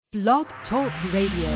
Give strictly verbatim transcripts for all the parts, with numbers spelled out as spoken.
Blog Talk Radio.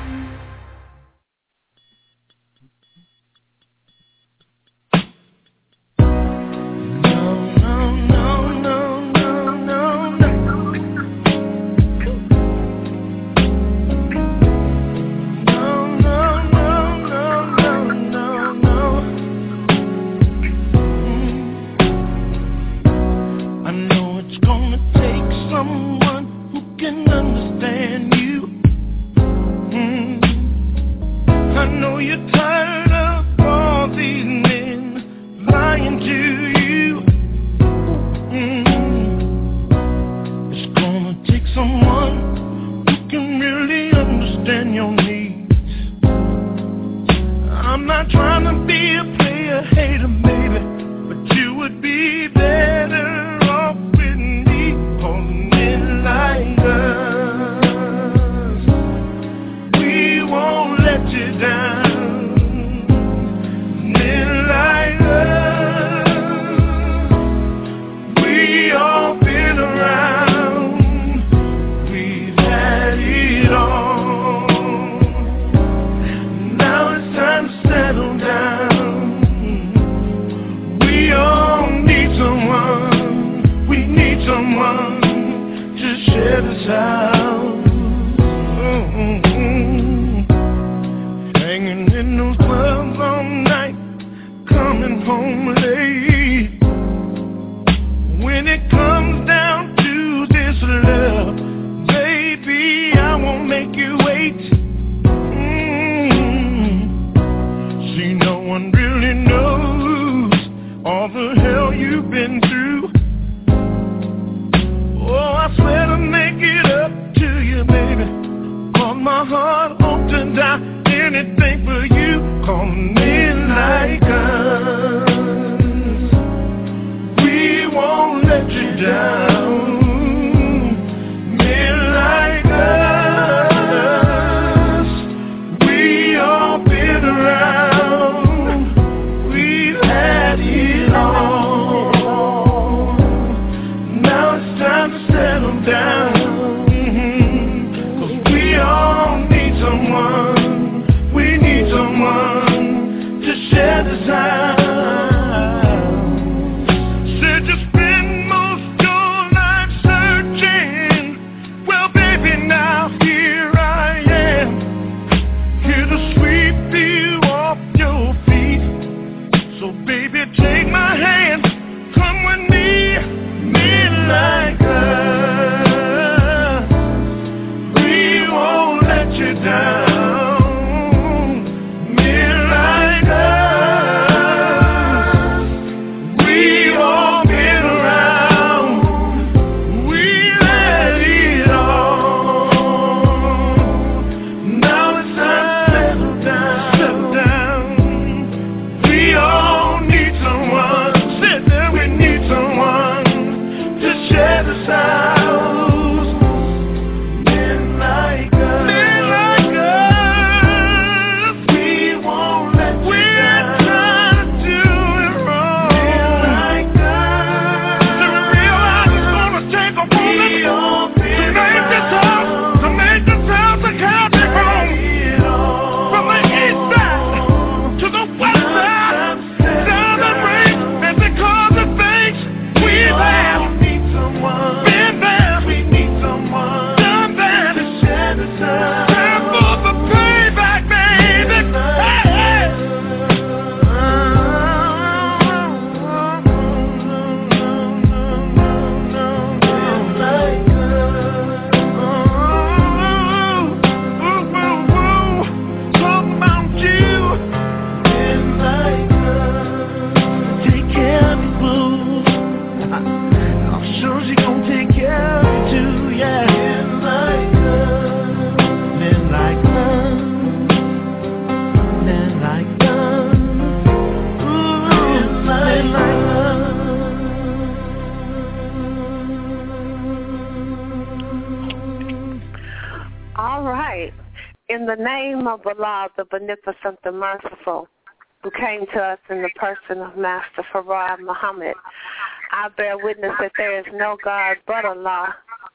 Allah, the Beneficent, the Merciful, who came to us in the person of Master Farad Muhammad. I bear witness that there is no God but Allah,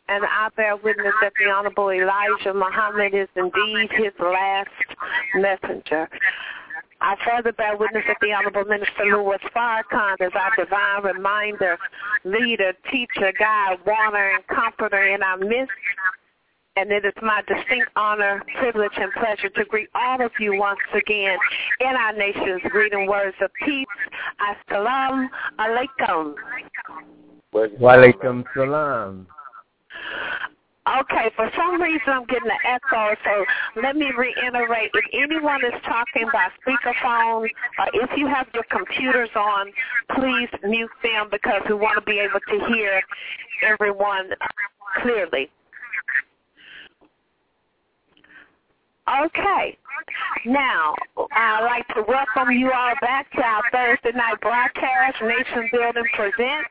and I bear witness that the Honorable Elijah Muhammad is indeed his last messenger. I further bear witness that the Honorable Minister Louis Farrakhan is our divine reminder, leader, teacher, guide, warner, and comforter in our midst. And it is my distinct honor, privilege, and pleasure to greet all of you once again in our nation's greeting words of peace. Assalamu alaikum. Wa alaikum salam. Okay, for some reason I'm getting an echo, so let me reiterate. If anyone is talking by speakerphone or if you have your computers on, please mute them because we want to be able to hear everyone clearly. Okay. Now, I'd like to welcome you all back to our Thursday night broadcast, Nation Building Presents.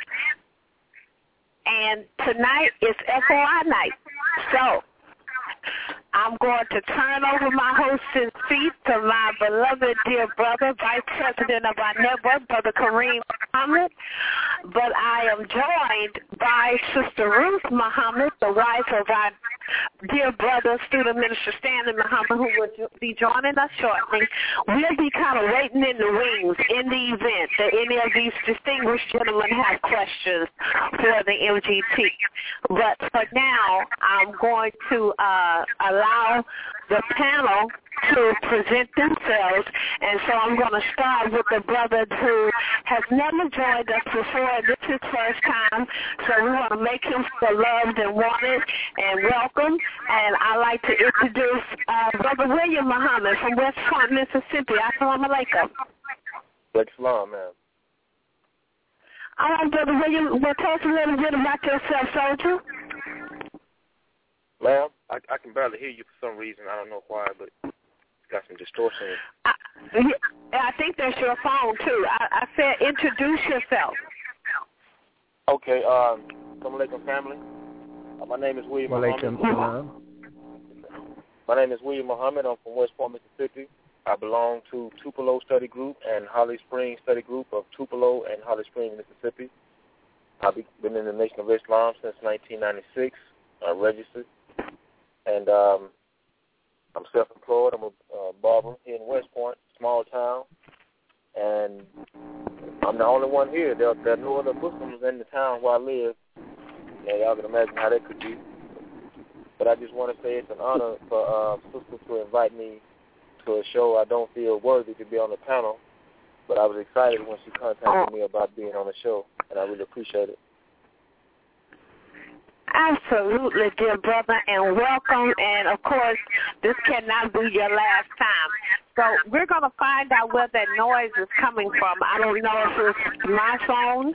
And tonight is F O I night. So I'm going to turn over my hosting seat to my beloved dear brother, Vice President of our network, Brother Kareem Muhammad. But I am joined by Sister Ruth Muhammad, the wife of our dear brother, Student Minister Stanley Muhammad, who will be joining us shortly. We'll be kind of waiting in the wings in the event that any of these distinguished gentlemen have questions for the M G T. But for now, I'm going to uh, allow the panel to present themselves, and so I'm going to start with the brother who has never joined us before. This is his first time, so we want to make him feel loved and wanted and welcome. And I'd like to introduce uh, Brother William Muhammad from West Point, Mississippi. Assalamu alaikum. Salam, ma'am. All right, Brother William, well, tell us a little bit about yourself, soldier. Ma'am, I, I can barely hear you for some reason. I don't know why, but got some distortion. I, I think that's your phone, too. I, I said introduce yourself. Okay, um, Assalamu alaikum, family. Uh, my name is William Muhammad. My name is William Muhammad. I'm from West Point, Mississippi. I belong to Tupelo Study Group and Holly Springs Study Group of Tupelo and Holly Springs, Mississippi. I've been in the Nation of Islam since nineteen ninety-six, uh, registered. And um, I'm self-employed. I'm a uh, barber here in West Point, small town. And I'm the only one here. There, there are no other Muslims in the town where I live. And y'all can imagine how that could be. But I just want to say it's an honor for uh, Sister to invite me to a show. I don't feel worthy to be on the panel, but I was excited when she contacted me about being on the show, and I really appreciate it. Absolutely, dear brother, and welcome. And, of course, this cannot be your last time. So we're going to find out where that noise is coming from. I don't know if it's my phone.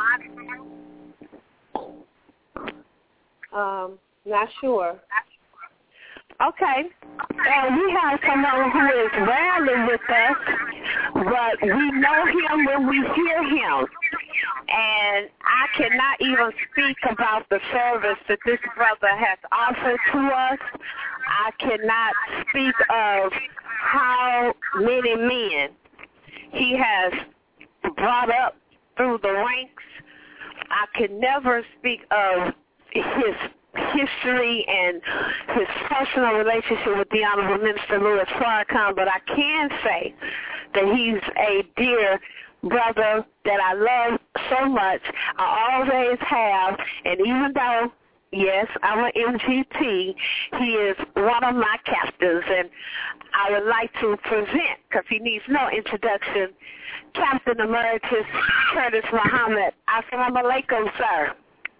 Um, not sure. Okay. And we have someone who is rarely with us, but we know him when we hear him. And I cannot even speak about the service that this brother has offered to us. I cannot speak of how many men he has brought up through the ranks. I can never speak of his history and his personal relationship with the Honorable Minister Louis Farrakhan, but I can say that he's a dear brother that I love so much. I always have, and even though, yes, I'm an M G T, he is one of my captains, and I would like to present, because he needs no introduction, Captain Emeritus Curtis Muhammad. Assalamu alaikum, sir.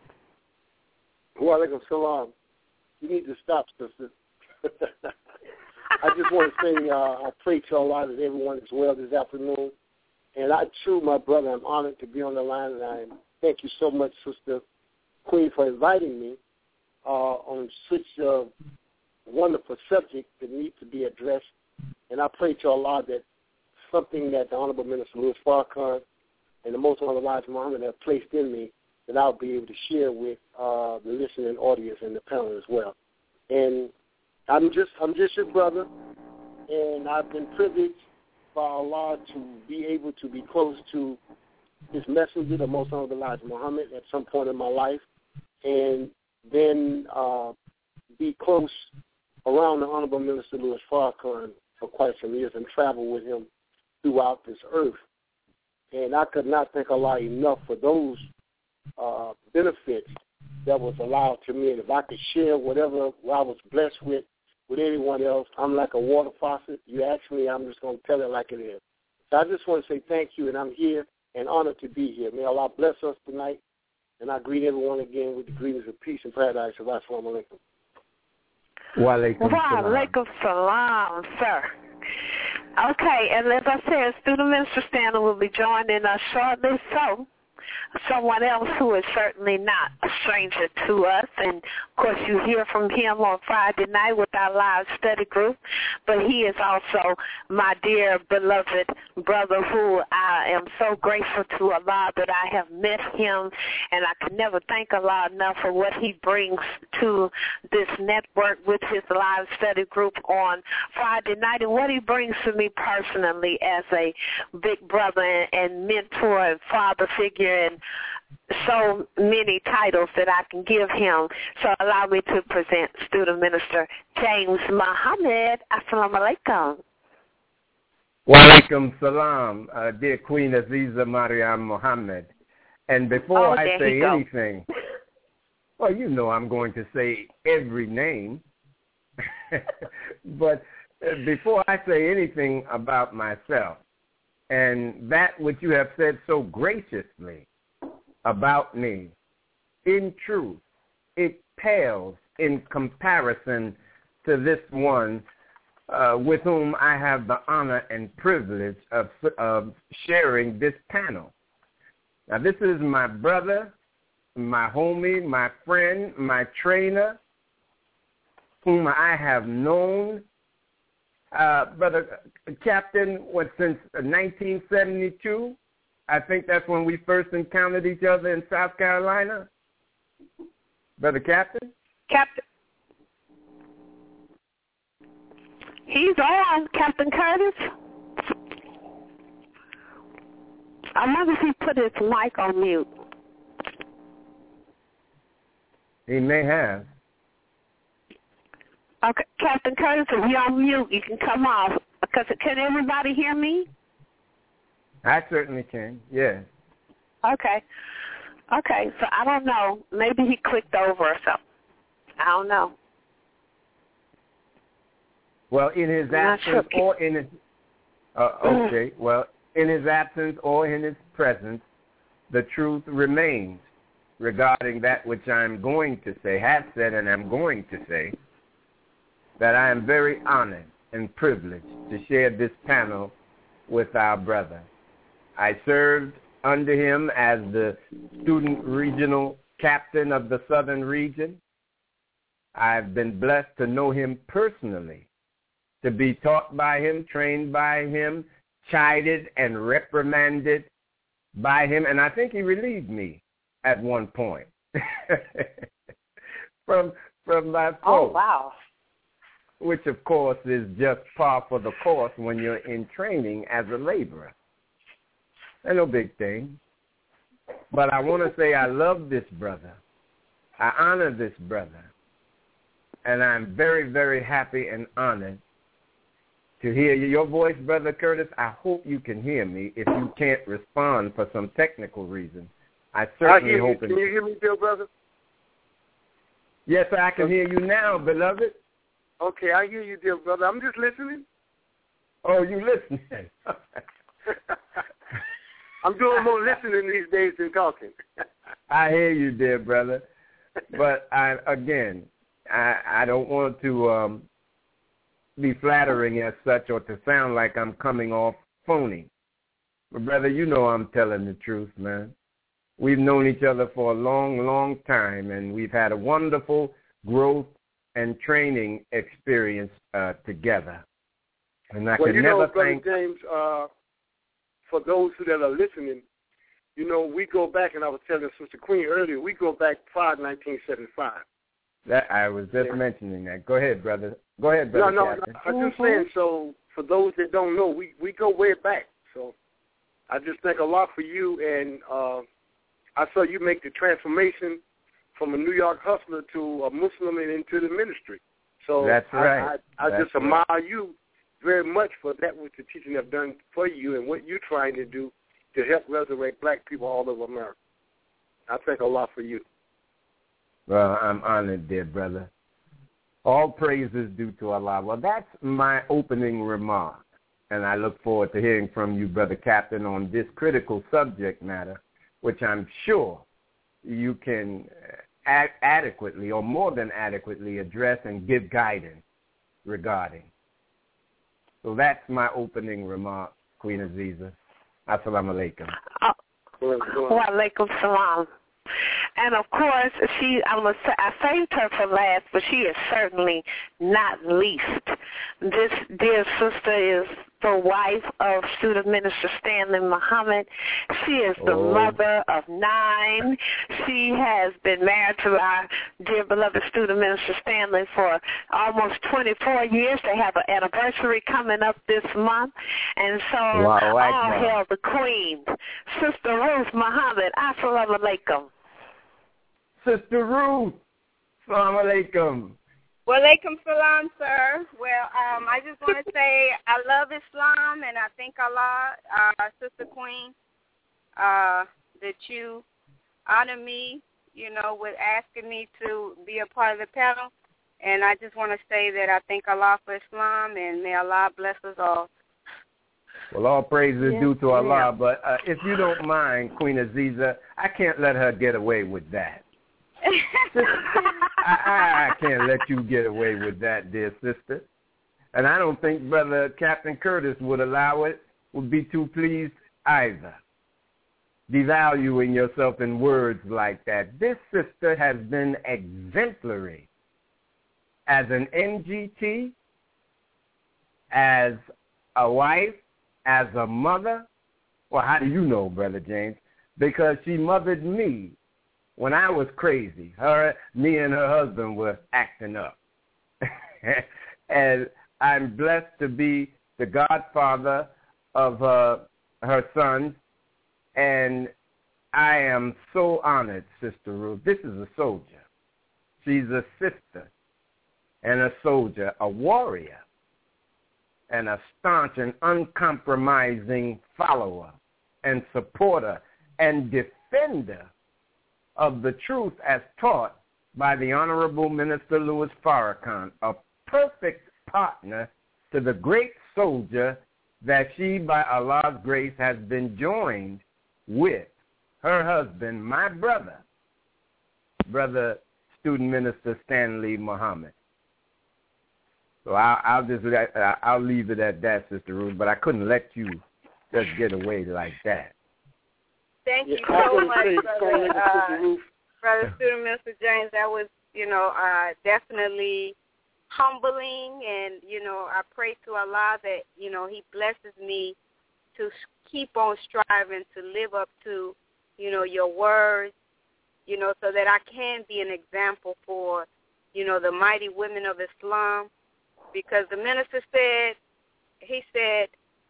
Wa alaikum salam. You need to stop, sister. I just want to say uh, I pray to Allah that everyone is well this afternoon. And I, too, my brother, I'm honored to be on the line, and I thank you so much, Sister Queen, for inviting me uh, on such a wonderful subject that needs to be addressed. And I pray to Allah that something that the Honorable Minister Louis Farrakhan and the Most Honorable Elijah Muhammad have placed in me that I'll be able to share with uh, the listening audience and the panel as well. And I'm just I'm just your brother, and I've been privileged by Allah to be able to be close to His messenger, the Most Honorable Elijah Muhammad, at some point in my life. And been uh, be close around the Honorable Minister Louis Farrakhan for quite some years and traveled with him throughout this earth. And I could not thank Allah enough for those uh, benefits that was allowed to me. And if I could share whatever I was blessed with with anyone else, I'm like a water faucet. You ask me, I'm just going to tell it like it is. So I just want to say thank you, and I'm here and honored to be here. May Allah bless us tonight, and I greet everyone again with the greetings of peace and paradise. Assalamu alaikum. Wa alaikum salam. Wa alaikum salam, sir. Okay, and as I said, Student Minister Stanley will be joining us shortly, so someone else who is certainly not a stranger to us. And, of course, you hear from him on Friday night with our live study group. But he is also my dear, beloved brother who I am so grateful to Allah that I have met him. And I can never thank Allah enough for what he brings to this network with his live study group on Friday night and what he brings to me personally as a big brother and mentor and father figure and so many titles that I can give him. So allow me to present Student Minister James Muhammad. Assalamu alaikum. Wa alaikum salam, uh, dear Queen Aziza Mariam Muhammad. And before oh, I say anything, well, you know I'm going to say every name. But before I say anything about myself, and that which you have said so graciously about me, in truth, it pales in comparison to this one uh, with whom I have the honor and privilege of, of sharing this panel. Now, this is my brother, my homie, my friend, my trainer, whom I have known, uh, Brother Captain, what, since nineteen seventy-two. I think that's when we first encountered each other in South Carolina. Brother Captain? Captain. He's on, Captain Curtis. I wonder if he put his mic on mute. He may have. Okay, Captain Curtis, if you're on mute, you can come off. Because can everybody hear me? I certainly can, yes. Okay. Okay, so I don't know. Maybe he clicked over or something. I don't know. Well, in his absence sure. or in his... Uh, okay, well, in his absence or in his presence, the truth remains regarding that which I'm going to say, have said and I'm going to say, that I am very honored and privileged to share this panel with our brother. I served under him as the student regional captain of the Southern region. I've been blessed to know him personally, to be taught by him, trained by him, chided and reprimanded by him, and I think he relieved me at one point from from my post. Oh, wow. Which, of course, is just par for the course when you're in training as a laborer. That's no big thing. But I want to say I love this brother. I honor this brother. And I'm very, very happy and honored to hear your voice, Brother Curtis. I hope you can hear me. If you can't respond for some technical reason, I certainly I hear hope... You. Can you hear me, dear brother? Yes, I can hear you now, beloved. Okay, I hear you, dear brother. I'm just listening. Oh, you listening? I'm doing more listening these days than talking. I hear you, dear brother. But, I, again, I, I don't want to um, be flattering as such or to sound like I'm coming off phony. But, brother, you know I'm telling the truth, man. We've known each other for a long, long time, and we've had a wonderful growth and training experience uh, together. And I well, can you never know, Brother thank... James, uh, for those who that are listening, you know, we go back, and I was telling Sister Queen earlier, we go back prior to nineteen seventy-five. That I was just yeah. mentioning that. Go ahead, brother. Go ahead, brother. No, no, Captain. no. I'm just saying, so for those that don't know, we, we go way back. So I just thank a lot for you, and uh, I saw you make the transformation from a New York hustler to a Muslim and into the ministry. So that's right. I, I, I that's just admire right. you very much for that what the teaching have done for you and what you're trying to do to help resurrect black people all over America. I thank Allah for you. Well, I'm honored, dear brother. All praise is due to Allah. Well, that's my opening remark, and I look forward to hearing from you, Brother Captain, on this critical subject matter, which I'm sure you can ad- adequately or more than adequately address and give guidance regarding. So that's my opening remark, Queen Aziza. Assalamu alaikum. Uh, wa alaikum salam. And, of course, she, I'm gonna say, I saved her for last, but she is certainly not least. This dear sister is the wife of Student Minister Stanley Muhammad. She is the oh. mother of nine. She has been married to our dear beloved Student Minister Stanley for almost twenty-four years. They have an anniversary coming up this month. And so, wow, like all that. hail the Queen, Sister Ruth Muhammad. Assalamu alaikum. Sister Ruth, assalamu alaikum. Wa alaikum salam, sir. Well, um, I just want to say I love Islam, and I thank Allah, uh, Sister Queen, uh, that you honor me, you know, with asking me to be a part of the panel. And I just want to say that I thank Allah for Islam, and may Allah bless us all. Well, all praise is yes, due to Allah, yeah. but uh, if you don't mind, Queen Aziza, I can't let her get away with that. I, I, I can't let you get away with that, dear sister. And I don't think Brother Captain Curtis would allow it, would be too pleased either. Devaluing yourself in words like that. This sister has been exemplary as an N G T, as a wife, as a mother. Well, how do you know, Brother James? Because she mothered me when I was crazy. Her, me and her husband were acting up. And I'm blessed to be the godfather of uh, her sons. And I am so honored, Sister Ruth. This is a soldier. She's a sister and a soldier, a warrior, and a staunch and uncompromising follower and supporter and defender of the truth as taught by the Honorable Minister Louis Farrakhan, a perfect partner to the great soldier that she, by Allah's grace, has been joined with her husband, my brother, Brother Student Minister Stanley Muhammad. So I'll, I'll just I'll leave it at that, Sister Ruth, but I couldn't let you just get away like that. Thank you Yeah, so I much, say, brother, Sister uh, Ruth. brother Student Minister James. That was, you know, uh, definitely humbling, and, you know, I pray to Allah that, you know, he blesses me to keep on striving to live up to, you know, your words, you know, so that I can be an example for, you know, the mighty women of Islam, because the minister said, he said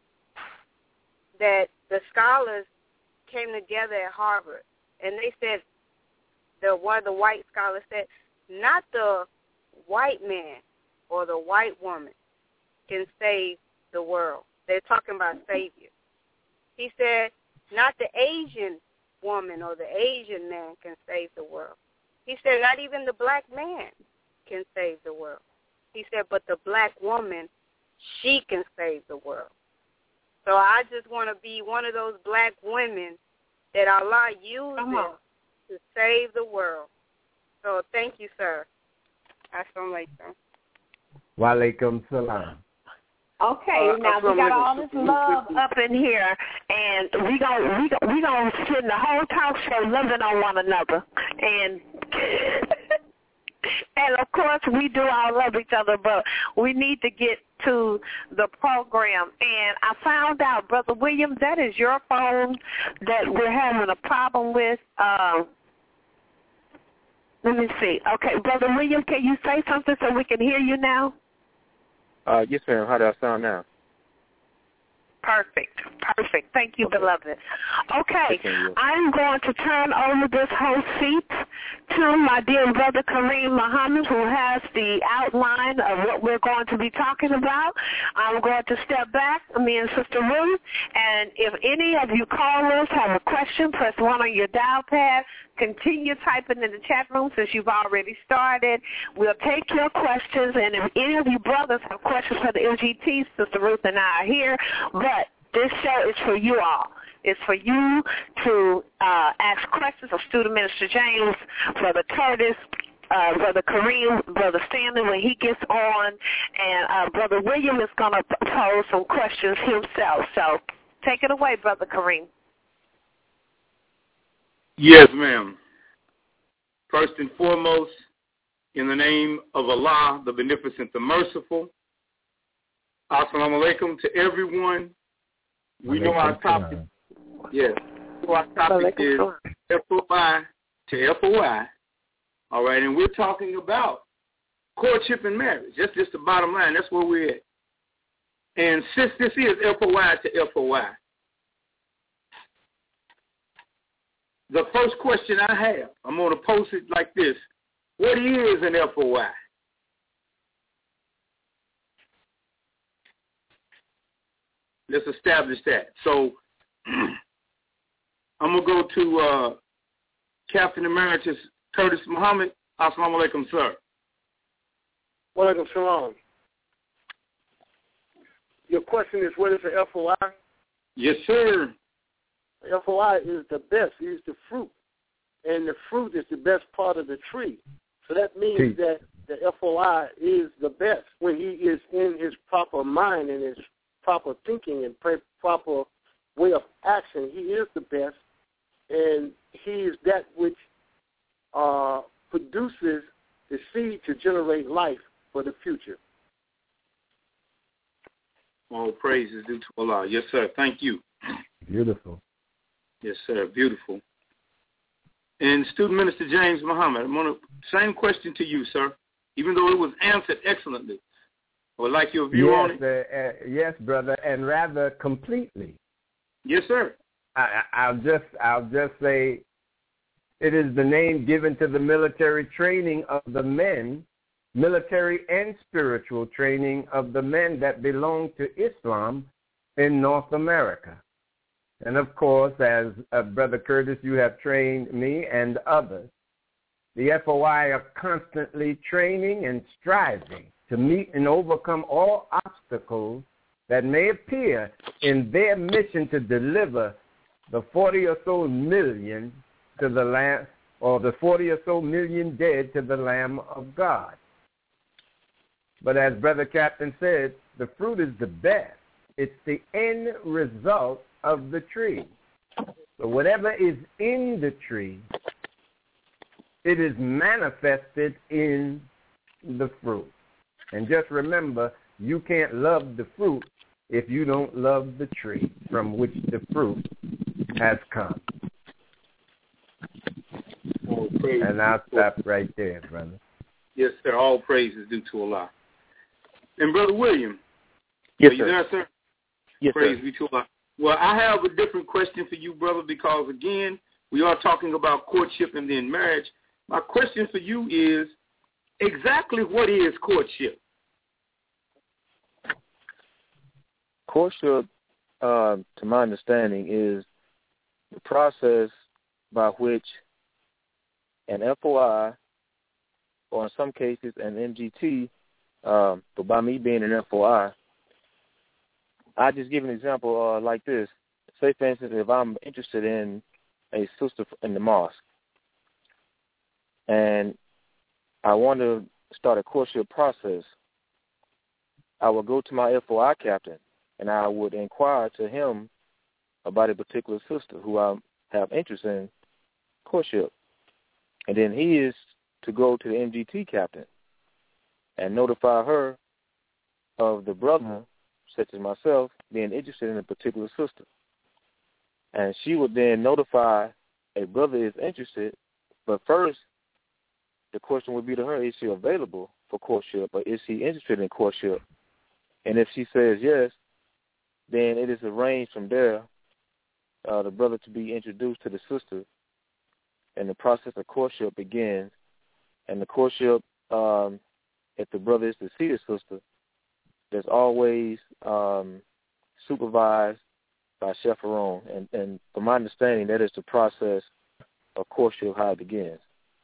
that the scholars came together at Harvard, and they said, the one of the white scholars said, not the white man or the white woman can save the world. They're talking about Savior. He said, not the Asian woman or the Asian man can save the world. He said, not even the black man can save the world. He said, but the black woman, she can save the world. So I just want to be one of those black women that Allah uses to save the world. So thank you, sir. Assalamu alaikum. Wa alaikum salam. Okay, Uh, now we got all this Assalamu love alaikum. up in here, and we gon' we gon' we gonna spend the whole talk show loving on one another, and and of course we do all love each other, but we need to get to the program. And I found out, Brother William, that is your phone that we're having a problem with. Um, let me see. Okay, Brother William, can you say something so we can hear you now? Uh, yes, ma'am. How do I sound now? Perfect. Perfect. Thank you, beloved. Okay, I'm going to turn over this whole seat to my dear brother Kareem Muhammad, who has the outline of what we're going to be talking about. I'm going to step back, me and Sister Ruth, and if any of you callers have a question, press one on your dial pad. Continue typing in the chat room since you've already started. We'll take your questions, and if any of you brothers have questions for the M G T, Sister Ruth and I are here. But this show is for you all. It's for you to uh, ask questions of Student Minister James, Brother Curtis, uh, Brother Kareem, Brother Stanley when he gets on, and uh, Brother William is going to pose some questions himself. So take it away, Brother Kareem. Yes, ma'am. First and foremost, in the name of Allah, the Beneficent, the Merciful, Assalamu alaikum to everyone. We know our topic, yes, our topic is F O I to F O I, all right, and we're talking about courtship and marriage. That's just the bottom line. That's where we're at. And since this is F O I to F O I, the first question I have, I'm going to post it like this. What is an F O I? Let's establish that. So I'm going to go to uh, Captain Emeritus Curtis Muhammad. Assalamu alaikum, sir. Wa alaikum salam. Your question is, what is an F O I? Yes, sir. F O I is the best. It is the fruit. And the fruit is the best part of the tree. So that means Peace. that the F O I is the best when he is in his proper mind and his proper thinking and proper way of action. He is the best, and he is that which uh, produces the seed to generate life for the future. All praise is due to Allah. Yes, sir. Thank you. Beautiful. Yes, sir. Beautiful. And Student Minister James Muhammad, I'm going to same question to you, sir, even though it was answered excellently. I would like your view yes, on it. Uh, uh, yes, brother, and rather completely. Yes, sir. I, I'll just I'll just say it is the name given to the military training of the men, military and spiritual training of the men that belong to Islam in North America. And, of course, as uh, Brother Curtis, you have trained me and others. The F O I are constantly training and striving to meet and overcome all obstacles that may appear in their mission to deliver the forty or so million to the Lamb, or the forty or so million dead to the Lamb of God. But as Brother Captain said, the fruit is the best. It's the end result of the tree. So whatever is in the tree, it is manifested in the fruit. And just remember, you can't love the fruit if you don't love the tree from which the fruit has come. And I'll stop right there, brother. Yes, sir. All praise is due to Allah. And Brother William, yes, are you sir. there, sir? Yes, praise sir. be to Allah. Well, I have a different question for you, brother, because, again, we are talking about courtship and then marriage. My question for you is, exactly what is courtship? Courtship, uh, to my understanding, is the process by which an F O I, or in some cases an M G T, um, but by me being an F O I, I just give an example uh, like this. Say, for instance, if I'm interested in a sister in the mosque, and I want to start a courtship process, I will go to my F O I captain, and I would inquire to him about a particular sister who I have interest in courtship. And then he is to go to the M G T captain and notify her of the brother, such as myself, being interested in a particular sister. And she would then notify a brother is interested, but first the question would be to her, is she available for courtship, or is she interested in courtship? And if she says yes, then it is arranged from there, uh, the brother to be introduced to the sister, and the process of courtship begins. And the courtship, um, if the brother is to see the sister, there's always um, supervised by chaperone. And, and from my understanding, that is the process of courtship, how it begins.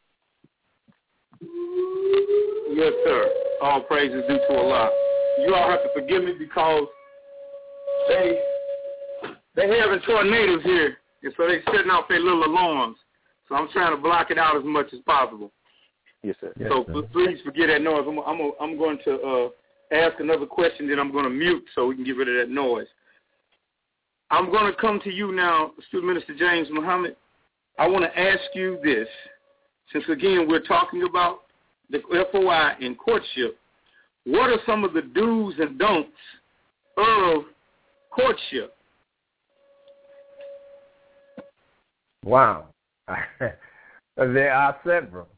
Yes, sir. All praises due to Allah. You all have to forgive me because they they having tornadoes here, and so they're setting off their little alarms. So I'm trying to block it out as much as possible. Yes, sir. Yes, so sir. Please forget that noise. I'm I'm, I'm going to uh, ask another question, then I'm going to mute so we can get rid of that noise. I'm going to come to you now, Student Minister James Muhammad. I want to ask you this, since again we're talking about the F O I in courtship. What are some of the do's and don'ts of courtship? Wow. There are several.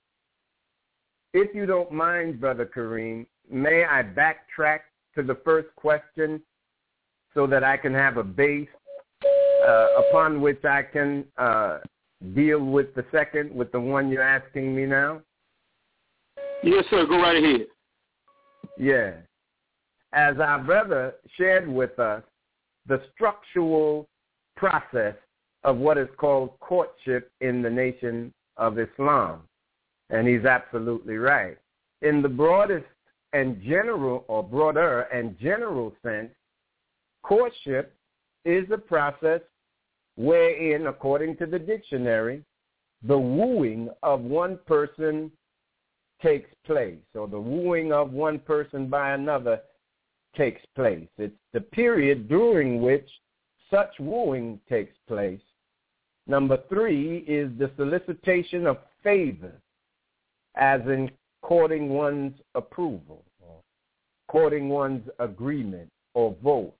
If you don't mind, Brother Kareem, may I backtrack to the first question so that I can have a base uh, upon which I can uh, deal with the second, with the one you're asking me now? Yes, sir. Go right ahead. Yeah. As our brother shared with us, the structural process of what is called courtship in the nation of Islam. And he's absolutely right. In the broadest and general, or broader and general sense, courtship is a process wherein, according to the dictionary, the wooing of one person takes place, or the wooing of one person by another takes place. It's the period during which such wooing takes place. Number three is the solicitation of favor, as in courting one's approval, or courting one's agreement or vote.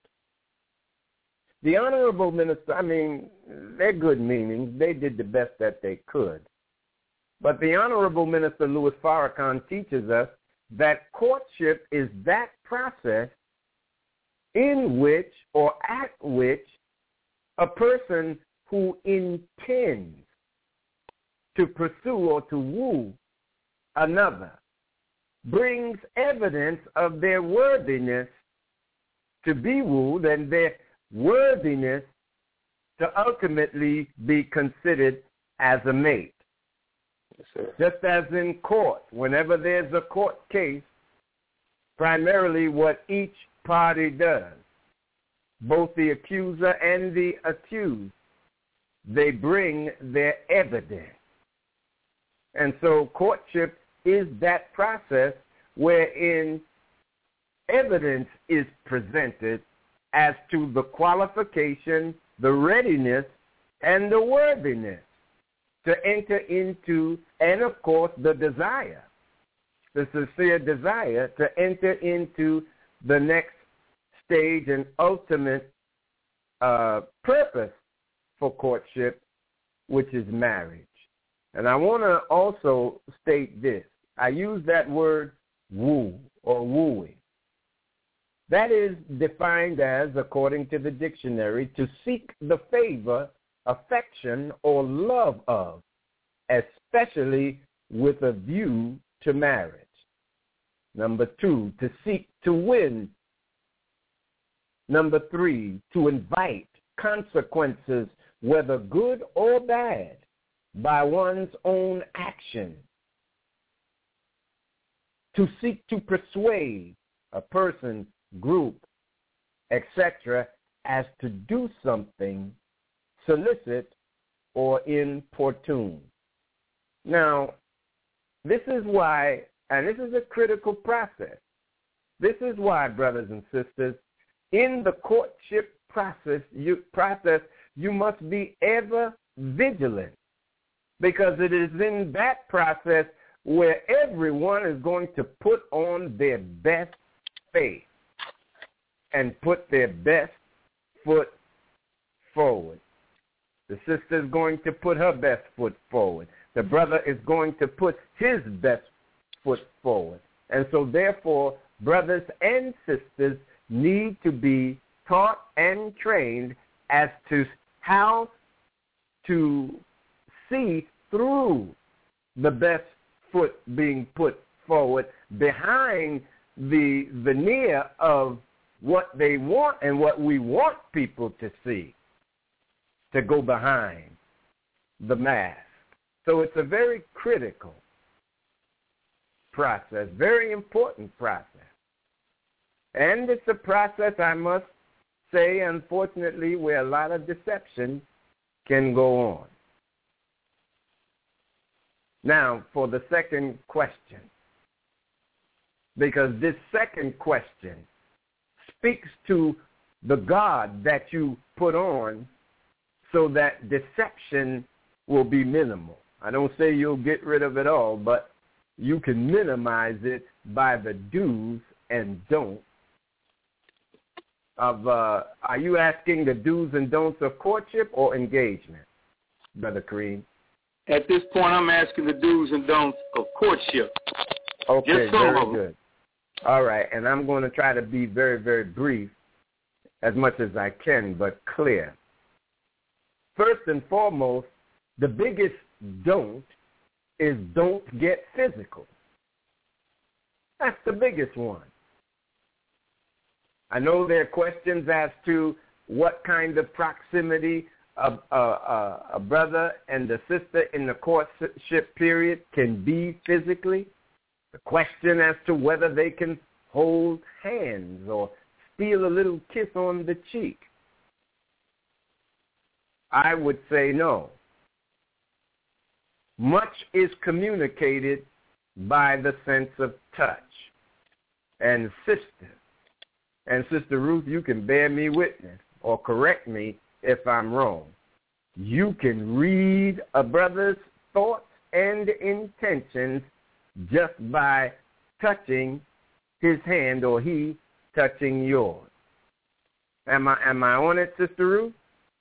The Honorable Minister, I mean, they're good meanings. They did the best that they could. But the Honorable Minister Louis Farrakhan teaches us that courtship is that process in which or at which a person who intends to pursue or to woo another brings evidence of their worthiness to be wooed and their worthiness to ultimately be considered as a mate. Yes, just as in court, whenever there's a court case, primarily what each party does, both the accuser and the accused, they bring their evidence. And so courtship is that process wherein evidence is presented as to the qualification, the readiness, and the worthiness to enter into, and of course, the desire, the sincere desire to enter into the next stage and ultimate uh, purpose for courtship, which is marriage. And I want to also state this. I use that word woo or wooing. That is defined as, according to the dictionary, to seek the favor, affection, or love of, especially with a view to marriage. Number two, to seek to win. Number three, to invite consequences, whether good or bad, by one's own action. To seek to persuade a person, group, et cetera, as to do something, solicit, or importune. Now, this is why, and this is a critical process. This is why, brothers and sisters, in the courtship process, you, process, you must be ever vigilant, because it is in that process where everyone is going to put on their best faith and put their best foot forward. The sister is going to put her best foot forward. The brother is going to put his best foot forward. And so therefore, brothers and sisters need to be taught and trained as to how to see through the best foot being put forward behind the veneer of what they want and what we want people to see, to go behind the mask. So it's a very critical process, very important process. And it's a process, I must say, unfortunately, where a lot of deception can go on. Now, for the second question, because this second question speaks to the guard that you put on so that deception will be minimal. I don't say you'll get rid of it all, but you can minimize it by the do's and don'ts of, uh, are you asking the do's and don'ts of courtship or engagement, Brother Kareem? At this point, I'm asking the do's and don'ts of courtship. Okay, Just some very of them. good. All right, and I'm going to try to be very, very brief as much as I can, but clear. First and foremost, the biggest don't is don't get physical. That's the biggest one. I know there are questions as to what kind of proximity a, a, a, a brother and a sister in the courtship period can be physically. The question as to whether they can hold hands or steal a little kiss on the cheek. I would say no. Much is communicated by the sense of touch. And sister, and Sister Ruth, you can bear me witness or correct me if I'm wrong. You can read a brother's thoughts and intentions just by touching his hand or he touching yours. Am I am I on it, Sister Ruth?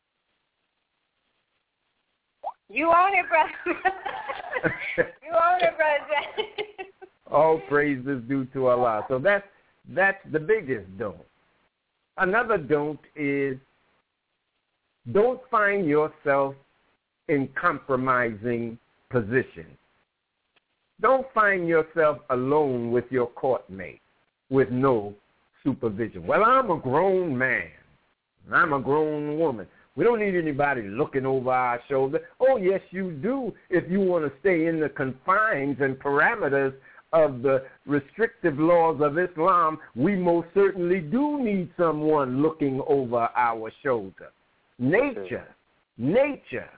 You on it, brother. You on it, brother. All praise is due to Allah. So that's that's the biggest don't. Another don't is don't find yourself in compromising positions. Don't find yourself alone with your courtmate with no supervision. Well, I'm a grown man. I'm a grown woman. We don't need anybody looking over our shoulder. Oh, yes, you do if you want to stay in the confines and parameters of the restrictive laws of Islam. We most certainly do need someone looking over our shoulder. Nature, nature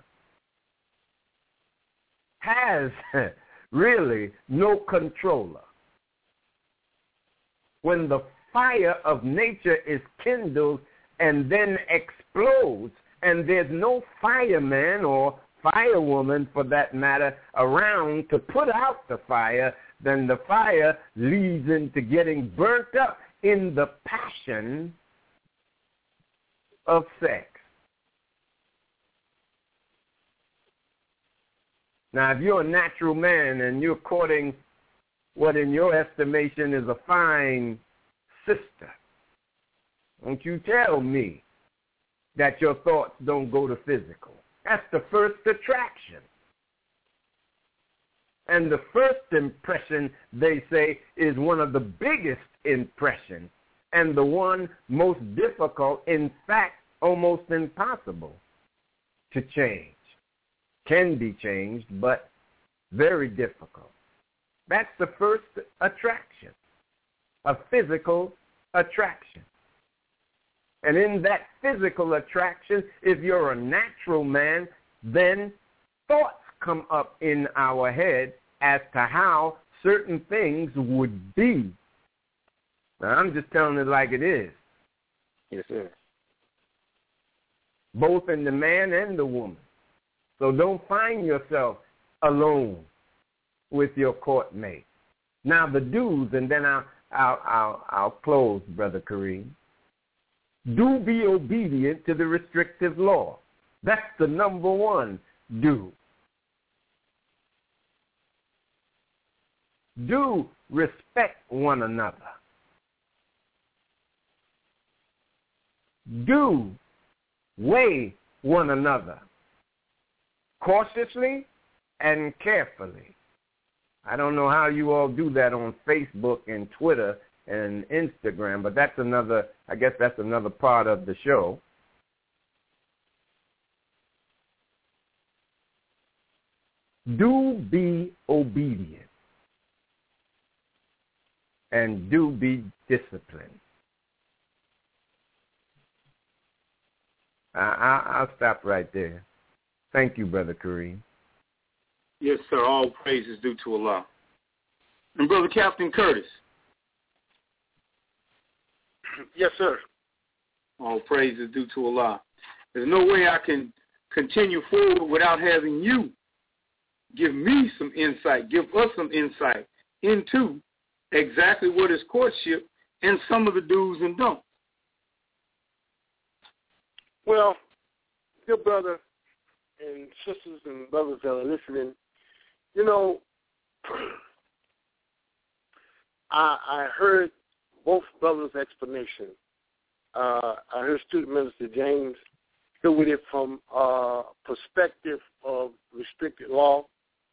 has really no controller. When the fire of nature is kindled and then explodes, and there's no fireman or firewoman, for that matter, around to put out the fire, then the fire leads into getting burnt up in the passion of sex. Now, if you're a natural man and you're courting what in your estimation is a fine sister, don't you tell me that your thoughts don't go to physical. That's the first attraction. And the first impression, they say, is one of the biggest impressions and the one most difficult, in fact, almost impossible to change. Can be changed, but very difficult. That's the first attraction, a physical attraction. And in that physical attraction, if you're a natural man, then thoughts come up in our head as to how certain things would be. Now, I'm just telling it like it is. Yes, sir. Both in the man and the woman. So don't find yourself alone with your courtmate. Now, the do's, and then I'll, I'll, I'll, I'll close, Brother Kareem. Do be obedient to the restrictive law. That's the number one do. Do respect one another. do weigh one another cautiously and carefully. I don't know how you all do that on Facebook and Twitter and Instagram, but that's another, I guess that's another part of the show. Do be obedient and do be disciplined. I, I, I'll stop right there. Thank you, Brother Kareem. Yes, sir. All praise is due to Allah. And Brother Captain Curtis. Yes, sir. All praise is due to Allah. There's no way I can continue forward without having you give me some insight, give us some insight into exactly what is courtship and some of the do's and don'ts. Well, dear brother and sisters and brothers that are listening, you know, I, I heard both brothers' explanation. Uh, I heard student minister James deal with it from a perspective of restricted law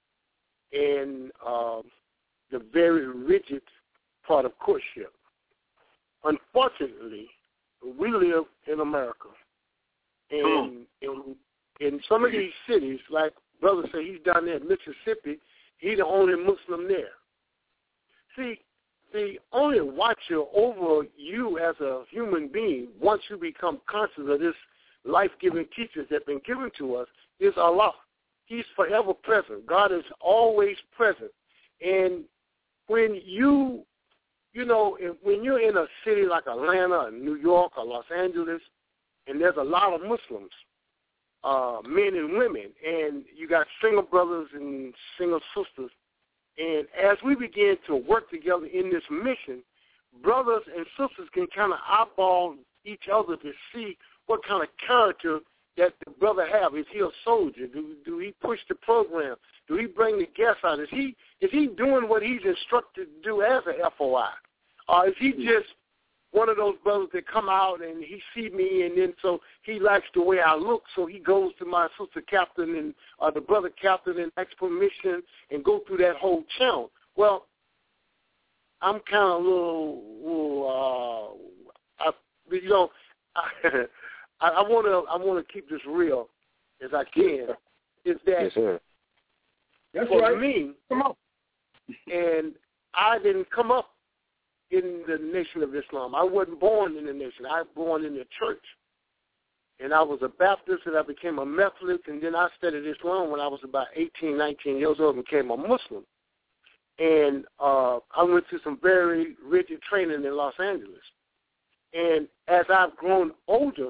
and um, the very rigid part of courtship. Unfortunately, we live in America, and in, in some of these cities, like brother said, he's down there in Mississippi, he's the only Muslim there. See, the only watcher over you as a human being, once you become conscious of this life-giving teachings that have been given to us, is Allah. He's forever present. God is always present. And when you, you know, when you're in a city like Atlanta or New York or Los Angeles, and there's a lot of Muslims, uh, men and women, and you got single brothers and single sisters, and as we begin to work together in this mission, brothers and sisters can kind of eyeball each other to see what kind of character that the brother have. Is he a soldier? Do, do he push the program? Do he bring the guests out? Is he is he doing what he's instructed to do as an F O I? Or is he just one of those brothers that come out and he see me and then so he likes the way I look, so he goes to my sister captain and uh, the brother captain and asks permission and go through that whole channel? Well, I'm kind of a little, little uh, I, you know, I, I want to I want to keep this real as I can. Is that yes, sir. That's for right. me? Come on. And I didn't come up in the Nation of Islam. I wasn't born in the nation. I was born in the church. And I was a Baptist, and I became a Methodist, and then I studied Islam when I was about eighteen, nineteen years old and became a Muslim. And uh, I went through some very rigid training in Los Angeles. And as I've grown older,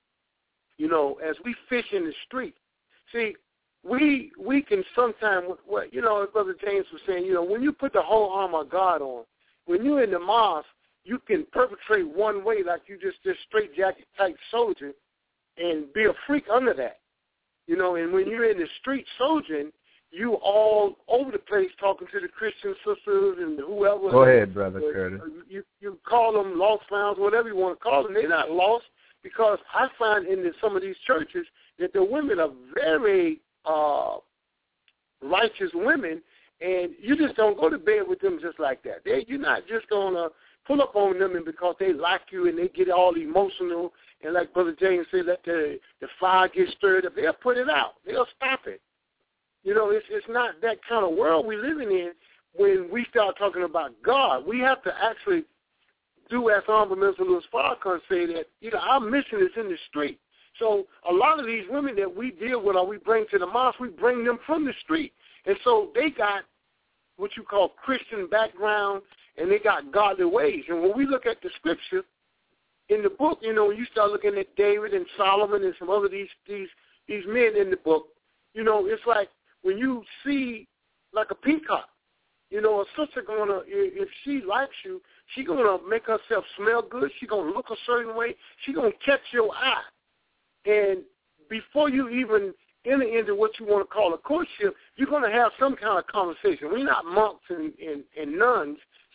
you know, as we fish in the street, see, we we can sometimes, what you know, as Brother James was saying, you know, when you put the whole armor of God on, when you're in the mosque, you can perpetrate one way like you just this straight jacket type soldier and be a freak under that. You know, and when you're in the street soldiering, you all over the place talking to the Christian sisters and whoever. Go ahead, Brother uh, Curtis. You, you call them lost clowns, whatever you want to call them. They're not lost because I find in the, some of these churches that the women are very uh, righteous women, and you just don't go to bed with them just like that. They, you're not just going to pull up on them and because they like you and they get all emotional and like Brother James said, let the, the fire get stirred up. They'll put it out. They'll stop it. You know, it's it's not that kind of world we're living in when we start talking about God. We have to actually do as Honorable Minister Louis Farrakhan say that, you know, our mission is in the street. So a lot of these women that we deal with or we bring to the mosque, we bring them from the street. And so they got what you call Christian background and they got godly ways. And when we look at the scripture in the book, you know, when you start looking at David and Solomon and some other these these these men in the book, you know, it's like when you see like a peacock, you know, a sister gonna, if she likes you, she gonna make herself smell good. She gonna look a certain way. She gonna catch your eye. And before you even enter into what you want to call a courtship, you're gonna have some kind of conversation. We're not monks and, and, and nuns,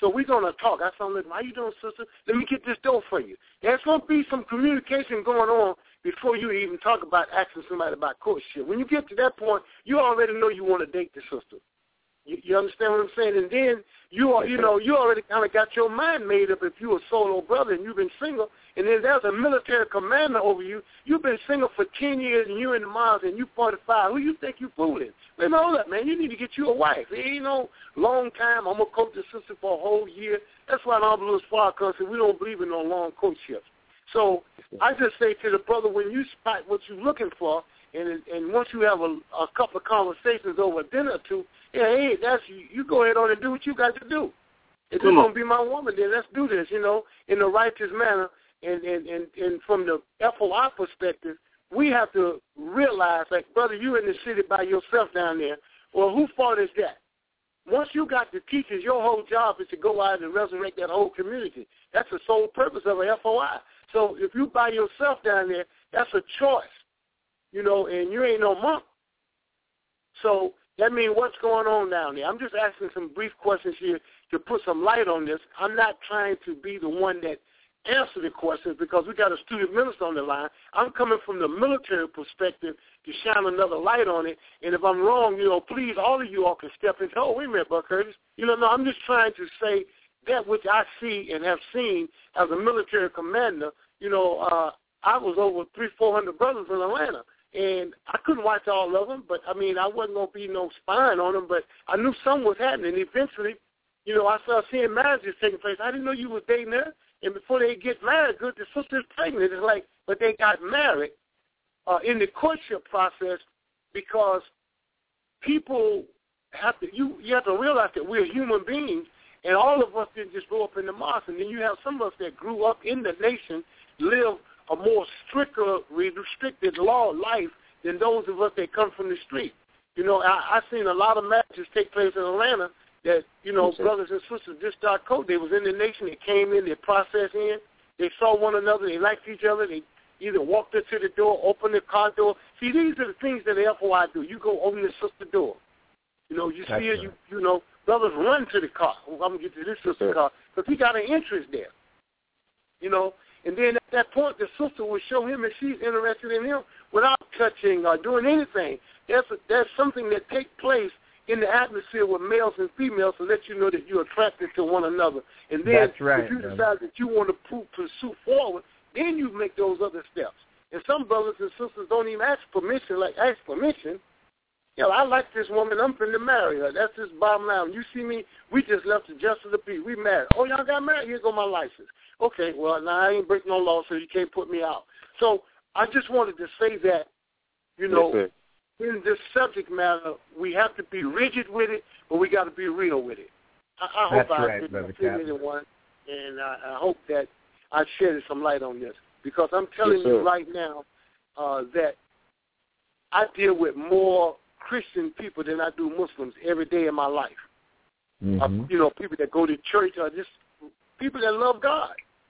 So we're going to talk. I told him, how you doing, sister? Let me get this dough for you. There's going to be some communication going on before you even talk about asking somebody about courtship. When you get to that point, you already know you want to date the sister. You, you understand what I'm saying? And then you are, you know, you already kind of got your mind made up if you're a solo brother and you've been single, and then there's a military commander over you. You've been single for ten years and you're in the miles and you forty-five. Who you think you fooling? Wait a minute, hold up, man. You need to get you a wife. It ain't no long time. I'm going to coach the sister for a whole year. That's why I'm a little far because we don't believe in no long courtship. So I just say to the brother, when you spot what you're looking for, and and once you have a, a couple of conversations over a dinner or two, yeah, hey, that's you, you go ahead on and do what you got to do. If you're going to be my woman, then let's do this, you know, in a righteous manner. And, and, and, and from the F O I perspective, we have to realize, like, brother, you're in the city by yourself down there. Well, whose fault is that? Once you got the teachers, your whole job is to go out and resurrect that whole community. That's the sole purpose of an F O I. So if you by yourself down there, that's a choice, you know, and you ain't no monk. So that means what's going on down there? I'm just asking some brief questions here to put some light on this. I'm not trying to be the one that answer the questions because we got a student minister on the line. I'm coming from the military perspective to shine another light on it. And if I'm wrong, you know, please, all of you all can step in. Oh, wait a minute, Buck Curtis. You know, no, I'm just trying to say that which I see and have seen as a military commander. You know, uh, I was over three, four hundred brothers in Atlanta. And I couldn't watch all of them, but, I mean, I wasn't going to be no spying on them, but I knew something was happening. Eventually, you know, I started seeing marriages taking place. I didn't know you was dating her. And before they get married, good, the sister's pregnant. It's like, but they got married uh, in the courtship process because people have to, you, you have to realize that we're human beings, and all of us didn't just grow up in the mosque. And then you have some of us that grew up in the nation, live a more stricter, restricted law of life than those of us that come from the street. You know, I, I've seen a lot of marriages take place in Atlanta that, you know, yes, brothers and sisters just start code. They was in the nation, they came in, they processed in, they saw one another, they liked each other, they either walked up to the door, opened the car door. See, these are the things that the F O I do. You go open the sister door. You know, you That's see it, you, you know, brothers run to the car. I'm going to get to this sister's yes. car because he got an interest there. You know, and then at that point, the sister will show him if she's interested in him without touching or doing anything. There's, a, there's something that takes place in the atmosphere with males and females to let you know that you're attracted to one another. And then That's right, if you man. decide that you want to pursue forward, then you make those other steps. And some brothers and sisters don't even ask permission, like ask permission. You know, I like this woman. I'm finna marry her. That's just bottom line. You see me, we just left the justice of the peace. We married. Oh, y'all got married? Here go my license. Okay, well, now I ain't breaking no law, so you can't put me out. So I just wanted to say that, you know, yes, in this subject matter, we have to be rigid with it, but we got to be real with it. I, I That's hope I right, didn't offend anyone, and I, I hope that I shed some light on this, because I'm telling yes, you right now uh, that I deal with more Christian people than I do Muslims every day in my life. Mm-hmm. Uh, you know, people that go to church or just people that love God.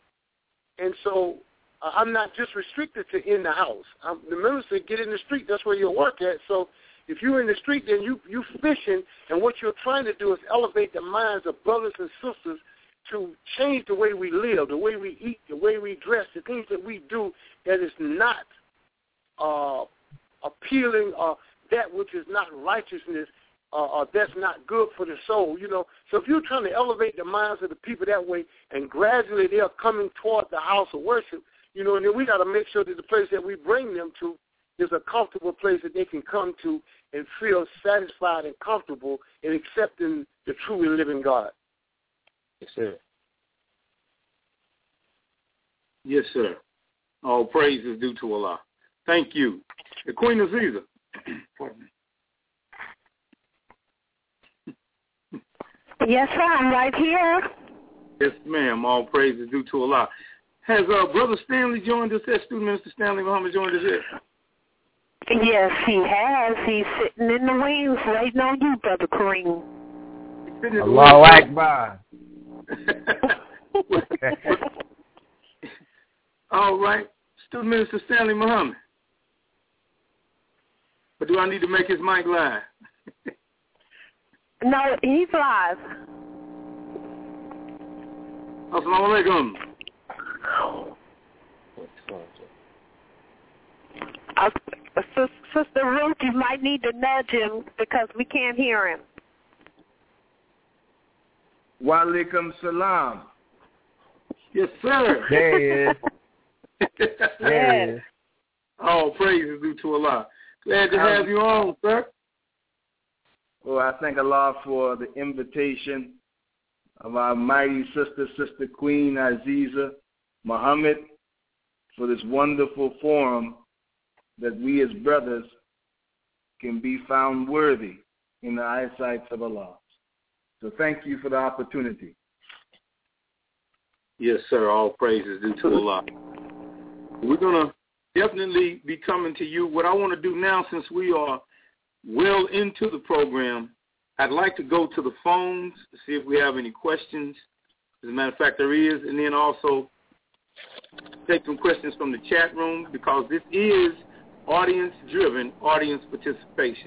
And so uh, I'm not just restricted to in the house. I'm, the minister get in the street, that's where you'll work at. So if you're in the street, then you, you fishing, and what you're trying to do is elevate the minds of brothers and sisters to change the way we live, the way we eat, the way we dress, the things that we do that is not uh, appealing or that which is not righteousness, uh, or that's not good for the soul, you know. So if you're trying to elevate the minds of the people that way, and gradually they're coming toward the house of worship, you know, and then we got to make sure that the place that we bring them to is a comfortable place that they can come to and feel satisfied and comfortable in accepting the truly living God. Yes, sir. Yes, sir. All praise is due to Allah. Thank you. The Queen of Caesar. Pardon me. Yes, sir. I'm right here. Yes, ma'am. All praise is due to Allah. Has uh, Brother Stanley joined us? Has Student Minister Stanley Muhammad joined us yet? Yes, he has. He's sitting in the wings waiting on you, Brother Kareem. Allahu Akbar. All right. Student Minister Stanley Muhammad. Or do I need to make his mic live? No, he's live. Assalamu alaikum. Uh, Sister Ruth, you might need to nudge him because we can't hear him. Wa alaikum salam. Yes, sir. There he is. There he is. All praise is due to Allah. Glad to have you on, sir. Well, I thank Allah for the invitation of our mighty sister, Sister Queen Aziza Muhammad, for this wonderful forum that we as brothers can be found worthy in the eyesight of Allah. So thank you for the opportunity. Yes, sir. All praise is due to Allah. We're going to definitely be coming to you. What I want to do now, since we are well into the program, I'd like to go to the phones to see if we have any questions. As a matter of fact, there is. And then also take some questions from the chat room because this is audience-driven, audience participation.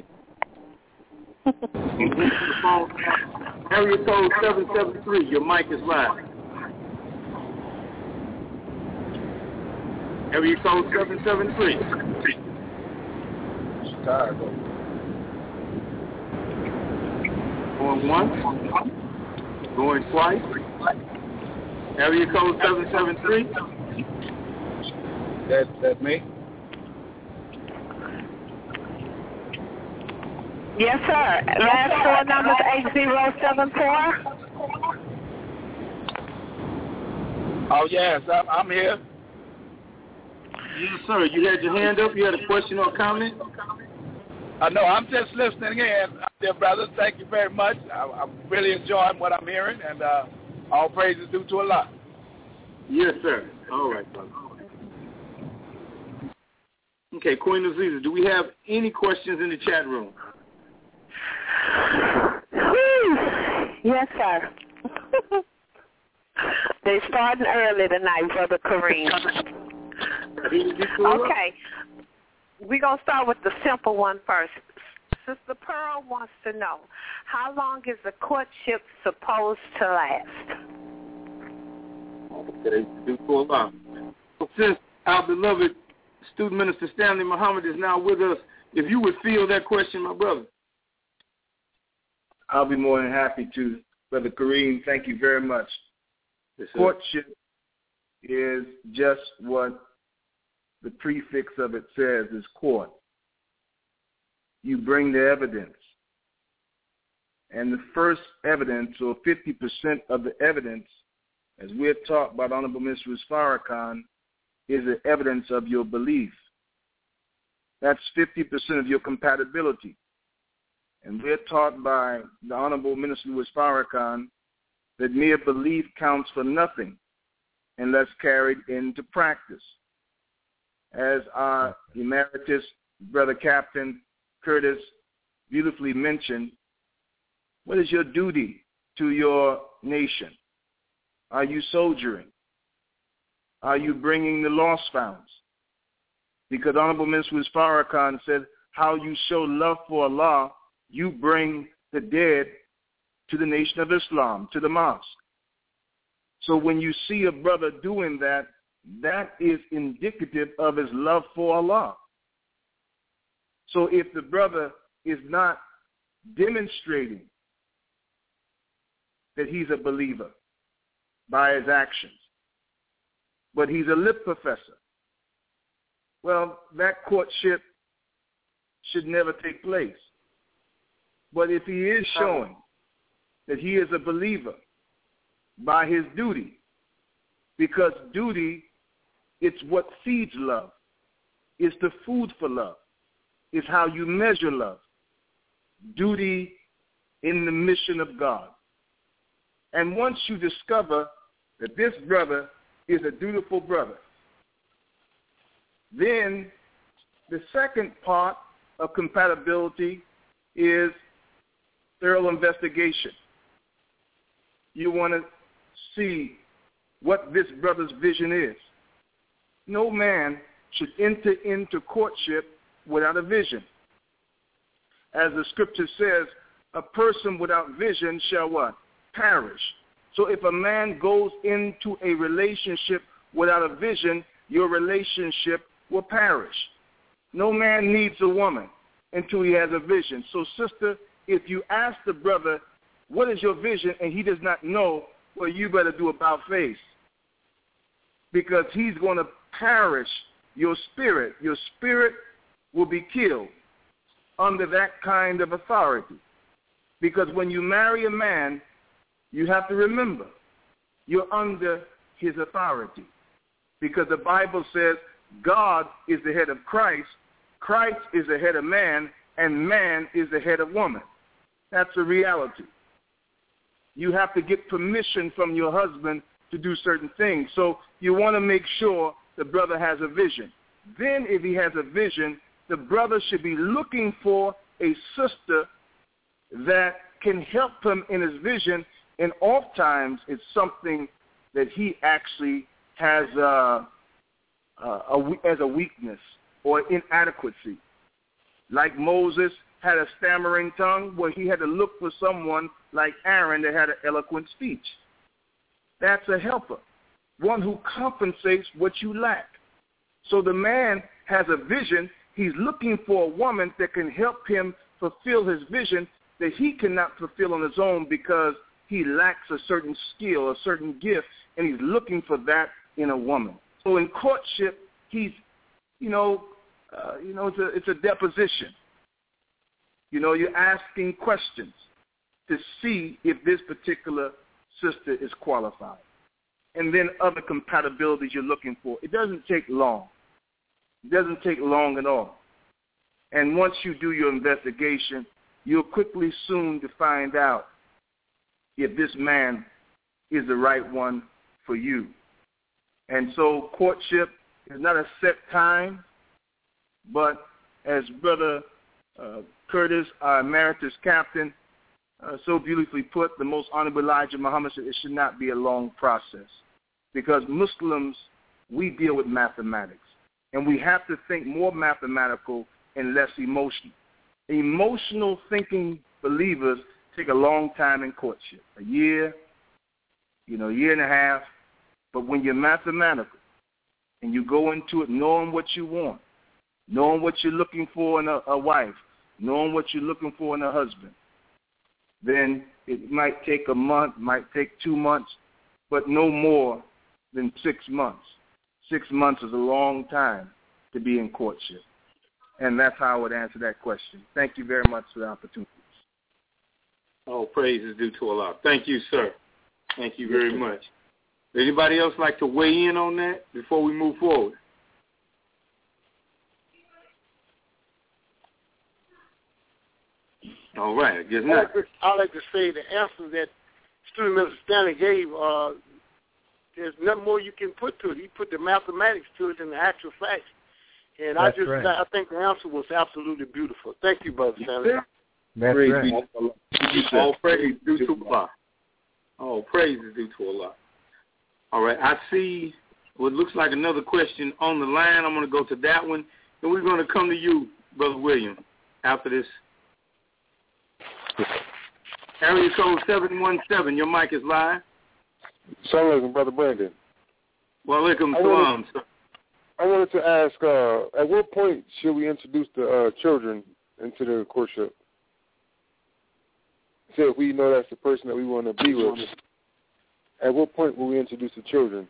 The phone, area code seven seven three, your mic is live. Area code seven seven three. Chicago. Going once. Going twice. Area code seven seven three. That, that me? Yes, sir. Last four numbers, eight zero seven four. Oh, yes, I'm, I'm here. Yes, sir. You had your hand up. You had a question or comment? Uh, no, I'm just listening in, dear brothers. Thank you very much. I, I'm really enjoying what I'm hearing, and uh, all praise is due to Allah. Yes, sir. All right, brother. Okay, Queen Aziza, do we have any questions in the chat room? Yes, sir. They're starting early tonight, Brother Kareem. Okay. We're going to start with the simple one first. Sister Pearl wants to know, how long is the courtship supposed to last? So since our beloved student minister Stanley Muhammad is now with us, if you would field that question, my brother. I'll be more than happy to. Brother Kareem, thank you very much. Yes, courtship is just what the prefix of it says, is court. You bring the evidence. And the first evidence, or fifty percent of the evidence, as we're taught by the Honorable Mister Farrakhan, is the evidence of your belief. That's fifty percent of your compatibility. And we're taught by the Honorable Minister Louis Farrakhan that mere belief counts for nothing unless carried into practice. As our emeritus Brother Captain Curtis beautifully mentioned, what is your duty to your nation? Are you soldiering? Are you bringing the lost found? Because Honorable Minister Louis Farrakhan said, how you show love for Allah, you bring the dead to the Nation of Islam, to the mosque. So when you see a brother doing that, that is indicative of his love for Allah. So if the brother is not demonstrating that he's a believer by his actions, but he's a lip professor, well, that courtship should never take place. But if he is showing that he is a believer by his duty, because duty, it's what feeds love. It's the food for love. It's how you measure love. Duty in the mission of God. And once you discover that this brother is a dutiful brother, then the second part of compatibility is thorough investigation. You want to see what this brother's vision is. No man should enter into courtship without a vision. As the scripture says, a person without vision shall what? Perish, So if a man goes into a relationship without a vision, your relationship will perish. No man needs a woman until he has a vision. So, sister, if you ask the brother, what is your vision, and he does not know, well, you better do about face, because he's going to perish your spirit. Your spirit will be killed under that kind of authority. Because when you marry a man, you have to remember, you're under his authority. Because the Bible says God is the head of Christ, Christ is the head of man, and man is the head of woman. That's a reality. You have to get permission from your husband to do certain things. So you want to make sure the brother has a vision. Then if he has a vision, the brother should be looking for a sister that can help him in his vision, and oftentimes it's something that he actually has uh, uh, a, as a weakness or inadequacy. Like Moses had a stammering tongue, well, he had to look for someone like Aaron that had an eloquent speech. That's a helper, one who compensates what you lack. So the man has a vision. He's looking for a woman that can help him fulfill his vision that he cannot fulfill on his own because he lacks a certain skill, a certain gift, and he's looking for that in a woman. So in courtship, he's, you know, uh, you know, it's a, it's a deposition. You know, you're asking questions to see if this particular sister is qualified. And then other compatibilities you're looking for. It doesn't take long. It doesn't take long at all. And once you do your investigation, you'll quickly soon to find out if this man is the right one for you. And so courtship is not a set time, but as Brother uh, Curtis, our emeritus captain, uh, so beautifully put, the most honorable Elijah Muhammad said, it should not be a long process. Because Muslims, we deal with mathematics. And we have to think more mathematical and less emotional. Emotional thinking believers take a long time in courtship, a year, you know, a year and a half. But when you're mathematical and you go into it knowing what you want, knowing what you're looking for in a, a wife, knowing what you're looking for in a husband, then it might take a month, might take two months, but no more than six months. Six months is a long time to be in courtship. And that's how I would answer that question. Thank you very much for the opportunity. All praise is due to Allah. Thank you, sir. Thank you very much. Anybody else like to weigh in on that before we move forward? All right, I guess not. I like to, I like to say the answer that student Mister Stanley gave, uh, there's nothing more you can put to it. He put the mathematics to it and the actual facts. And That's I just, right. I think the answer was absolutely beautiful. Thank you, Brother Stanley. That's praise right. Be, all praise due to Allah. All praise is due to Allah. All right, I see what looks like another question on the line. I'm going to go to that one, and we're going to come to you, Brother William, after this. Area code seven one seven, your mic is live. Assalamu alaikum, Brother Brandon. Wa alaikum I salam, wanted, sir. I wanted to ask, uh, at what point should we introduce the uh, children into the courtship? Say if we know that's the person that we want to be with, at what point will we introduce the children?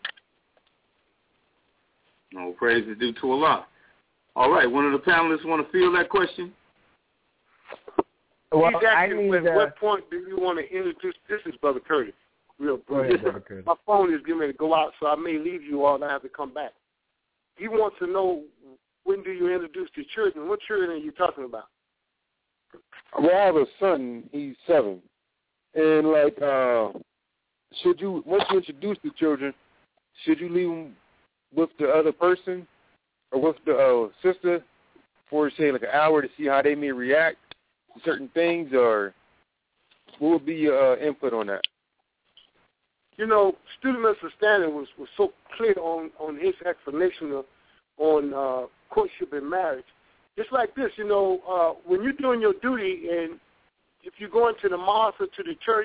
No praise is due to Allah. All right, one of the panelists want to field that question? Well, He's exactly. I need, At uh, what point do you want to introduce? This is Brother Curtis. Real Go ahead, brief. Brother Curtis. My phone is getting ready to go out, so I may leave you all and I have to come back. He wants to know, when do you introduce the children? What children are you talking about? Well, I have a son. He's seven, and like, uh, should you once you introduce the children, should you leave them with the other person or with the uh, sister for say like an hour to see how they may react to certain things, or what would be your uh, input on that? You know, student Mister Stanley was, was so clear on, on his explanation of, on uh, courtship and marriage. Just like this, you know, uh, when you're doing your duty and if you're going to the mosque or to the church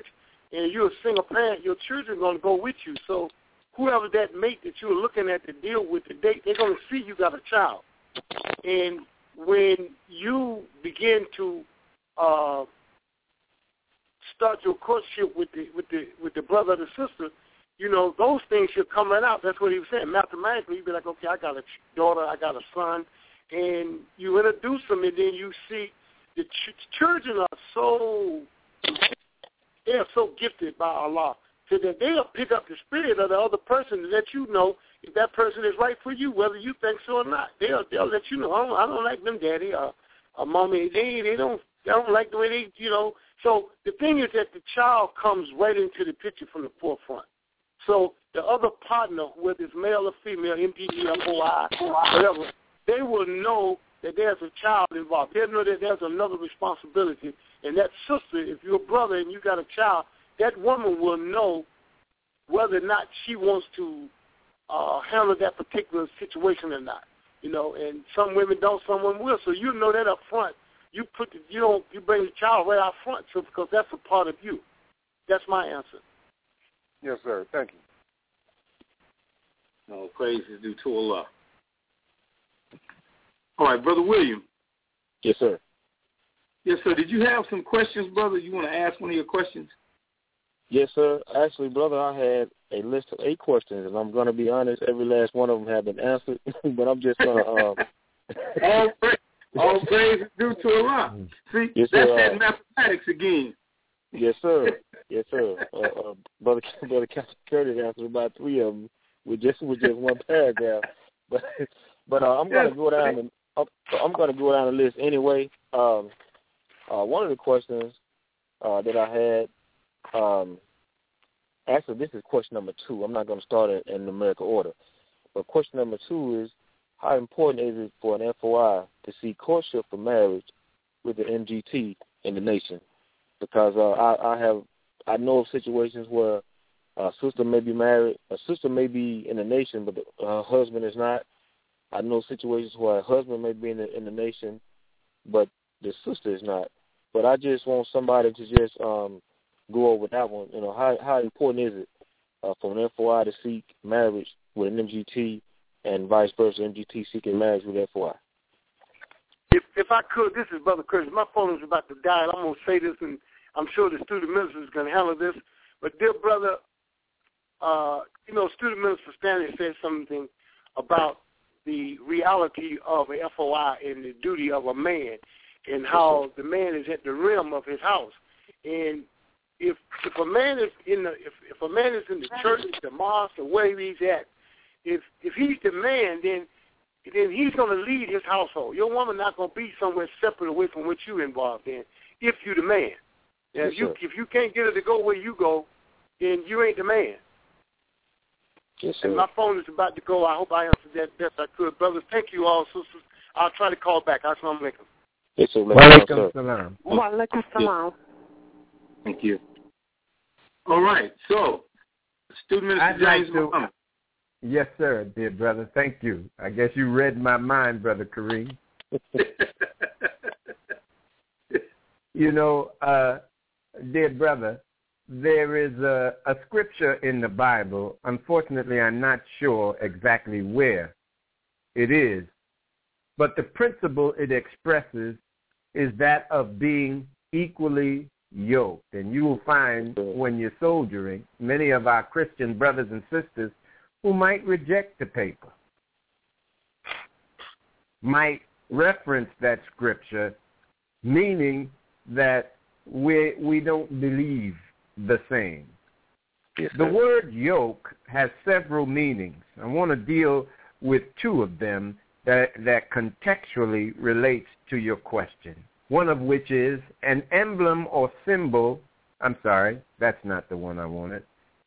and you're a single parent, your children are going to go with you. So whoever that mate that you're looking at to deal with the date, they're going to see you got a child. And when you begin to uh, start your courtship with the with the with the brother or the sister, you know, those things should come right out. That's what he was saying. Mathematically, you'd be like, okay, I got a daughter, I got a son, and you introduce them, and then you see the ch- children are so, they are so gifted by Allah, so that they'll pick up the spirit of the other person to let you know if that person is right for you, whether you think so or not. They'll they'll let you know. I don't, I don't like them, daddy or, or mommy. They they don't they don't like the way they, you know. So the thing is that the child comes right into the picture from the forefront. So the other partner, whether it's male or female, M P G, F O I, whatever, they will know that there's a child involved. They'll know that there's another responsibility. And that sister, if you're a brother and you got a child, that woman will know whether or not she wants to uh, handle that particular situation or not. You know, and some women don't, some women will. So you know that up front. You put the, you don't you bring the child right out front, so because that's a part of you. That's my answer. Yes, sir. Thank you. No, praise is due to Allah. All right, Brother William. Yes, sir. Yes, sir. Did you have some questions, brother? You want to ask one of your questions? Yes, sir. Actually, brother, I had a list of eight questions, and I'm going to be honest, every last one of them have been answered, but I'm just going to... Um... all, praise, all praise is due to Allah. See, yes, that's sir. that mathematics again. Yes, sir. Yes, sir. Uh, uh, brother, brother Curtis answered about three of them with just with just one paragraph. But but uh, I'm going to go down and I'm going to go down the list anyway. Um, uh, one of the questions uh, that I had, um, actually this is question number two. I'm not going to start it in numerical order. But question number two is, how important is it for an F O I to see courtship for marriage with the M G T in the nation? Because uh, I, I have, I know of situations where a sister may be married, a sister may be in the nation, but the, her husband is not. I know situations where a husband may be in the, in the nation, but the sister is not. But I just want somebody to just um, go over that one. You know, how how important is it uh, for an F O I to seek marriage with an M G T and vice versa, M G T seeking marriage with F O I? If if I could, this is Brother Curtis. My phone is about to die, and I'm going to say this, and I'm sure the student minister is going to handle this. But, dear brother, uh, you know, student minister Stanley said something about the reality of an F O I and the duty of a man and how the man is at the rim of his house. And if if a man is in the if, if a man is in the church, the mosque, or wherever he's at, if if he's the man, then then he's going to lead his household. Your woman not going to be somewhere separate away from what you're involved in if you're the man. Now, Yes, if you sir. if you can't get her to go where you go, then you ain't the man. Yes, sir. And my phone is about to go. I hope I answered that best I could. Brothers, thank you all, sisters. I'll try to call back. Assalamu alaikum. Yes, sir. Wa alaikum salam. Wa alaikum salam. Thank you. All right, so, student I'd Minister like James to- Muhammad. Yes, sir, dear brother. Thank you. I guess you read my mind, Brother Kareem. You know, uh, dear brother, there is a, a scripture in the Bible. Unfortunately, I'm not sure exactly where it is, but the principle it expresses is that of being equally yoked. And you will find when you're soldiering, many of our Christian brothers and sisters who might reject the paper might reference that scripture, meaning that we we don't believe the same. Yes, The sir. word yoke has several meanings. I want to deal with two of them that, that contextually relates to your question, one of which is an emblem or symbol. I'm sorry, that's not the one I wanted.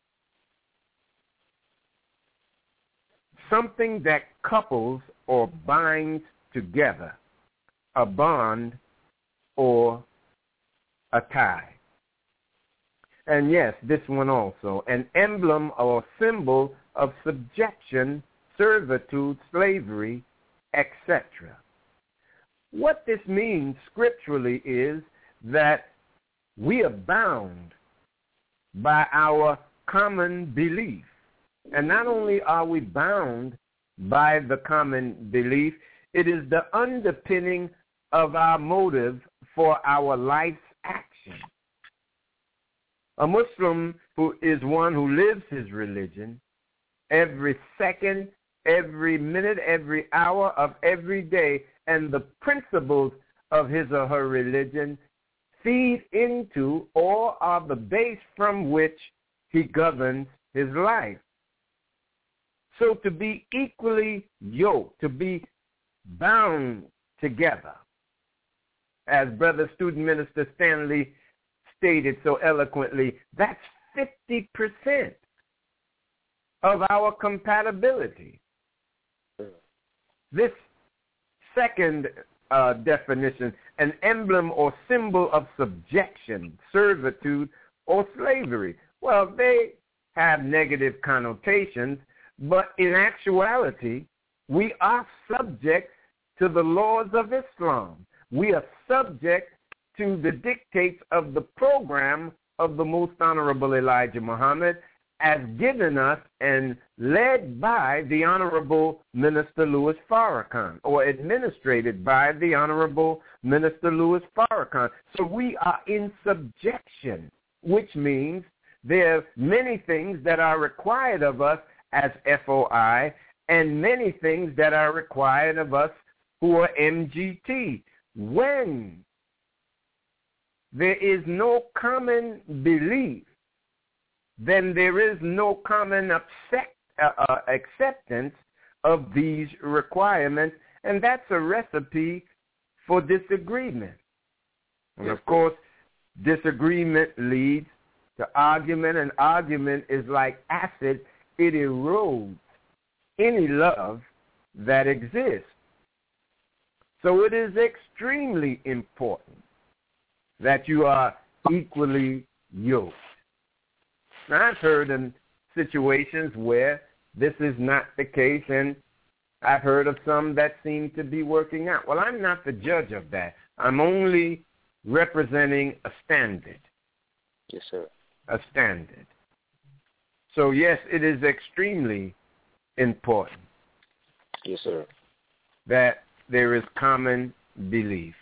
Something that couples or binds together, a bond or a tie. And yes, this one also, an emblem or symbol of subjection, servitude, slavery, et cetera. What this means scripturally is that we are bound by our common belief. And not only are we bound by the common belief, it is the underpinning of our motive for our life's action. A Muslim who is one who lives his religion every second, every minute, every hour of every day, and the principles of his or her religion feed into or are the base from which he governs his life. So to be equally yoked, to be bound together, as Brother Student Minister Stanley stated so eloquently, that's fifty percent of our compatibility. This second uh, definition, an emblem or symbol of subjection, servitude, or slavery. Well, they have negative connotations, but in actuality, we are subject to the laws of Islam. We are subject to the dictates of the program of the Most Honorable Elijah Muhammad as given us and led by the Honorable Minister Louis Farrakhan, or administrated by the Honorable Minister Louis Farrakhan. So we are in subjection, which means there are many things that are required of us as F O I and many things that are required of us who are M G T. When there is no common belief, then there is no common accept, uh, uh, acceptance of these requirements, and that's a recipe for disagreement. And of course, disagreement leads to argument, and argument is like acid. It erodes any love that exists. So it is extremely important that you are equally yoked. Now, I've heard in situations where this is not the case, and I've heard of some that seem to be working out. Well, I'm not the judge of that. I'm only representing a standard. Yes, sir. A standard. So, yes, it is extremely important. Yes, sir. That there is common belief.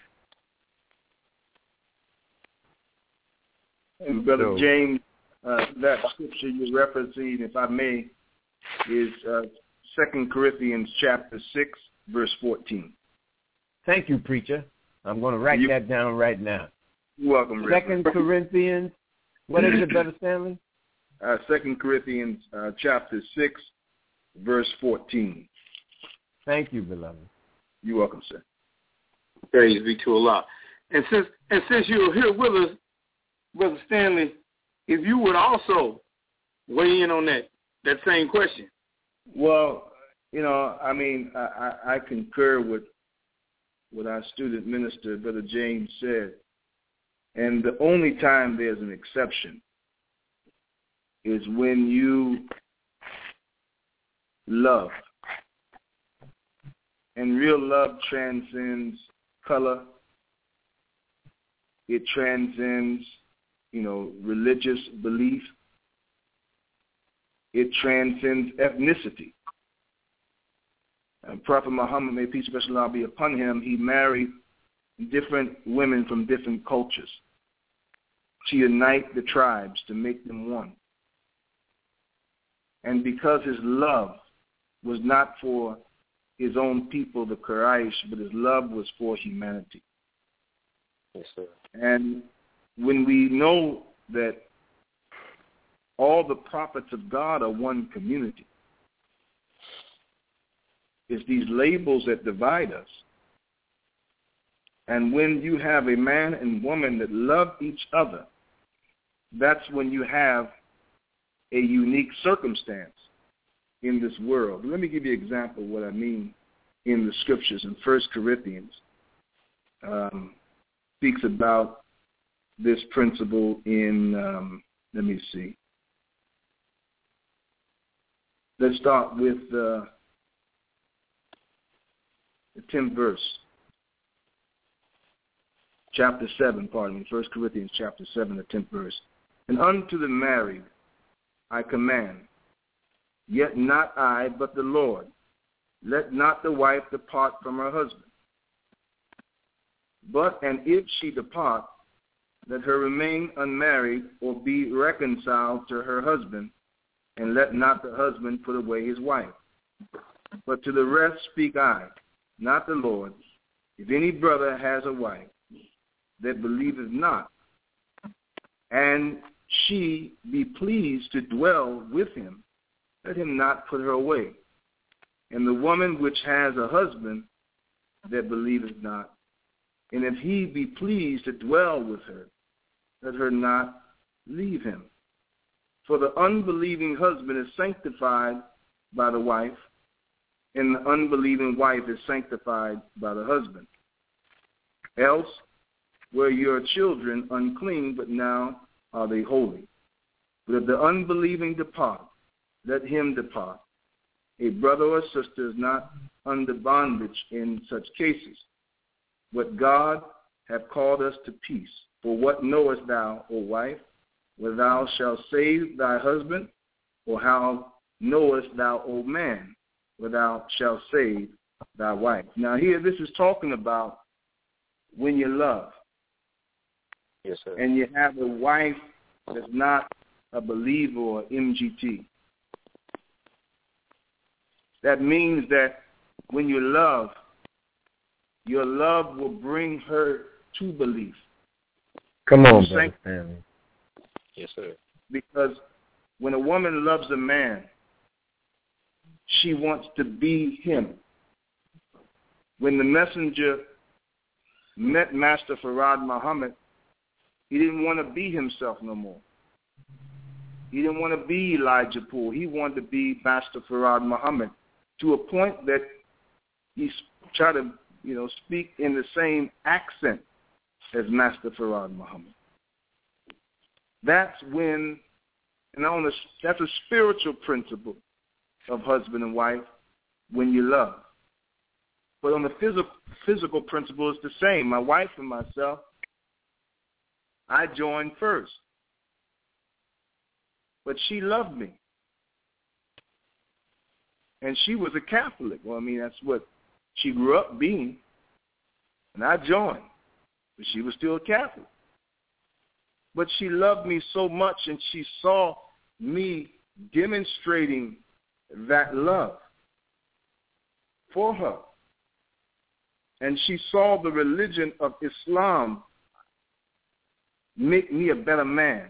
And Brother So, James, uh, that scripture you're referencing, if I may, is uh, Second Corinthians chapter six, verse fourteen. Thank you, preacher. I'm going to write You, that down right now. You're welcome, Second Reverend. Corinthians, what is it, Brother Stanley? Uh, Second Corinthians uh, chapter six, verse fourteen. Thank you, beloved. You're welcome, sir. Praise be to Allah. And since and since you're here with us, Brother Stanley, if you would also weigh in on that that same question. Well, you know, I mean, I, I, I concur with what our student minister, Brother James, said. And the only time there's an exception is when you love. And real love transcends color. It transcends, you know, religious belief. It transcends ethnicity. And Prophet Muhammad, may peace and Allah be upon him, he married different women from different cultures to unite the tribes, to make them one. And because his love was not for his own people, the Quraysh, but his love was for humanity. Yes, sir. And when we know that all the prophets of God are one community, it's these labels that divide us. And when you have a man and woman that love each other, that's when you have a unique circumstance in this world. Let me give you an example of what I mean in the scriptures. In First Corinthians, um, speaks about this principle in, um, let me see. Let's start with uh, the tenth verse. Chapter seven, pardon me, First Corinthians chapter seven, the tenth verse. And unto the married I command, yet not I, but the Lord, let not the wife depart from her husband. But, and if she depart, let her remain unmarried or be reconciled to her husband, and let not the husband put away his wife. But to the rest speak I, not the Lord. If any brother has a wife that believeth not, and she be pleased to dwell with him, let him not put her away. And the woman which has a husband that believeth not, and if he be pleased to dwell with her, let her not leave him. For the unbelieving husband is sanctified by the wife, and the unbelieving wife is sanctified by the husband. Else were your children unclean, but now are they holy. But if the unbelieving depart, let him depart. A brother or sister is not under bondage in such cases. But God hath called us to peace. For what knowest thou, O wife, whether thou shalt save thy husband? Or how knowest thou, O man, whether thou shalt save thy wife? Now here this is talking about when you love. Yes, sir. And you have a wife that's not a believer or M G T. That means that when you love, your love will bring her to belief. Come on, Brother Stanley. Yes, sir. Because when a woman loves a man, she wants to be him. When the messenger met Master Farad Muhammad, he didn't want to be himself no more. He didn't want to be Elijah Poole. He wanted to be Master Farad Muhammad, to a point that he tried to, you know, speak in the same accent as Master Farad Muhammad. That's when, and on a, that's a spiritual principle of husband and wife, when you love. But on the physical physical principle, it's the same. My wife and myself, I joined first. But she loved me. And she was a Catholic. Well, I mean, that's what she grew up being. And I joined. But she was still a Catholic. But she loved me so much, and she saw me demonstrating that love for her. And she saw the religion of Islam make me a better man.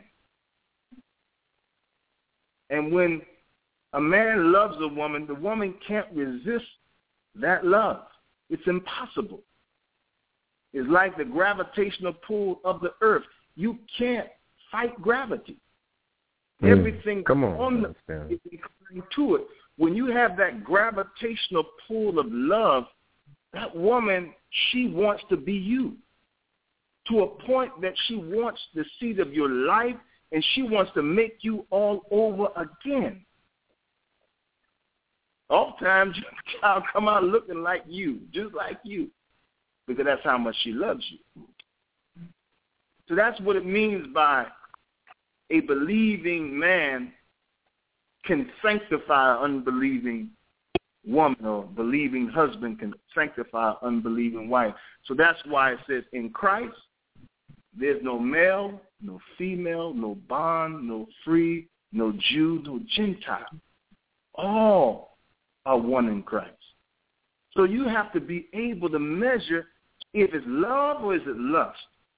And when a man loves a woman, the woman can't resist that love. It's impossible. It's like the gravitational pull of the earth. You can't fight gravity. Mm. Everything Come on, on the is inclined to it. When you have that gravitational pull of love, that woman, she wants to be you, to a point that she wants the seed of your life, and she wants to make you all over again. Oftentimes, I'll come out looking like you, just like you, because that's how much she loves you. So that's what it means by a believing man can sanctify an unbelieving woman, or believing husband can sanctify an unbelieving wife. So that's why it says in Christ, there's no male, no female, no bond, no free, no Jew, no Gentile. All are one in Christ. So you have to be able to measure if it's love or is it lust.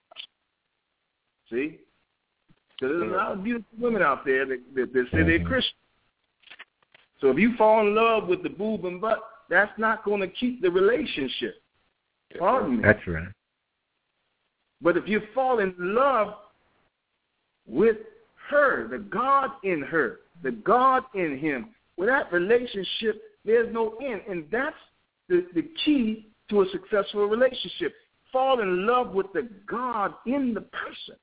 See? Because there's a lot of beautiful women out there that, that, that say they're Christian. So if you fall in love with the boob and butt, that's not going to keep the relationship. Pardon me. That's right. But if you fall in love with her, the God in her, the God in him, with that relationship, there's no end. And that's the, the key to a successful relationship. Fall in love with the God in the person.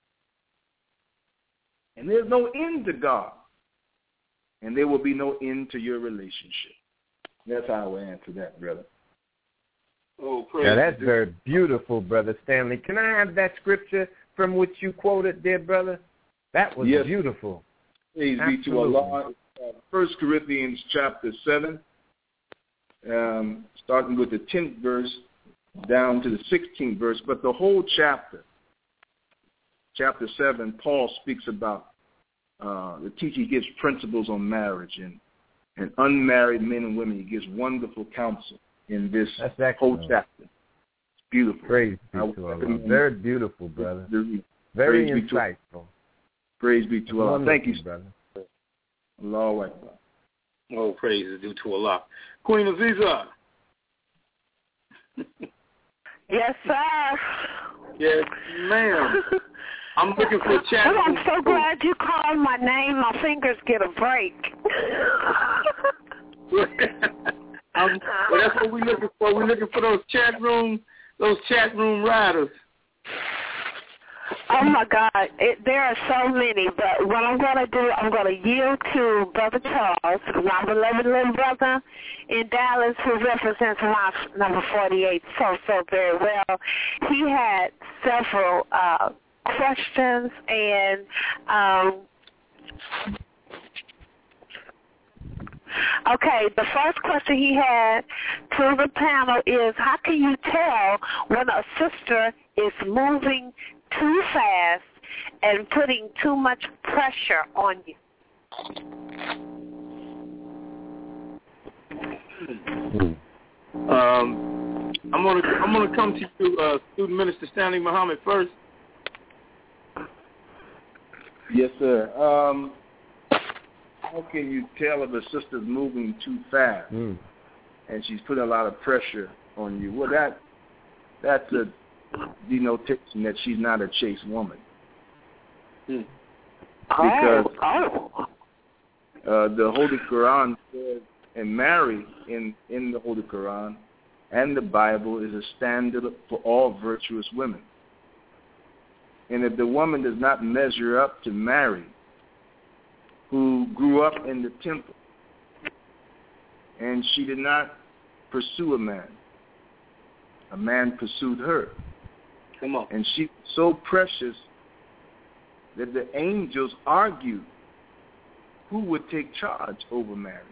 And there's no end to God. And there will be no end to your relationship. That's how I would answer that, brother. Oh, now, that's very beautiful, Brother Stanley. Can I have that scripture from which you quoted there, brother? That was yes. beautiful. Praise Absolutely. be to Allah. Uh, First Corinthians chapter seven, um, starting with the tenth verse down to the sixteenth verse, but the whole chapter, chapter seven, Paul speaks about uh, the teaching. He gives principles on marriage and, and unmarried men and women. He gives wonderful counsel in this whole chapter. It's beautiful. Praise be to Allah. Very beautiful, brother. Very Praise insightful. Be to, praise be to Allah. Thank you, brother. Allahu Akbar. Oh, praise is due to Allah. Queen Aziza. Yes, sir. Yes, ma'am. I'm looking for a chat. Oh, I'm so glad you called my name. My fingers get a break. um, well, that's what we're looking for. We're looking for those chat room, those chat room riders. Oh, my God. It, there are so many, but what I'm going to do, I'm going to yield to Brother Charles, my beloved little brother in Dallas, who represents March number forty-eight so, so very well. He had several uh, questions, and um, okay, the first question he had to the panel is, how can you tell when a sister is moving too fast and putting too much pressure on you? Um, I'm gonna I'm gonna come to you, uh, Student Minister Stanley Muhammad first. Yes, sir. Um, how can you tell if a sister's moving too fast mm. and she's putting a lot of pressure on you? Well, that that's a denotation that she's not a chaste woman. Mm. Because oh, oh. Uh, the Holy Quran says, and marry in, in the Holy Quran and the Bible is a standard for all virtuous women. And if the woman does not measure up to Mary, who grew up in the temple, and she did not pursue a man, a man pursued her. Come on. And she was so precious that the angels argued who would take charge over Mary.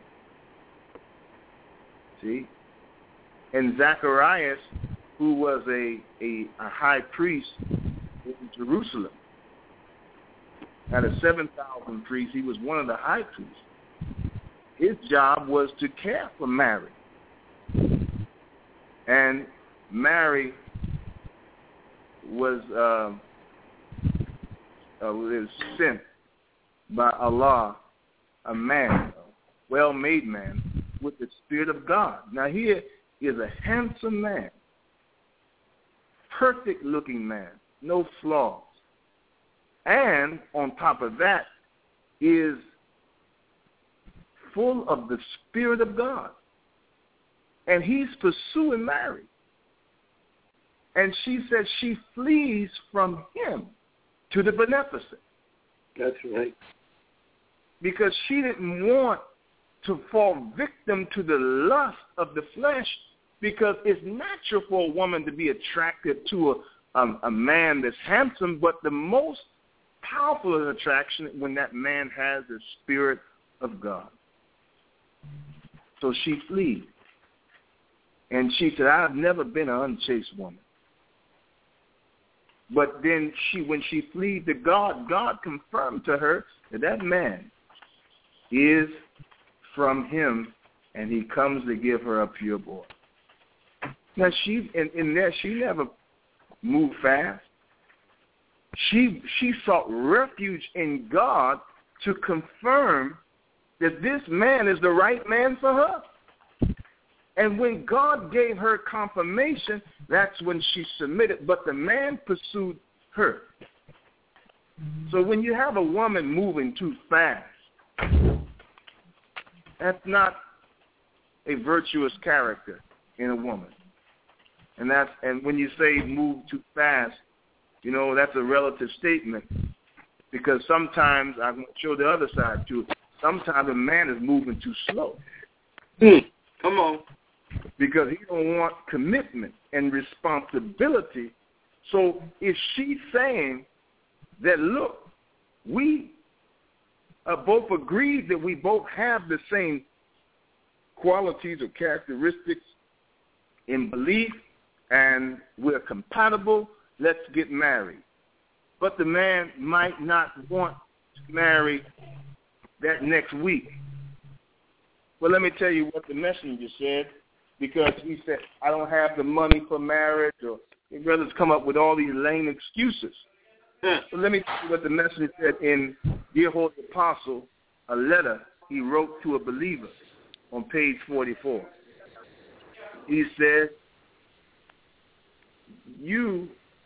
See? And Zacharias, who was a, a, a high priest in Jerusalem, out of seven thousand priests, he was one of the high priests. His job was to care for Mary. And Mary was, uh, uh, was sent by Allah, a man, a well-made man, with the Spirit of God. Now here is a handsome man, perfect-looking man, no flaws. And on top of that is full of the Spirit of God. And he's pursuing Mary. And she said she flees from him to the beneficent. That's right. Because she didn't want to fall victim to the lust of the flesh, because it's natural for a woman to be attracted to a, um, a man that's handsome, but the most powerful attraction when that man has the Spirit of God. So she flees. And she said, I've never been an unchaste woman. But then she, when she fled to God, God confirmed to her that that man is from him, and he comes to give her a pure boy. Now, she in, in there, she never moved fast. She she sought refuge in God to confirm that this man is the right man for her. And when God gave her confirmation, that's when she submitted. But the man pursued her. So when you have a woman moving too fast, that's not a virtuous character in a woman. And that's and when you say move too fast, you know, that's a relative statement. Because sometimes, I'm going to show the other side too, sometimes a man is moving too slow. Mm. Come on. Because he don't want commitment and responsibility. So if she's saying that, look, we uh, both agreed that we both have the same qualities or characteristics in belief, and we're compatible. Let's get married. But the man might not want to marry that next week. Well, let me tell you what the messenger said, because he said, I don't have the money for marriage, or his brothers come up with all these lame excuses. So let me tell you what the messenger said in Dear Holy Apostle, a letter he wrote to a believer on page forty-four. He said, you,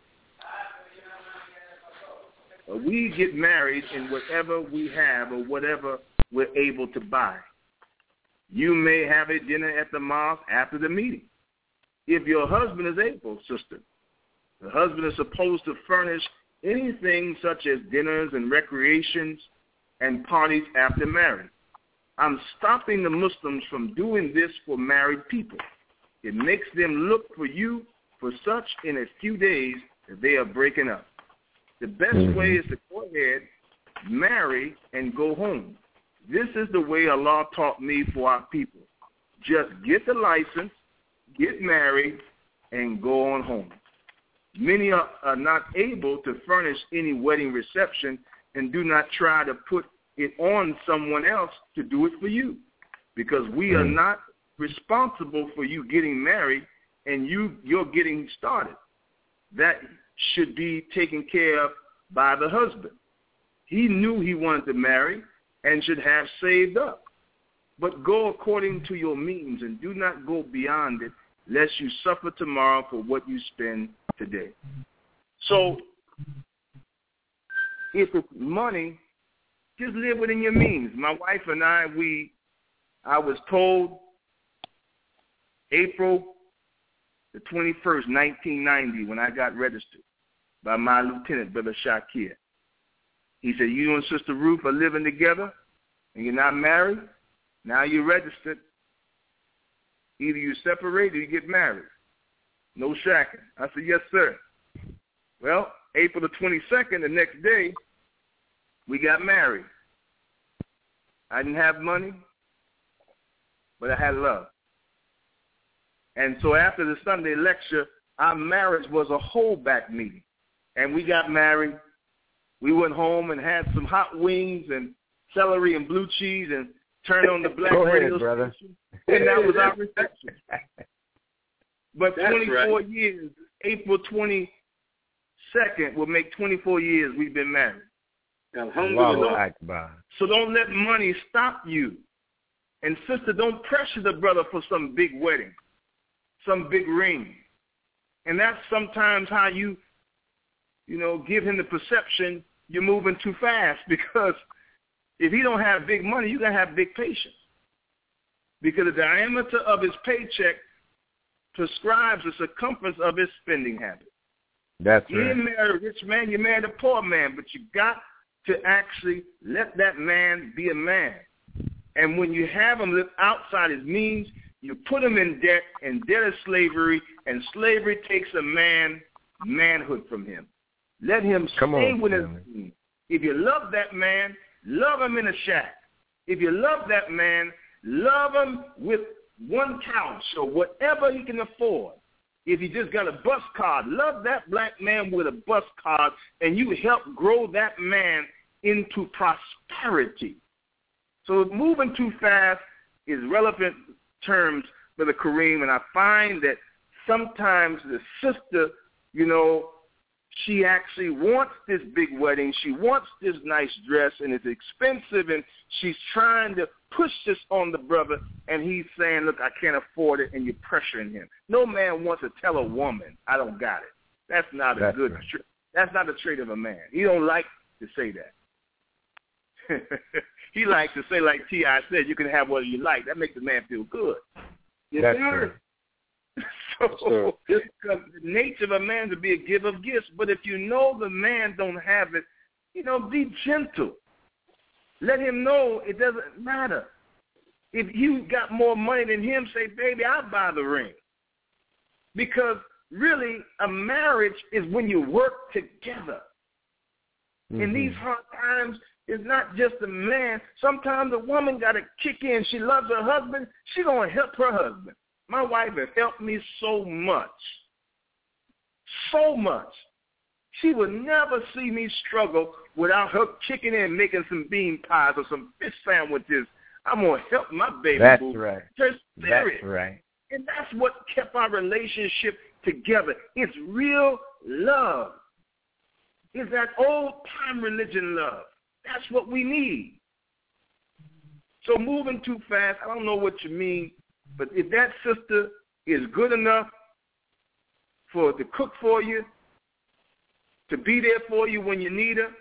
we get married in whatever we have or whatever we're able to buy. You may have a dinner at the mosque after the meeting. If your husband is able, sister, the husband is supposed to furnish anything such as dinners and recreations and parties after marriage. I'm stopping the Muslims from doing this for married people. It makes them look for you for such in a few days that they are breaking up. The best mm-hmm. way is to go ahead, marry, and go home. This is the way Allah taught me for our people. Just get the license, get married, and go on home. Many are, are not able to furnish any wedding reception and do not try to put it on someone else to do it for you, because we mm-hmm. are not responsible for you getting married and you, you're getting started. That should be taken care of by the husband. He knew he wanted to marry and should have saved up. But go according to your means and do not go beyond it, lest you suffer tomorrow for what you spend today. So if it's money, just live within your means. My wife and I, we, I was told April the twenty-first, nineteen ninety, when I got registered by my lieutenant, Brother Shakir. He said, you and Sister Ruth are living together and you're not married. Now you're registered. Either you separate or you get married. No shacking. I said, yes, sir. Well, April the twenty-second, the next day, we got married. I didn't have money, but I had love. And so after the Sunday lecture, our marriage was a holdback meeting. And we got married. We went home and had some hot wings and celery and blue cheese and turned on the black Go ahead, radio brother. station. And that was our reception. But That's twenty-four right. years, April twenty-second will make twenty-four years we've been married. Allahu Akbar. So don't let money stop you. And sister, don't pressure the brother for some big wedding, some big ring. And that's sometimes how you, you know, give him the perception you're moving too fast, because if he don't have big money, you're going to have big patience. Because the diameter of his paycheck prescribes the circumference of his spending habit. That's you right. didn't marry a rich man, you married a poor man, but you got to actually let that man be a man. And when you have him live outside his means, you put him in debt, and debt is slavery, and slavery takes a man manhood from him. Let him Come stay on, with his family. means. If you love that man, love him in a shack. If you love that man, love him with one couch or whatever he can afford. If he just got a bus card, love that black man with a bus card, and you help grow that man into prosperity. So moving too fast is relevant terms for the Kareem, and I find that sometimes the sister, you know, she actually wants this big wedding. She wants this nice dress, and it's expensive, and she's trying to push this on the brother, and he's saying, look, I can't afford it, and you're pressuring him. No man wants to tell a woman, I don't got it. That's not That's a good right. trait. That's not a trait of a man. He don't like to say that. He likes to say, like T I said, you can have what you like. That makes the man feel good. You That's know? right. So it's the nature of a man to be a giver of gifts. But if you know the man don't have it, you know, be gentle. Let him know it doesn't matter. If you got more money than him, say, baby, I'll buy the ring. Because really, a marriage is when you work together. Mm-hmm. In these hard times, it's not just the man. Sometimes a woman got to kick in. She loves her husband. She going to help her husband. My wife has helped me so much. So much. She would never see me struggle without her kicking in, making some bean pies or some fish sandwiches. I'm going to help my baby That's boo. right. Her spirit. That's right. And that's what kept our relationship together. It's real love. It's that old-time religion love. That's what we need. So moving too fast, I don't know what you mean, but if that sister is good enough for to cook for you, to be there for you when you need her,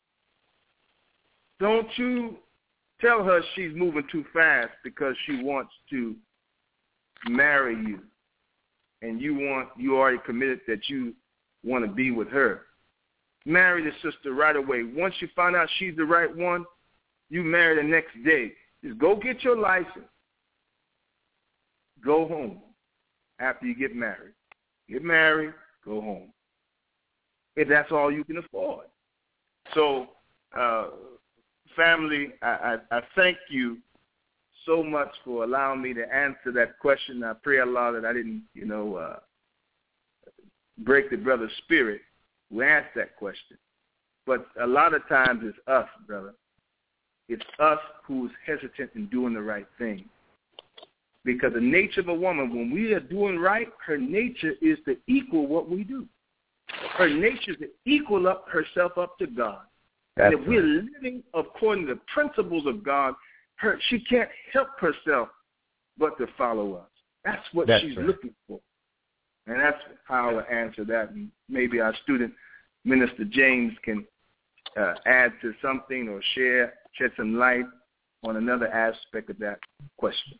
don't you tell her she's moving too fast because she wants to marry you, and you want you already committed that you want to be with her. Marry the sister right away. Once you find out she's the right one, you marry the next day. Just go get your license. Go home after you get married. Get married, go home. If that's all you can afford. So, uh, family, I, I, I thank you so much for allowing me to answer that question. I pray Allah that I didn't, you know, uh, break the brother's spirit who asked that question. But a lot of times it's us, brother. It's us who's hesitant in doing the right thing. Because the nature of a woman, when we are doing right, her nature is to equal what we do. Her nature is to equal up herself up to God. That's and if right. we're living according to the principles of God, her she can't help herself but to follow us. That's what That's she's right. looking for. And that's how I would answer that. And maybe our student, Minister James, can uh, add to something or share, shed some light on another aspect of that question.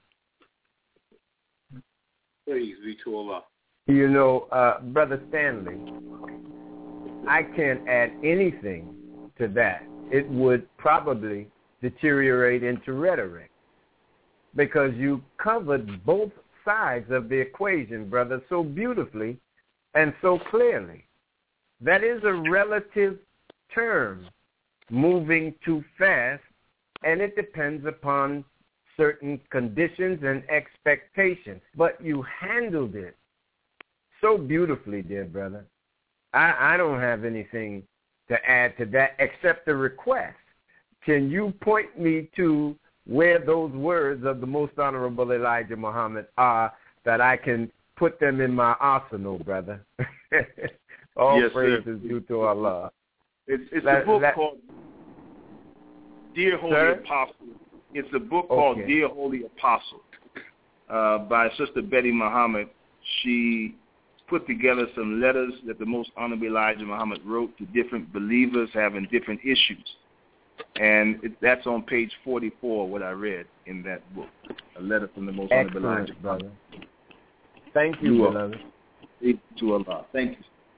Praise be to Allah. You know, uh, Brother Stanley, I can't add anything to that. It would probably deteriorate into rhetoric because you covered both sides of the equation, brother, so beautifully and so clearly. That is a relative term, moving too fast, and it depends upon certain conditions and expectations. But you handled it so beautifully, dear brother. I, I don't have anything to add to that except a request. Can you point me to where those words of the Most Honorable Elijah Muhammad are that I can put them in my arsenal, brother? All yes, praise sir. is due to Allah. It's, it's that, a book that, called Dear Holy sir? Apostle. It's a book Okay. called Dear Holy Apostle uh, by Sister Betty Muhammad. She put together some letters that the Most Honorable Elijah Muhammad wrote to different believers having different issues. And it, that's on page forty-four, what I read in that book, a letter from the Most Honorable Elijah brother. Thank you, you brother. Thank you to Allah. Thank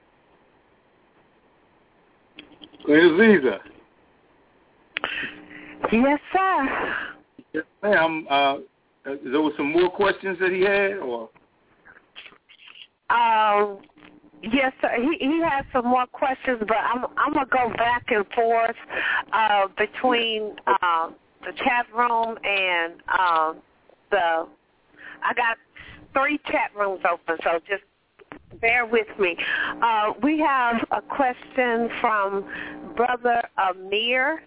you. Aziza. Yes, sir. Yes, ma'am. Uh, there were some more questions that he had, or? Um, yes, sir. He he has some more questions, but I'm I'm gonna go back and forth uh, between um, the chat room and um, the. I got three chat rooms open, so just bear with me. Uh, we have a question from Brother Amir.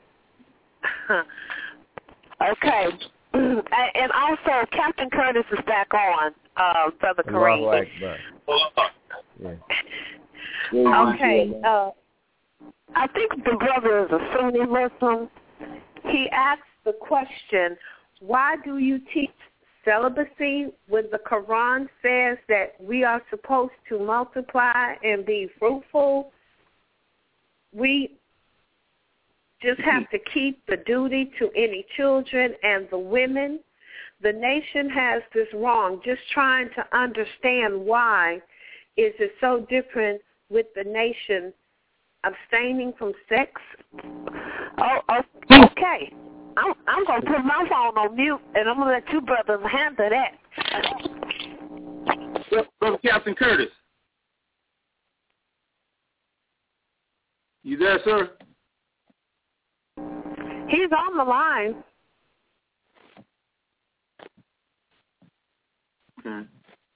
Okay. And also, Captain Curtis is back on, uh, Brother Kareem. Allahu Akbar. Yeah. Okay. Uh, I think the brother is a Sunni Muslim. He asked the question, why do you teach celibacy when the Quran says that we are supposed to multiply and be fruitful? We just have to keep the duty to any children and the women. The nation has this wrong. Just trying to understand why is it so different with the nation abstaining from sex? Oh, oh okay. I'm, I'm going to put my phone on mute, and I'm going to let you brothers handle that. Brother Captain Curtis. You there, sir? He's on the line. Okay.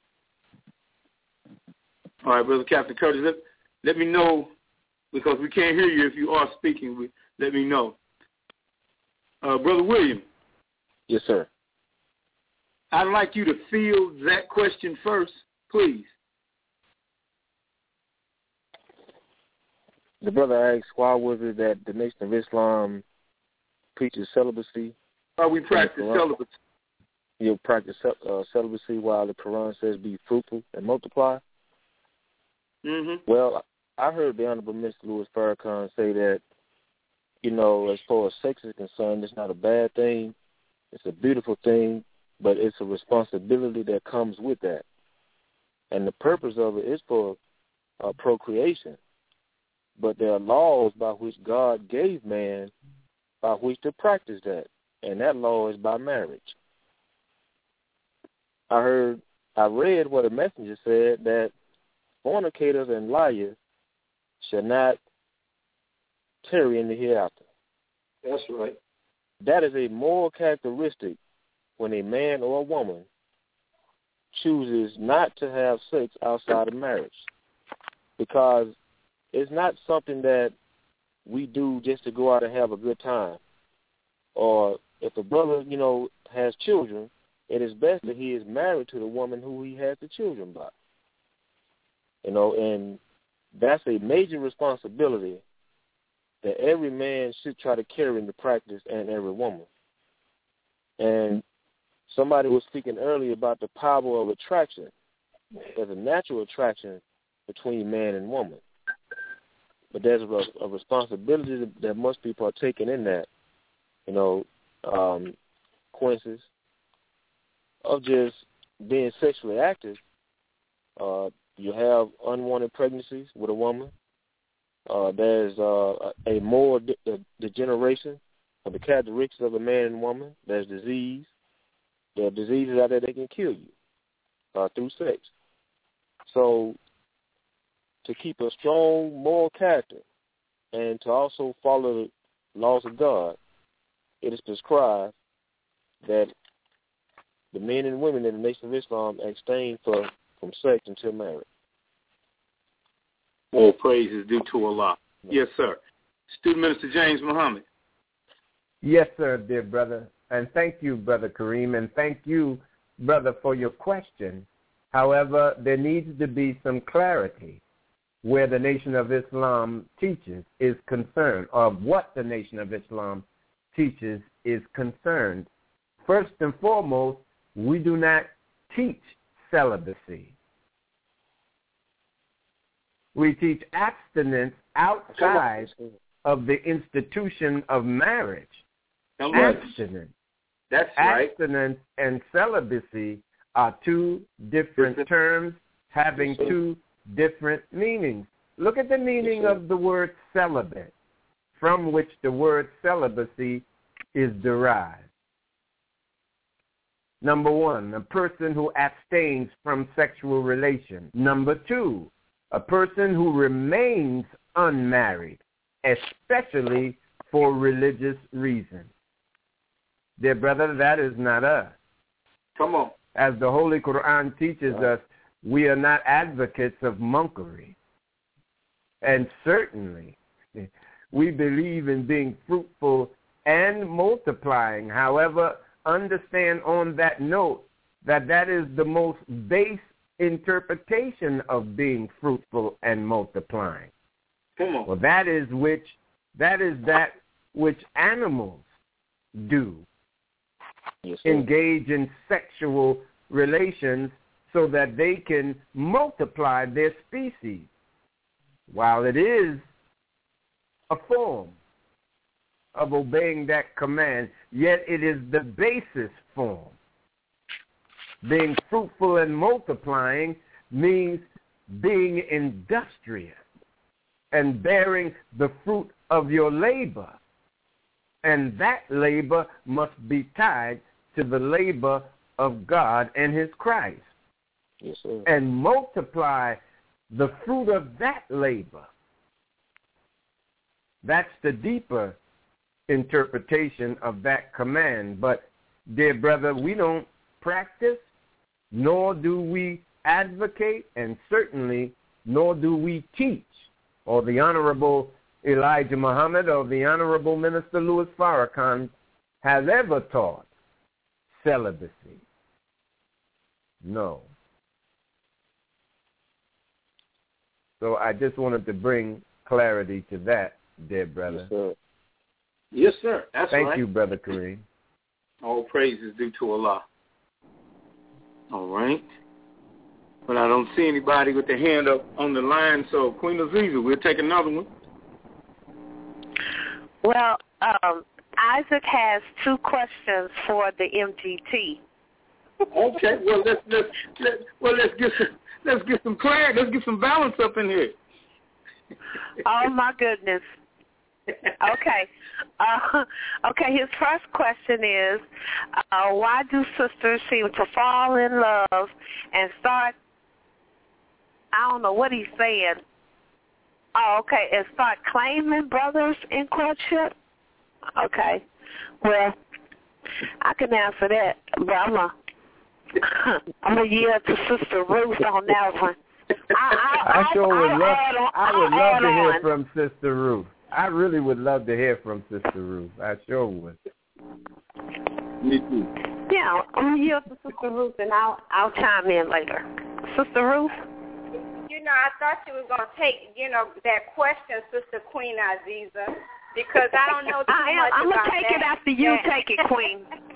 All right, Brother Captain Curtis, let, let me know, because we can't hear you if you are speaking. We, let me know. Uh, Brother William. Yes, sir. I'd like you to field that question first, please. The brother asked, why was it that the Nation of Islam preaches celibacy? Why we practice celibacy? You practice uh, celibacy while the Quran says be fruitful and multiply? Mm-hmm. Well, I heard the Honorable Mister Louis Farrakhan say that, you know, as far as sex is concerned, it's not a bad thing. It's a beautiful thing, but it's a responsibility that comes with that. And the purpose of it is for uh, procreation. But there are laws by which God gave man by which to practice that. And that law is by marriage. I heard, I read what a messenger said, that fornicators and liars shall not tarry in the hereafter. That's right. That is a moral characteristic when a man or a woman chooses not to have sex outside of marriage, because it's not something that we do just to go out and have a good time. Or if a brother, you know, has children, it is best that he is married to the woman who he has the children by. You know, and that's a major responsibility that every man should try to carry into practice, and every woman. And somebody was speaking earlier about the power of attraction. There's a natural attraction between man and woman. But there's a, a responsibility that must be partaken in that, you know, um, consequences of just being sexually active. Uh, you have unwanted pregnancies with a woman. Uh, there's uh, a more de- de- degeneration of the characteristics of a man and woman. There's disease. There are diseases out there that can kill you uh, through sex. So to keep a strong moral character and to also follow the laws of God, it is prescribed that the men and women in the Nation of Islam abstain for, from sex until marriage. All praise is due to Allah. Yes, sir. Student Minister James Muhammad. Yes, sir, dear brother. And thank you, Brother Kareem, and thank you, brother, for your question. However, there needs to be some clarity where the Nation of Islam teaches is concerned, or what the Nation of Islam teaches is concerned. First and foremost, we do not teach celibacy. We teach abstinence outside of the institution of marriage. Abstinence. That's right. Abstinence and celibacy are two different terms having two different meanings. Look at the meaning of the word celibate, from which the word celibacy is derived. Number one, a person who abstains from sexual relations. Number two, a person who remains unmarried, especially for religious reasons. Dear brother, that is not us. Come on. As the Holy Quran teaches us, we are not advocates of monkery. And certainly, we believe in being fruitful and multiplying. However, understand on that note that that is the most base interpretation of being fruitful and multiplying. Come on. Well, that is which that is that which animals do. Yes, sir. Engage in sexual relations so that they can multiply their species. While it is a form of obeying that command, yet it is the basis form. Being fruitful and multiplying means being industrious and bearing the fruit of your labor. And that labor must be tied to the labor of God and his Christ. Yes, sir. And multiply the fruit of that labor. That's the deeper interpretation of that command. But, dear brother, we don't practice, nor do we advocate, and certainly nor do we teach, or the Honorable Elijah Muhammad or the Honorable Minister Louis Farrakhan has ever taught celibacy. No. So I just wanted to bring clarity to that, dear brother. Yes, sir. Yes, sir. That's Thank right. you, Brother Kareem. All praise is due to Allah. All right. But I don't see anybody with their hand up on the line, so Queen Aziza, we'll take another one. Well, um, Isaac has two questions for the M G T. Okay. Well, let's let's let well let's get some let's get some clarity. Let's get some balance up in here. Oh my goodness. Okay. Uh, okay, his first question is, uh, why do sisters seem to fall in love and start, I don't know what he's saying. Oh, okay, and start claiming brothers in courtship? Okay. Well, I can answer that, but I'm a, I'm a yield to Sister Ruth on that one. I, I, I sure would I'll love, on, I would I'll love to hear on. from Sister Ruth. I really would love to hear from Sister Ruth. I sure would. Me too. Yeah, I'm here for Sister Ruth, and I'll I'll chime in later. Sister Ruth? You know, I thought you were going to take, you know, that question, Sister Queen Aziza, because I don't know too I am, much I'm about gonna take that. it after you that. take it, Queen.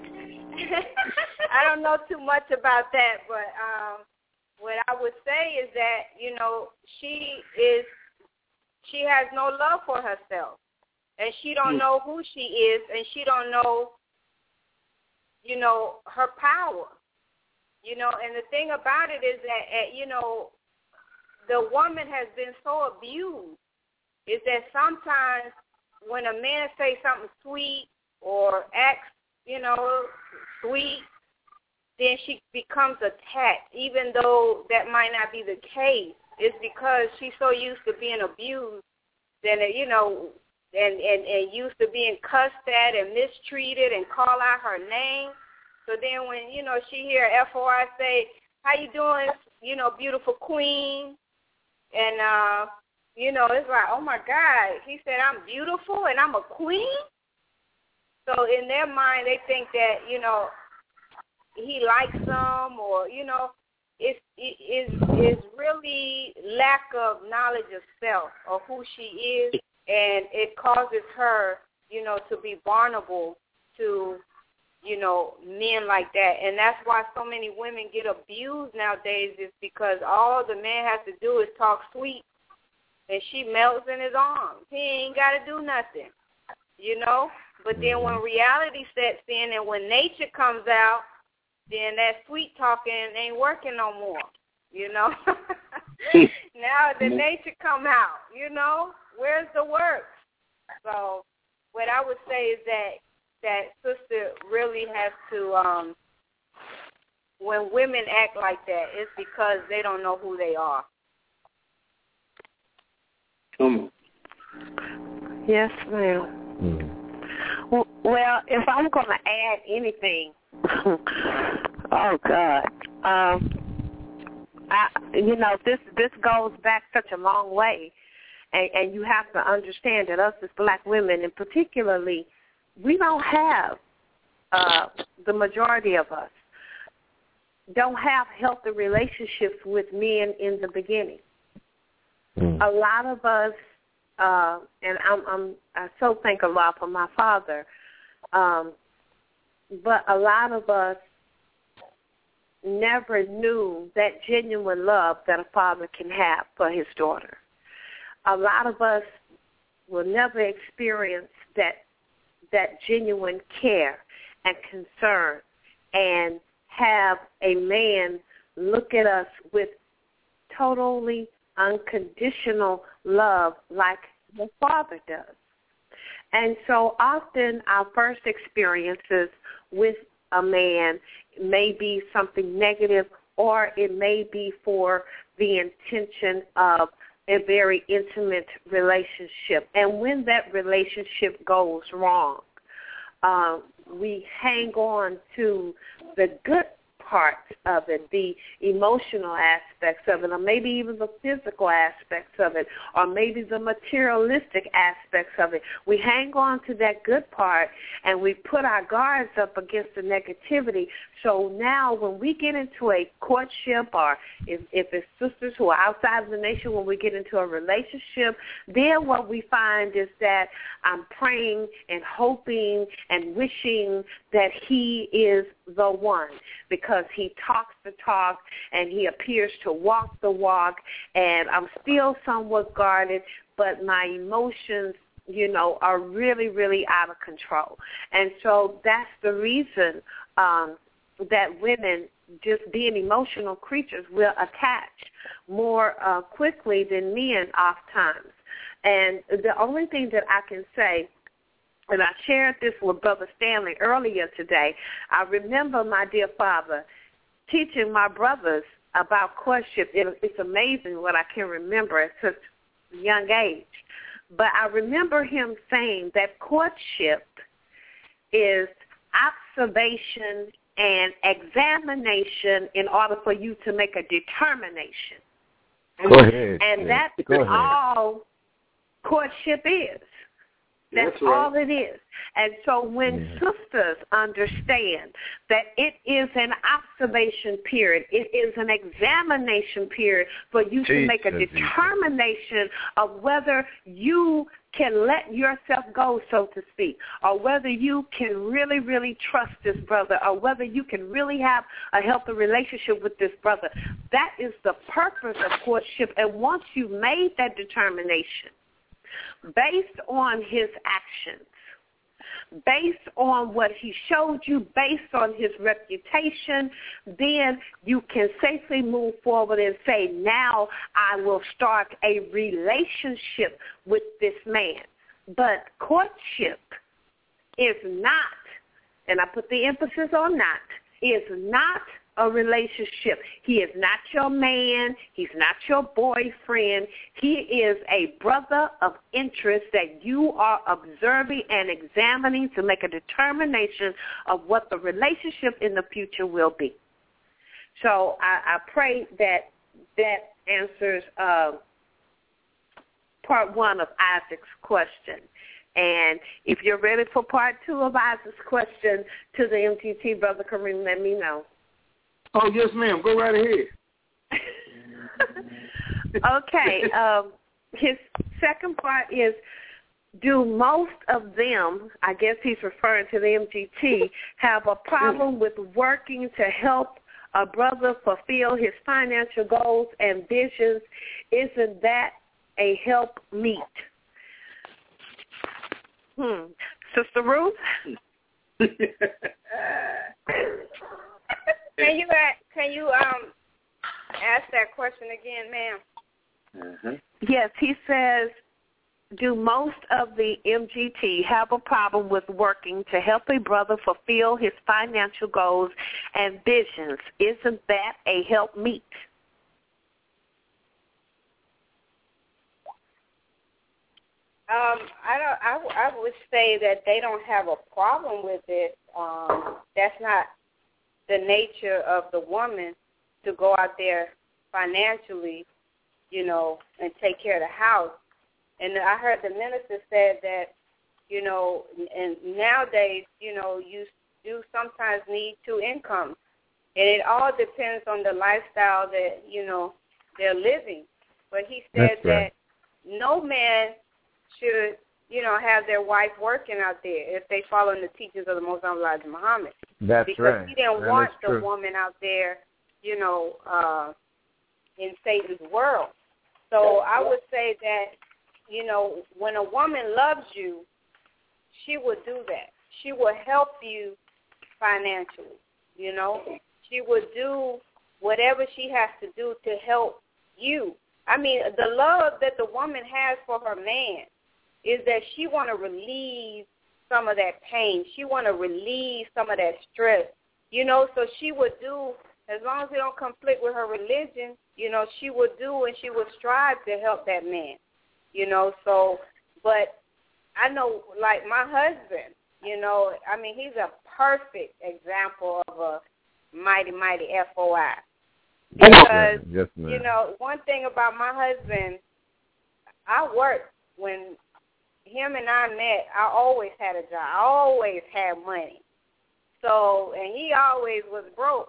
I don't know too much about that, but um, what I would say is that, you know, she is, she has no love for herself, and she don't know who she is, and she don't know, you know, her power. You know, and the thing about it is that, uh, you know, the woman has been so abused, is that sometimes when a man says something sweet or acts, you know, sweet, then she becomes attacked, even though that might not be the case. It's because she's so used to being abused, then, you know, and, and, and used to being cussed at and mistreated and call out her name. So then when, you know, she hear F O I say, how you doing, you know, beautiful queen? And, uh, you know, it's like, oh, my God, he said I'm beautiful and I'm a queen? So in their mind, they think that, you know, he likes them, or, you know, it's it is is really lack of knowledge of self or who she is, and it causes her, you know, to be vulnerable to, you know, men like that. And that's why so many women get abused nowadays, is because all the man has to do is talk sweet, and she melts in his arms. He ain't got to do nothing, you know. But then when reality sets in and when nature comes out, then that sweet talking ain't working no more, you know. Now the nature come out, you know. Where's the work? So what I would say is that that sister really has to, um, when women act like that, it's because they don't know who they are. Come on. Yes, ma'am. Mm. Well, if I'm going to add anything, oh God, um, I, you know, this this goes back such a long way, and, and you have to understand that us as black women, and particularly, we don't have uh, the majority of us don't have healthy relationships with men in the beginning. Mm. A lot of us, uh, and I'm, I'm I so thank Allah for my father. Um, but a lot of us never knew that genuine love that a father can have for his daughter. A lot of us will never experience that that genuine care and concern and have a man look at us with totally unconditional love like the father does. And so often our first experiences with a man may be something negative, or it may be for the intention of a very intimate relationship. And when that relationship goes wrong, uh, we hang on to the good parts of it, the emotional aspects of it, or maybe even the physical aspects of it, or maybe the materialistic aspects of it. We hang on to that good part, and we put our guards up against the negativity. So now when we get into a courtship, or if, if it's sisters who are outside of the nation, when we get into a relationship, then what we find is that I'm praying and hoping and wishing that he is the one, because he talks the talk and he appears to walk the walk, and I'm still somewhat guarded, but my emotions, you know, are really, really out of control. And so that's the reason um, that women, just being emotional creatures, will attach more uh, quickly than men oftentimes. And the only thing that I can say, and I shared this with Brother Stanley earlier today, I remember my dear father teaching my brothers about courtship. It, it's amazing what I can remember at such a young age. But I remember him saying that courtship is observation and examination in order for you to make a determination. Go ahead. And that's Go ahead. all courtship is. That's, That's right. all it is. And so when yeah. sisters understand that it is an observation period, it is an examination period for you Jesus, to make a determination Jesus. of whether you can let yourself go, so to speak, or whether you can really, really trust this brother, or whether you can really have a healthy relationship with this brother. That is the purpose of courtship. And once you've made that determination, based on his actions, based on what he showed you, based on his reputation, then you can safely move forward and say, now I will start a relationship with this man. But courtship is not, and I put the emphasis on not, is not a relationship. He is not your man. He's not your boyfriend. He is a brother of interest that you are observing and examining to make a determination of what the relationship in the future will be. So I, I pray that that answers uh, part one of Isaac's question. And if you're ready for part two of Isaac's question to the M T T, Brother Kareem, let me know. Oh, yes, ma'am. Go right ahead. Okay. Um, his second part is, do most of them, I guess he's referring to the M G T, have a problem with working to help a brother fulfill his financial goals and visions? Isn't that a help meet? Hmm. Sister Ruth? Can you can you um ask that question again, ma'am? Mm-hmm. Yes, he says, do most of the M G T have a problem with working to help a brother fulfill his financial goals and visions? Isn't that a help meet? Um, I don't. I, I would say that they don't have a problem with it. Um, that's not the nature of the woman to go out there financially, you know, and take care of the house. And I heard the minister said that, you know, and nowadays, you know, you do sometimes need two incomes. And it all depends on the lifestyle that, you know, they're living. But he said right. that no man should, you know, have their wife working out there if they follow in the teachings of the Most High Elijah Muhammad. That's because right. he didn't that want the woman out there, you know, uh, in Satan's world. So I would say that, you know, when a woman loves you, she would do that. She will help you financially, you know. She would do whatever she has to do to help you. I mean, the love that the woman has for her man is that she want to relieve some of that pain. She want to relieve some of that stress, you know, so she would do as long as it don't conflict with her religion, you know, she would do and she would strive to help that man, you know. So, but I know, like my husband, you know, I mean, he's a perfect example of a mighty, mighty F O I. Because, yes, you know, one thing about my husband, I worked when him and I met, I always had a job. I always had money. So, and he always was broke.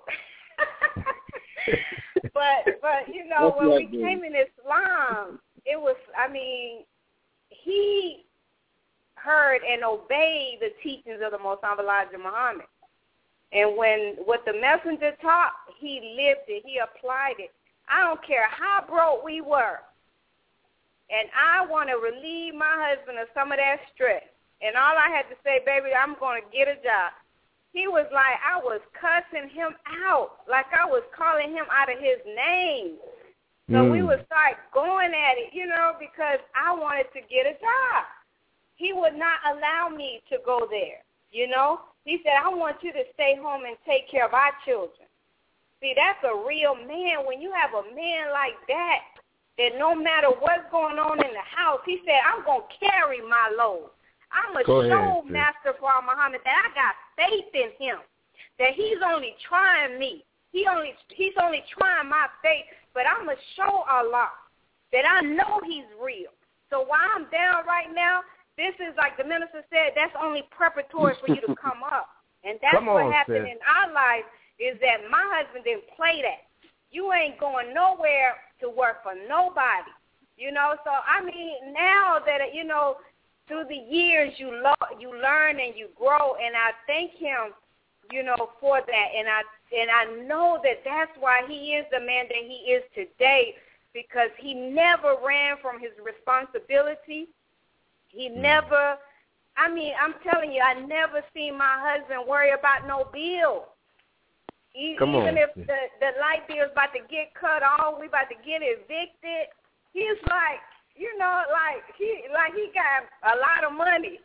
but, but you know, What's when we doing? came in Islam, it was, I mean, he heard and obeyed the teachings of the Most Honorable Elijah Muhammad. And when what the messenger taught, he lived it. He applied it. I don't care how broke we were. And I want to relieve my husband of some of that stress. And all I had to say, baby, I'm going to get a job. He was like, I was cussing him out, like I was calling him out of his name. So mm. we would start going at it, you know, because I wanted to get a job. He would not allow me to go there, you know. He said, I want you to stay home and take care of our children. See, that's a real man. When you have a man like that, that no matter what's going on in the house, he said, I'm going to carry my load. I'm going to show ahead, Master Fard Muhammad that I got faith in him, that he's only trying me. He only He's only trying my faith, but I'm going to show Allah that I know he's real. So while I'm down right now, this is, like the minister said, that's only preparatory for you to come up. And that's come what on, happened sis. in our life is that my husband didn't play that. You ain't going nowhere to work for nobody, you know. So, I mean, now that, you know, through the years you lo- you learn and you grow, and I thank him, you know, for that. And I, and I know that that's why he is the man that he is today, because he never ran from his responsibility. He never, I mean, I'm telling you, I never seen my husband worry about no bill. He, Come even on. if the, the light bill is about to get cut off, we about to get evicted, he's like, you know, like he like he got a lot of money.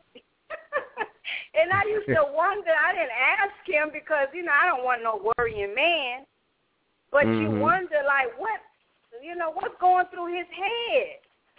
And I used to wonder, I didn't ask him because, you know, I don't want no worrying man. But mm-hmm. you wonder, like, what, you know, what's going through his head?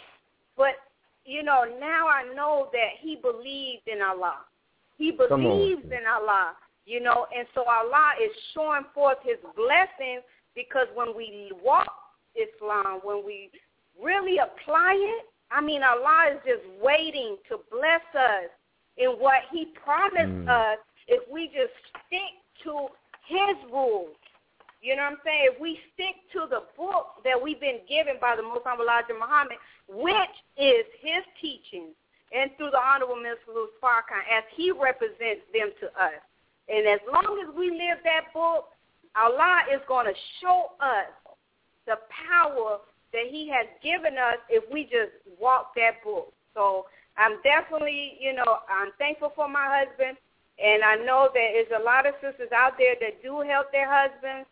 But you know, now I know that he believed in Allah. He believes in Allah, you know, and so Allah is showing forth his blessings because when we walk Islam, when we really apply it, I mean, Allah is just waiting to bless us in what he promised mm. us if we just stick to his rules. You know what I'm saying? If we stick to the book that we've been given by the Most Honorable Elijah Muhammad, which is his teachings, and through the Honorable Mister Louis Farrakhan, as he represents them to us. And as long as we live that book, Allah is going to show us the power that he has given us if we just walk that book. So I'm definitely, you know, I'm thankful for my husband, and I know that there's a lot of sisters out there that do help their husbands.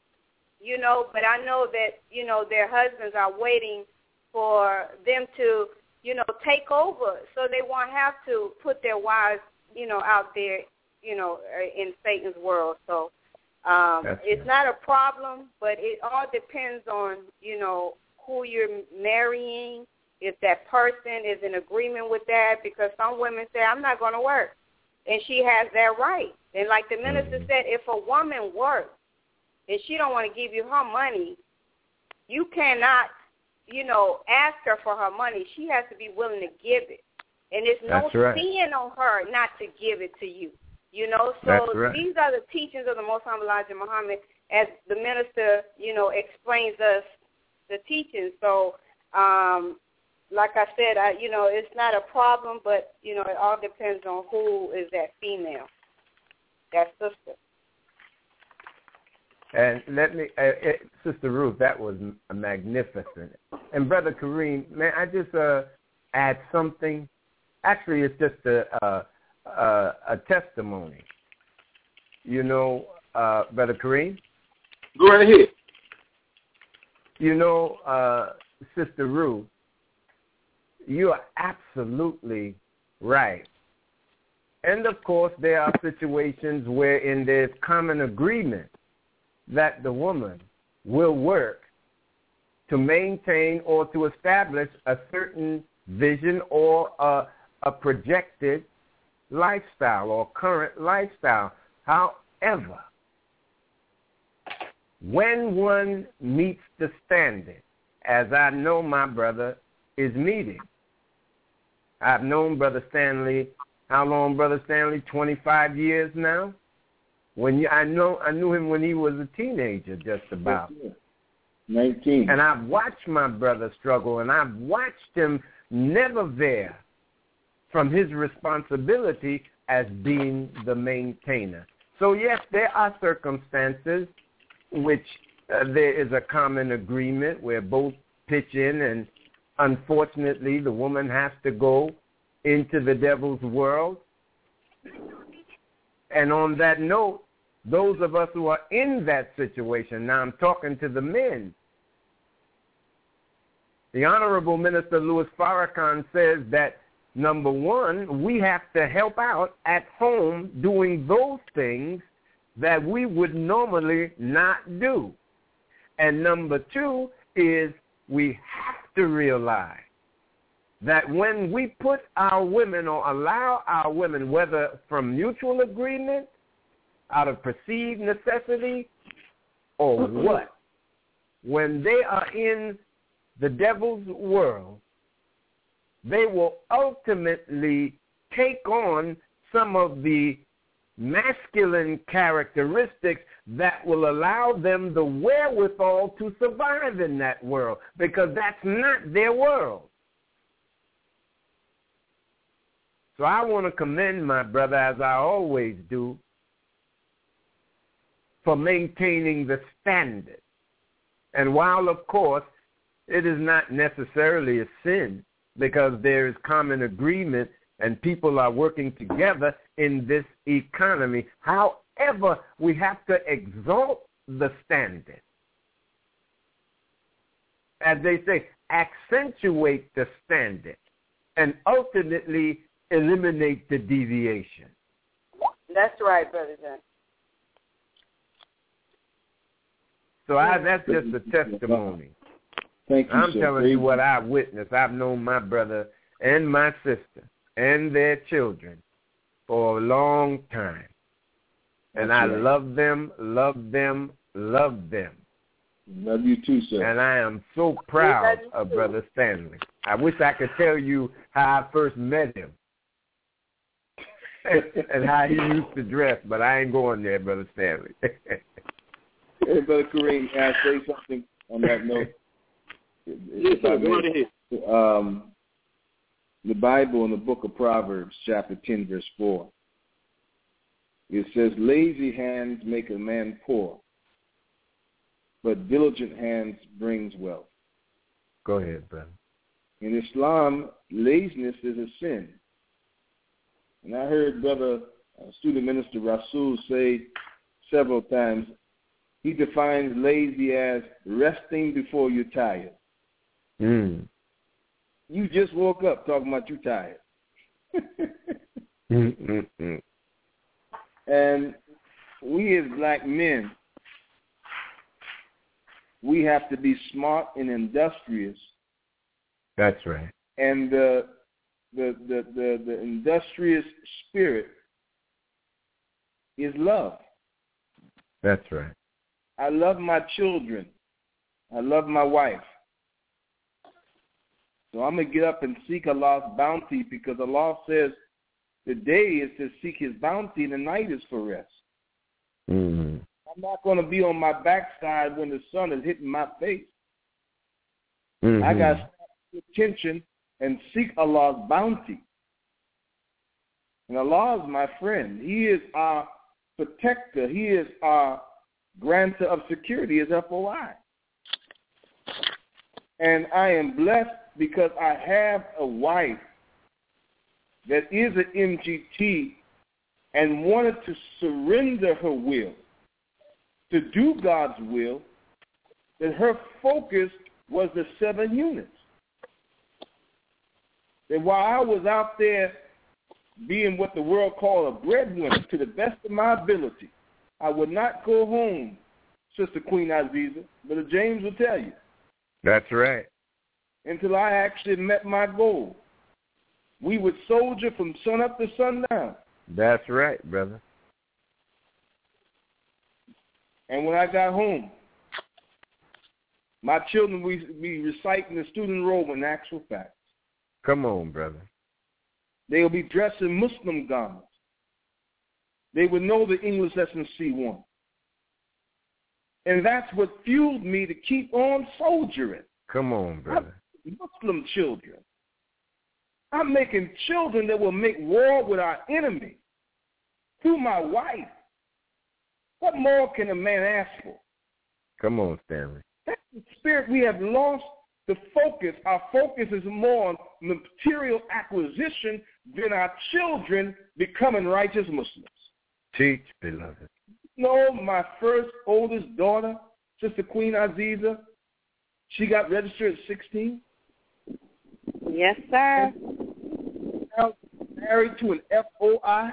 You know, but I know that, you know, their husbands are waiting for them to, you know, take over so they won't have to put their wives, you know, out there, you know, in Satan's world. So um, it's right. not a problem, but it all depends on, you know, who you're marrying, if that person is in agreement with that, because some women say, I'm not going to work, and she has that right. And like the minister mm-hmm. said, if a woman works, and she don't want to give you her money, you cannot, you know, ask her for her money. She has to be willing to give it. And there's no right. sin on her not to give it to you, you know. So right. these are the teachings of the Most Honorable Elijah Muhammad as the minister, you know, explains us the teachings. So, um, like I said, I, you know, it's not a problem, but, you know, it all depends on who is that female, that sister. And let me, uh, it, Sister Ruth, that was magnificent. And Brother Kareem, man, I just uh, add something. Actually, it's just a, a, a, a testimony. You know, uh, Brother Kareem? Go right ahead. You know, uh, Sister Ruth, you are absolutely right. And, of course, there are situations wherein there's common agreement that the woman will work to maintain or to establish a certain vision or a, a projected lifestyle or current lifestyle. However, when one meets the standard, as I know my brother is meeting, I've known Brother Stanley, how long, Brother Stanley? twenty-five years now? When you, I know I knew him when he was a teenager, just about. nineteen. And I've watched my brother struggle, and I've watched him never veer from his responsibility as being the maintainer. So, yes, there are circumstances which uh, there is a common agreement where both pitch in, and unfortunately the woman has to go into the devil's world. And on that note, those of us who are in that situation, now I'm talking to the men. The Honorable Minister Louis Farrakhan says that, number one, we have to help out at home doing those things that we would normally not do. And number two is we have to realize that when we put our women or allow our women, whether from mutual agreement, out of perceived necessity, or what, when they are in the devil's world, they will ultimately take on some of the masculine characteristics that will allow them the wherewithal to survive in that world, because that's not their world. So I want to commend my brother, as I always do, for maintaining the standard. And while, of course, it is not necessarily a sin, because there is common agreement and people are working together in this economy, however, we have to exalt the standard. As they say, accentuate the standard and ultimately eliminate the deviation. That's right, Brother John. So I, that's just a testimony. Thank you, I'm sir. telling you what I've witnessed. I've known my brother and my sister and their children for a long time. And That's I right. love them, love them, love them. Love you too, sir. And I am so proud of Brother Stanley. I wish I could tell you how I first met him and how he used to dress, but I ain't going there, Brother Stanley. Hey, Brother Kareem, can I say something on that note? Yes, sir. Go ahead. Um, the Bible in the book of Proverbs, chapter ten, verse four, it says, lazy hands make a man poor, but diligent hands brings wealth. Go ahead, brother. In Islam, laziness is a sin. And I heard Brother uh, Student Minister Rasul say several times, he defines lazy as resting before you're tired. Mm. You just woke up talking about you tired. Mm-mm-mm. And we as black men, we have to be smart and industrious. That's right. And the the the the, the industrious spirit is love. That's right. I love my children. I love my wife. So I'm going to get up and seek Allah's bounty, because Allah says the day is to seek his bounty and the night is for rest. Mm-hmm. I'm not going to be on my backside when the sun is hitting my face. Mm-hmm. I got to pay attention and seek Allah's bounty. And Allah is my friend. He is our protector. He is our grantor of security, is F O I. And I am blessed because I have a wife that is an M G T and wanted to surrender her will to do God's will, that her focus was the seven units. And while I was out there being what the world called a breadwinner to the best of my ability, I would not go home Sister Queen Aziza. Brother James will tell you. That's right. Until I actually met my goal. We would soldier from sun up to sundown. That's right, brother. And when I got home, my children would be reciting the student enrollment in actual facts. Come on, brother. They will be dressed in Muslim garments. They would know the English lesson C one. And that's what fueled me to keep on soldiering. Come on, brother. Muslim children. I'm making children that will make war with our enemy through my wife. What more can a man ask for? Come on, Stanley. That's the spirit. We have lost the focus. Our focus is more on material acquisition than our children becoming righteous Muslims. Teach, beloved. You know, my first oldest daughter, Sister Queen Aziza, she got registered at sixteen. Yes, sir. Now married to an F O I.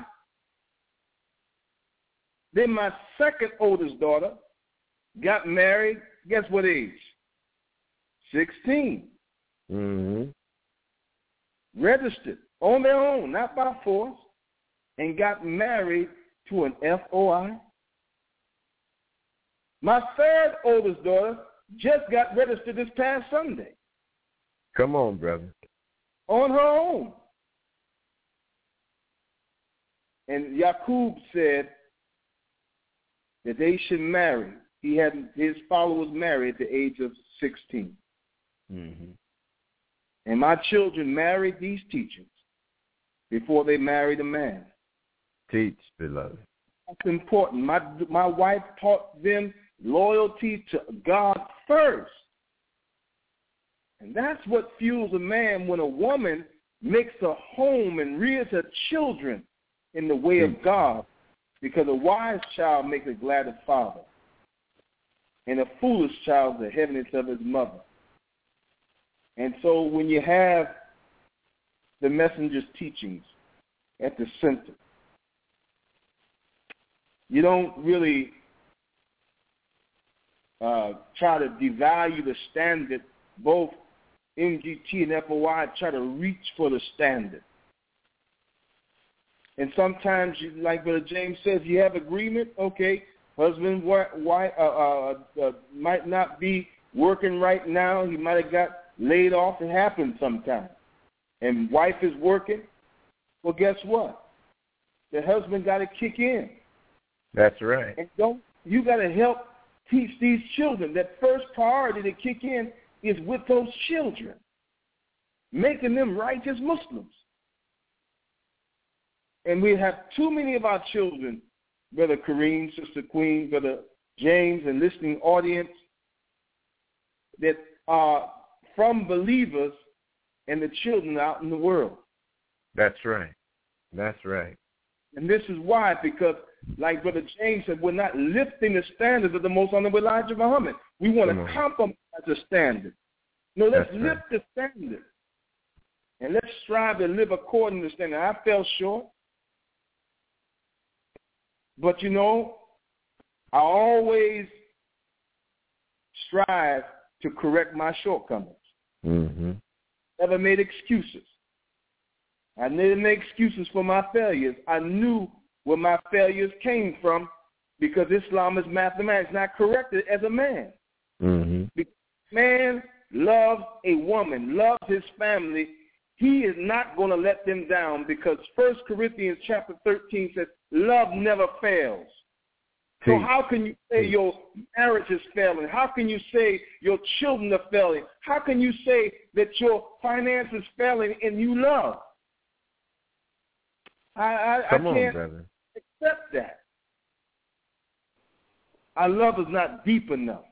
Then my second oldest daughter got married, guess what age? sixteen. Mm-hmm. Registered on their own, not by force, and got married to an F O I. My third oldest daughter just got registered this past Sunday. Come on, brother. On her own. And Yaqub said that they should marry. He had his followers married at the age of sixteen. Mm-hmm. And my children married these teachers before they married a man. Teach, beloved. That's important. My my wife taught them loyalty to God first. And that's what fuels a man when a woman makes a home and rears her children in the way of God. Because a wise child makes a glad of father, and a foolish child the heaviness of his mother. And so when you have the messenger's teachings at the center, you don't really uh, try to devalue the standard. Both M G T and F O I try to reach for the standard. And sometimes, you, like Brother James says, you have agreement. Okay, husband wife, uh, uh, uh, might not be working right now. He might have got laid off. It happens sometimes. And wife is working. Well, guess what? The husband got to kick in. That's right. And don't you got to help teach these children that first priority to kick in is with those children, making them righteous Muslims. And we have too many of our children, Brother Kareem, Sister Queen, Brother James, and listening audience, that are from believers and the children out in the world. That's right. That's right. And this is why, because like Brother James said, we're not lifting the standards of the Most Honorable Elijah Muhammad. We want to compromise the standard. No, let's That's lift right. the standard. And let's strive to live according to the standard. I fell short. But, you know, I always strive to correct my shortcomings. Mm-hmm. Never made excuses. I didn't make excuses for my failures. I knew where my failures came from because Islam is mathematics, not corrected as a man. Mm-hmm. Because man loves a woman, loves his family. He is not going to let them down because First Corinthians chapter thirteen says, love never fails. So how can you say your marriage is failing? How can you say your children are failing? How can you say that your finance is failing and you love? I, I, Come I can't on, brother. accept that. Our love is not deep enough.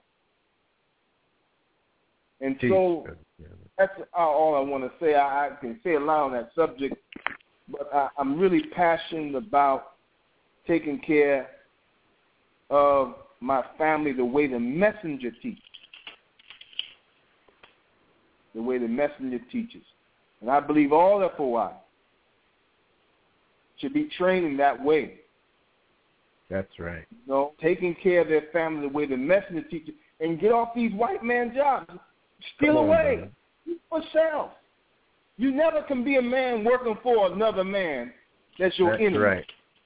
And Jeez, so brother. that's all I want to say. I, I can say a lot on that subject, but I, I'm really passionate about taking care of my family the way the messenger teaches. The way the messenger teaches. And I believe all F O I should be trained in that way. That's right. You know, taking care of their family the way the messenger teaches, and get off these white man jobs. Steal Come on, away. brother. For self. You never can be a man working for another man that's your That's enemy. right.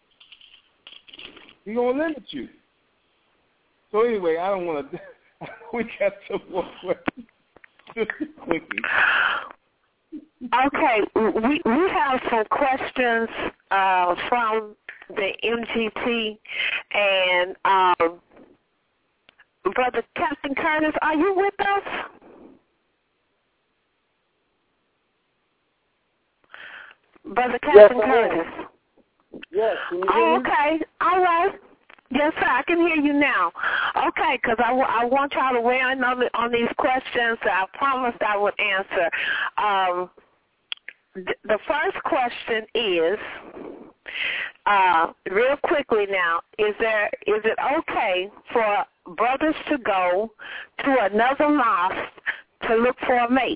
He's going to limit you. So anyway, I don't want to – we got some more questions. Just quickly. Okay, we we have some questions uh, from the M G T, and um, Brother Captain Curtis, are you with us? Brother Captain yes, Curtis. Yes. Can you hear Oh, me? okay. All right. Yes, sir. I can hear you now. Okay, because I, w- I want y'all to weigh in on, the, on these questions that I promised I would answer. Um, th- the first question is, uh, real quickly now, is there is it okay for brothers to go to another mosque to look for a mate?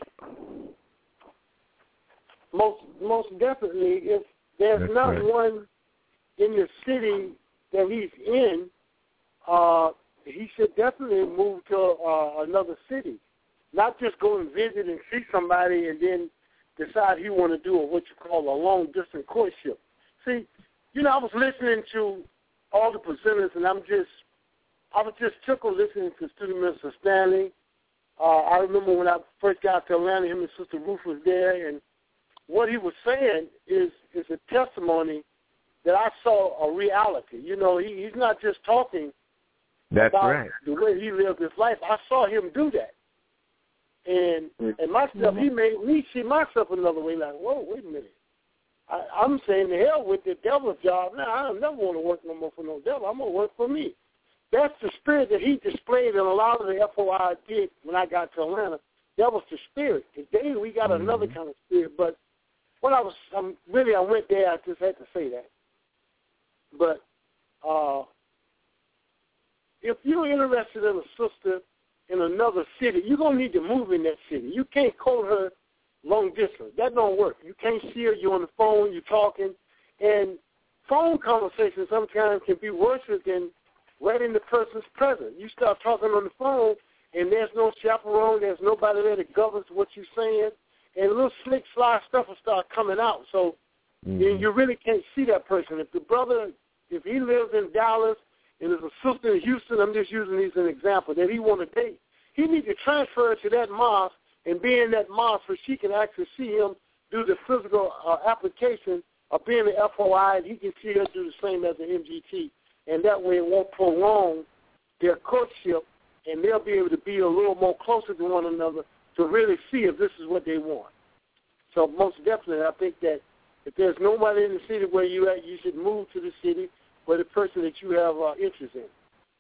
Most most definitely. If there's That's not right. one in the city that he's in, uh, he should definitely move to uh, another city. Not just go and visit and see somebody and then decide he want to do a, what you call a long-distance courtship. See, you know, I was listening to all the presenters, and I'm just, I was just tickled listening to Student Minister Stanley. Uh, I remember when I first got to Atlanta, him and Sister Ruth was there, and what he was saying is is a testimony that I saw a reality. You know, he, he's not just talking That's about right. the way he lived his life. I saw him do that. And and myself, he made me see myself another way, like, whoa, wait a minute. I, I'm saying the hell with the devil's job. Now, I don't never want to work no more for no devil. I'm going to work for me. That's the spirit that he displayed in a lot of the F O I did when I got to Atlanta. That was the spirit. Today we got mm-hmm. another kind of spirit. But when I was, um, really I went there, I just had to say that. But uh, if you're interested in a sister in another city, you're going to need to move in that city. You can't call her long distance. That don't work. You can't see her. You're on the phone. You're talking. And phone conversations sometimes can be worse than right in the person's presence. You start talking on the phone, and there's no chaperone. There's nobody there that governs what you're saying. And a little slick, sly stuff will start coming out. So mm-hmm. you, you really can't see that person. If the brother, if he lives in Dallas and there's a sister in Houston, I'm just using these as an example, that he want to date, he needs to transfer to that mosque and be in that mosque so she can actually see him do the physical uh, application of being the F O I, and he can see her do the same as the M G T. And that way it won't prolong their courtship, and they'll be able to be a little more closer to one another to really see if this is what they want. So most definitely, I think that if there's nobody in the city where you're at, you should move to the city where the person that you have uh, interest in.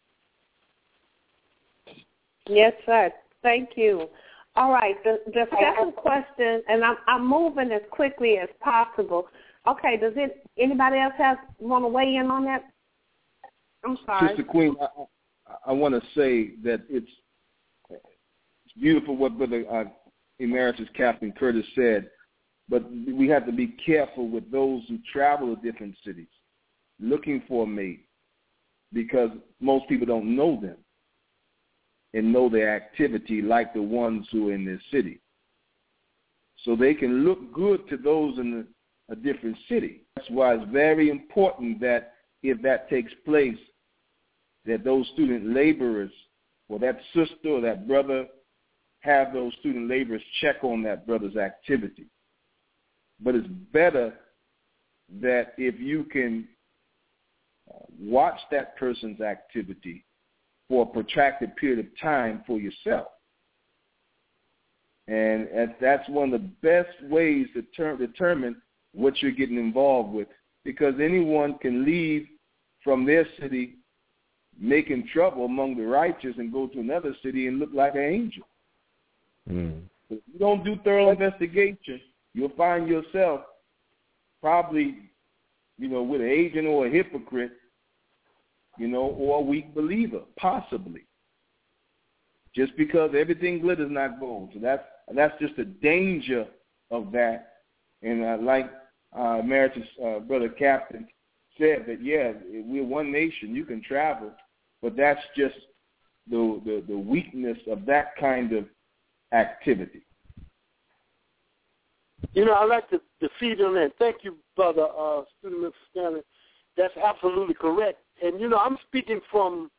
Yes, sir. Thank you. All right, the, the second question, and I'm, I'm moving as quickly as possible. Okay, does it anybody else have want to weigh in on that? I'm sorry. Sister Queen, I, I want to say that it's, it's beautiful what Brother uh, Emeritus Captain Curtis said, but we have to be careful with those who travel to different cities looking for a mate, because most people don't know them and know their activity like the ones who are in their city. So they can look good to those in a, a different city. That's why it's very important that if that takes place, that those student laborers or that sister or that brother have those student laborers check on that brother's activity. But it's better that if you can uh, watch that person's activity for a protracted period of time for yourself. And that's one of the best ways to ter- determine what you're getting involved with, because anyone can leave from their city making trouble among the righteous and go to another city and look like an angel. Mm. If you don't do thorough investigation, you'll find yourself probably, you know, with an agent or a hypocrite, you know, or a weak believer, possibly. Just because everything glitters not gold. So that's that's just the danger of that. And uh, like uh, Emeritus uh, Brother Captain said that, yeah, we're one nation. You can travel, but that's just the the, the weakness of that kind of activity. You know, I like to, to feed on that. Thank you, Brother uh, Student Mister Stanley. That's absolutely correct. And, you know, I'm speaking from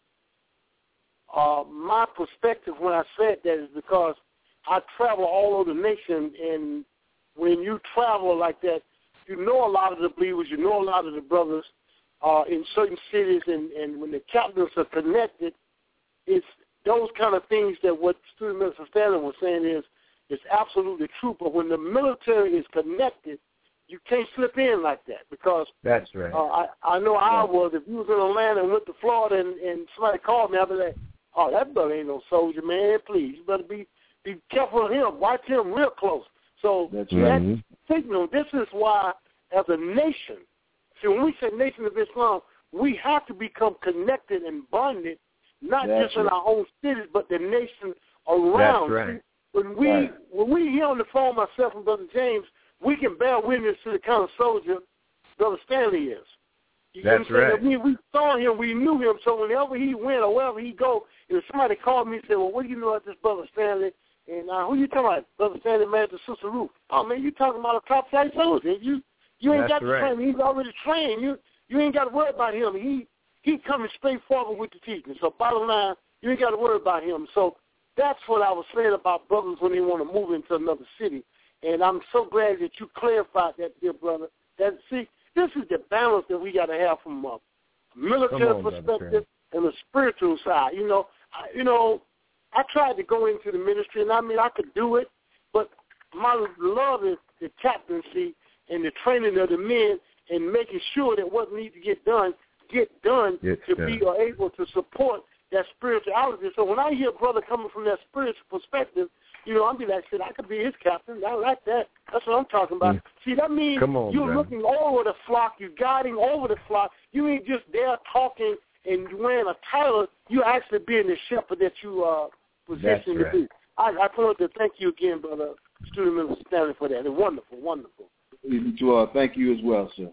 uh, my perspective when I said that is because I travel all over the nation, and when you travel like that, you know a lot of the believers, you know a lot of the brothers uh, in certain cities, and, and when the captains are connected, it's those kind of things that what Student Mister Stanley was saying is it's absolutely true. But when the military is connected, you can't slip in like that because that's right. Uh, I I know I was. If you was in Atlanta and went to Florida and, and somebody called me, I'd be like, "Oh, that brother ain't no soldier, man. Please, you better be be careful of him. Watch him real close." So that's right. That signal. This is why, as a nation, see when we say Nation of Islam, we have to become connected and bonded, not that's just in right. our own cities, but the nation around. That's right. See, when we right. when we here on the phone, myself and Brother James, we can bear witness to the kind of soldier Brother Stanley is. You That's right. We, we saw him, we knew him, so whenever he went or wherever he go, if somebody called me and said, well, what do you know about this Brother Stanley? And uh, who you talking about? Brother Stanley married to Sister Ruth. Oh, man, you talking about a top-flight soldier. You you ain't That's got to right. train him. He's already trained. You you ain't got to worry about him. He he coming straight forward with the teaching. So bottom line, you ain't got to worry about him. So that's what I was saying about brothers when they want to move into another city. And I'm so glad that you clarified that, dear brother. That see, this is the balance that we got to have from a military on, perspective and a spiritual side. You know, I, you know, I tried to go into the ministry, and I mean, I could do it, but my love is the captaincy and the training of the men and making sure that what needs to get done get done It's to done. be able to support that spirituality. So when I hear a brother coming from that spiritual perspective, you know, I'm be like, shit, I could be his captain. I like that. That's what I'm talking about. Mm. See, that means Come on, you're brother. looking over the flock. You're guiding over the flock. You ain't just there talking and wearing a title. You actually being the shepherd that you are uh, positioned right. to be. I, I want to thank you again, Brother Student Mister Stanley, for that. It's wonderful, wonderful. To, uh, thank you as well, sir.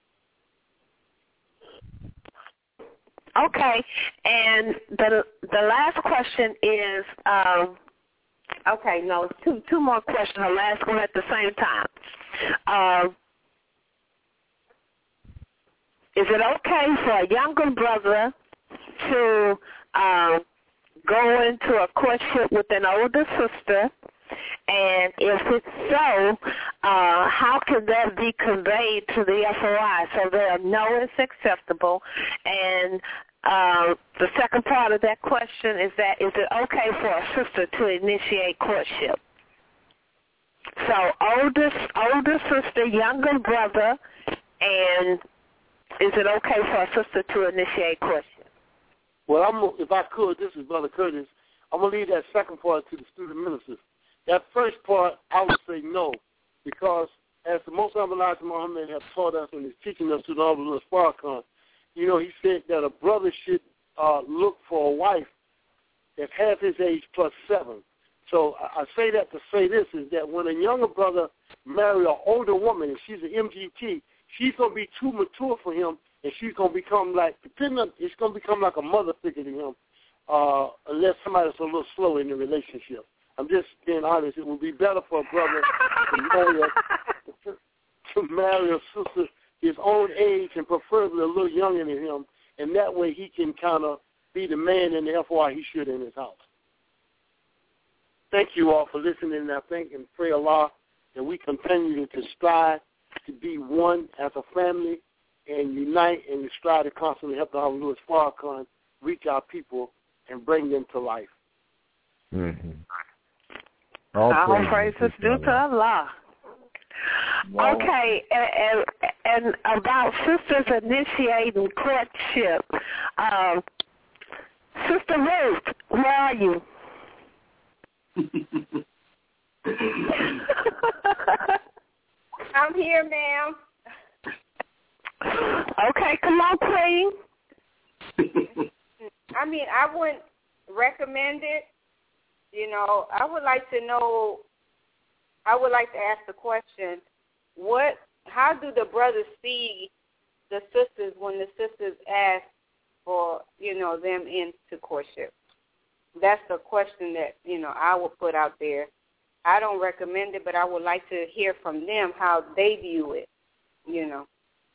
Okay, and the the last question is, um, okay, no, two two more questions. The last one at the same time. Um, is it okay for a younger brother to um, go into a courtship with an older sister? And if it's so, uh, how can that be conveyed to the F O I so they'll know it's acceptable? And uh, the second part of that question is that is it okay for a sister to initiate courtship? So older, older sister, younger brother, and is it okay for a sister to initiate courtship? Well, I'm, if I could, this is Brother Curtis, I'm going to leave that second part to the student ministers. That first part, I would say no, because as the Most Honorable Elijah Muhammad has taught us and is teaching us to the Honorable Farrakhan, you know, he said that a brother should uh, look for a wife that's half his age plus seven. So I, I say that to say this, is that when a younger brother marry an older woman and she's an M G T, she's going to be too mature for him, and she's going to become like, depending on, it's going to become like a mother figure to him, uh, unless somebody's a little slow in the relationship. I'm just being honest. It would be better for a brother to marry a, to marry a sister his own age and preferably a little younger than him, and that way he can kind of be the man in the F O I he should in his house. Thank you all for listening, and I thank and pray Allah that we continue to strive to be one as a family and unite and strive to constantly help the Honorable Louis Farrakhan reach our people and bring them to life. Mm-hmm. All All praises praises due to Allah. Wow. Okay, and, and, and about sisters initiating courtship, um, Sister Ruth, where are you? I'm here, ma'am. Okay, come on, Queen. I mean, I wouldn't recommend it. You know, I would like to know, I would like to ask the question, what, how do the brothers see the sisters when the sisters ask for, you know, them into courtship? That's the question that, you know, I would put out there. I don't recommend it, but I would like to hear from them how they view it, you know.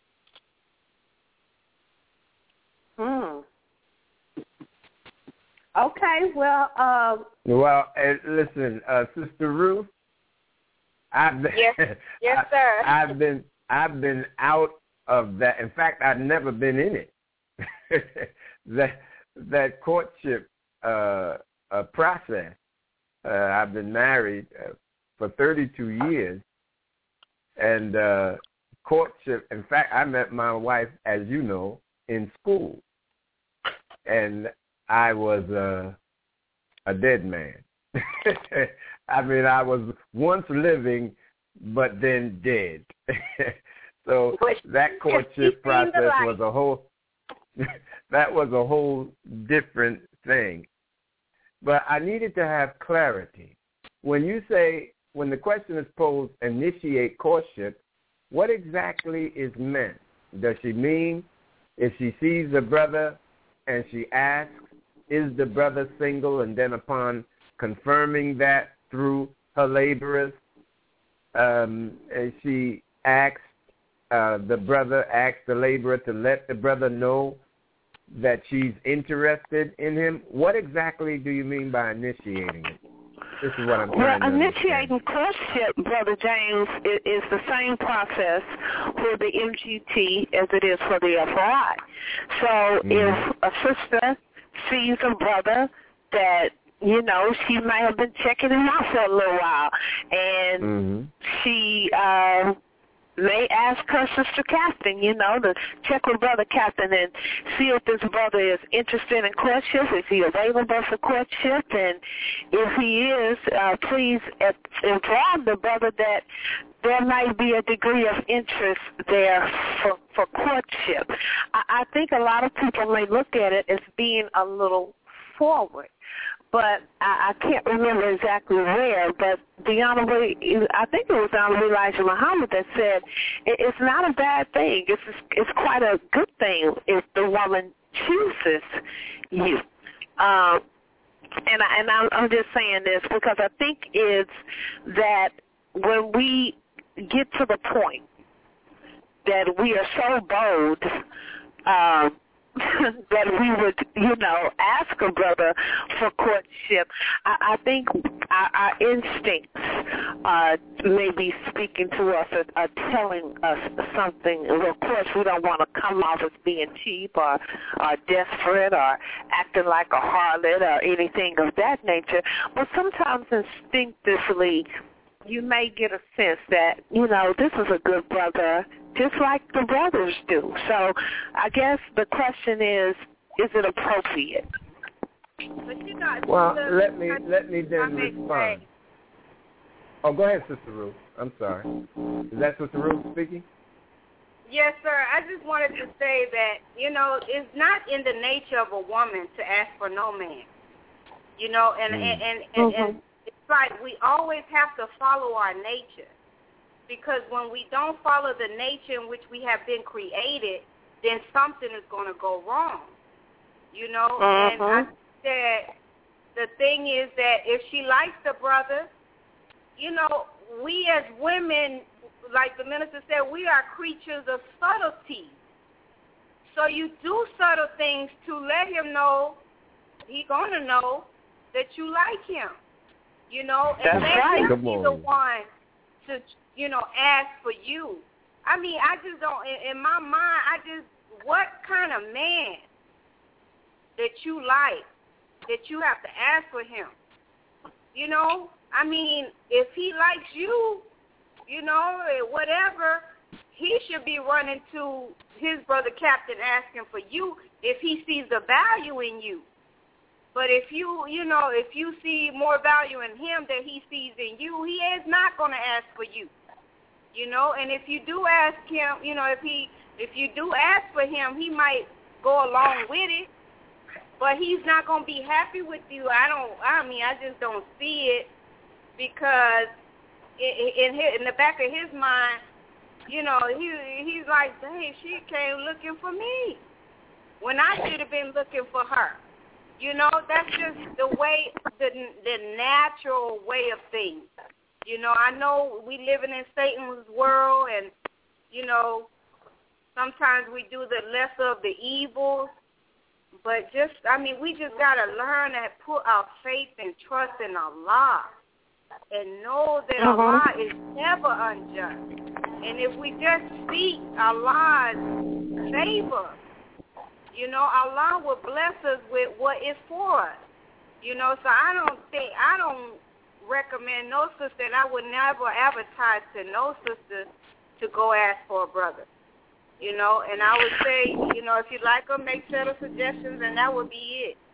Hmm. Okay, well, um, well, uh, listen, uh, Sister Ruth, I've been, yes, yes, sir. I, I've been, I've been out of that. In fact, I've never been in it. that that courtship uh, uh, process. Uh, I've been married uh, for thirty-two years, and uh, courtship. In fact, I met my wife, as you know, in school, and I was uh, a dead man. I mean, I was once living, but then dead. So that courtship process was a whole. That was a whole different thing. But I needed to have clarity. When you say, when the question is posed, initiate courtship, what exactly is meant? Does she mean if she sees the brother and she asks, is the brother single, and then upon confirming that through her laborers, um, and she asks, uh, the brother asks the laborer to let the brother know that she's interested in him? What exactly do you mean by initiating it? This is what I'm trying well, to initiating understand. courtship, Brother James, is, is the same process for the M G T as it is for the F R I. So mm-hmm. if a sister sees a brother that, you know, she might have been checking him out for a little while, and mm-hmm. she uh, may ask her sister Captain, you know, to check with Brother Captain and see if this brother is interested in courtship, is he available for courtship, and if he is, uh, please inform the brother that there might be a degree of interest there for, for courtship. I, I think a lot of people may look at it as being a little forward. But I, I can't remember exactly where, but the Honorable, I think it was Honorable Elijah Muhammad that said it, it's not a bad thing. It's it's quite a good thing if the woman chooses you. Um, and I, and I'm, I'm just saying this because I think it's that when we get to the point that we are so bold, um, that we would, you know, ask a brother for courtship, I, I think our, our instincts uh, may be speaking to us or, or telling us something. And of course, we don't want to come off as being cheap or, or desperate or acting like a harlot or anything of that nature. But sometimes instinctively, you may get a sense that, you know, this is a good brother, just like the brothers do. So I guess the question is, is it appropriate? But you know, well, the, let me let me then respond. Say. Oh, go ahead, Sister Ruth. I'm sorry. Is that Sister Ruth speaking? Yes, sir. I just wanted to say that, you know, it's not in the nature of a woman to ask for no man. You know, and, mm. and, and, and, mm-hmm. and it's like we always have to follow our nature. Because when we don't follow the nature in which we have been created, then something is going to go wrong, you know. Mm-hmm. And I said the thing is that if she likes the brother, you know, we as women, like the minister said, we are creatures of subtlety. So you do subtle things to let him know, he's going to know that you like him, you know, and let right. him be the one to, you know, ask for you. I mean, I just don't, in, in my mind, I just, what kind of man that you like, that you have to ask for him? You know, I mean, if he likes you, you know, whatever, he should be running to his brother Captain asking for you if he sees the value in you. But if you, you know, if you see more value in him than he sees in you, he is not going to ask for you. You know, and if you do ask him, you know, if he, if you do ask for him, he might go along with it, but he's not going to be happy with you. I don't, I mean, I just don't see it because in, in, his, in the back of his mind, you know, he he's like, dang, she came looking for me when I should have been looking for her. You know, that's just the way, the the natural way of things. You know, I know we living in Satan's world, and, you know, sometimes we do the lesser of the evils, but just, I mean, we just got to learn to put our faith and trust in Allah and know that uh-huh. Allah is never unjust. And if we just seek Allah's favor, you know, Allah will bless us with what is for us. You know, so I don't think, I don't recommend no sister, and I would never advertise to no sister to go ask for a brother. You know, and I would say, you know, if you like them, make set of suggestions, and that would be it.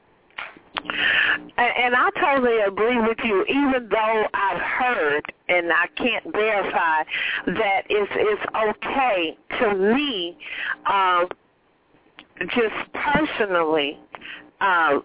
And, and I totally agree with you, even though I've heard, and I can't verify, that it's, it's okay to me, um, just personally, um,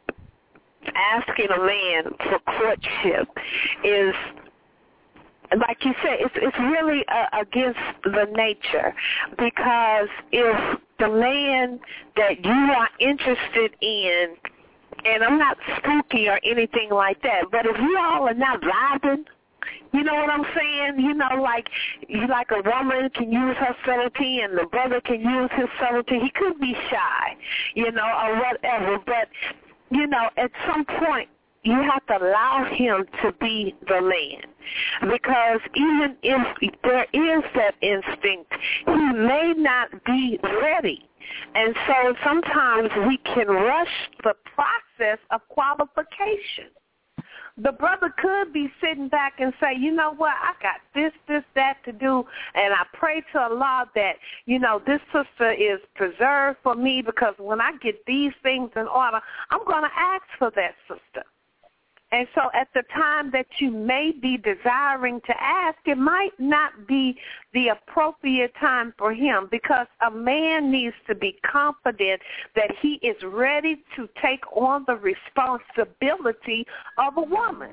asking a man for courtship is, like you said, it's, it's really uh, against the nature, because if the man that you are interested in, and I'm not spooky or anything like that, but if you all are not vibing, you know what I'm saying? You know, like you like a woman can use her subtlety and the brother can use his subtlety. He could be shy, you know, or whatever. But, you know, at some point you have to allow him to be the man. Because even if there is that instinct, he may not be ready. And so sometimes we can rush the process of qualification. The brother could be sitting back and say, you know what, I got this, this, that to do, and I pray to Allah that, you know, this sister is preserved for me, because when I get these things in order, I'm going to ask for that sister. And so at the time that you may be desiring to ask, it might not be the appropriate time for him, because a man needs to be confident that he is ready to take on the responsibility of a woman.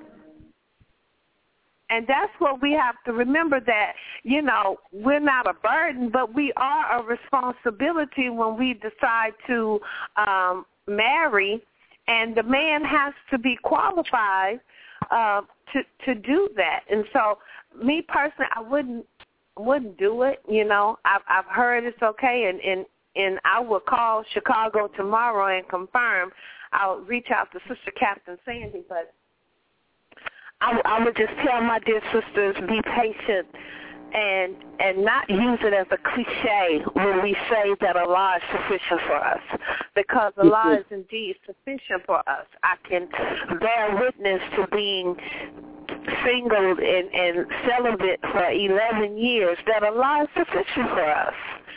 And that's what we have to remember, that, you know, we're not a burden, but we are a responsibility when we decide to um, marry. And the man has to be qualified uh, to to do that. And so, me personally, I wouldn't wouldn't do it. You know, I've I've heard it's okay, and and and I will call Chicago tomorrow and confirm. I'll reach out to Sister Captain Sandy, but I, I would just tell my dear sisters, be patient. And and not use it as a cliche when we say that Allah is sufficient for us, because Allah is indeed sufficient for us. I can bear witness to being single and, and celibate for eleven years, that Allah is sufficient for us.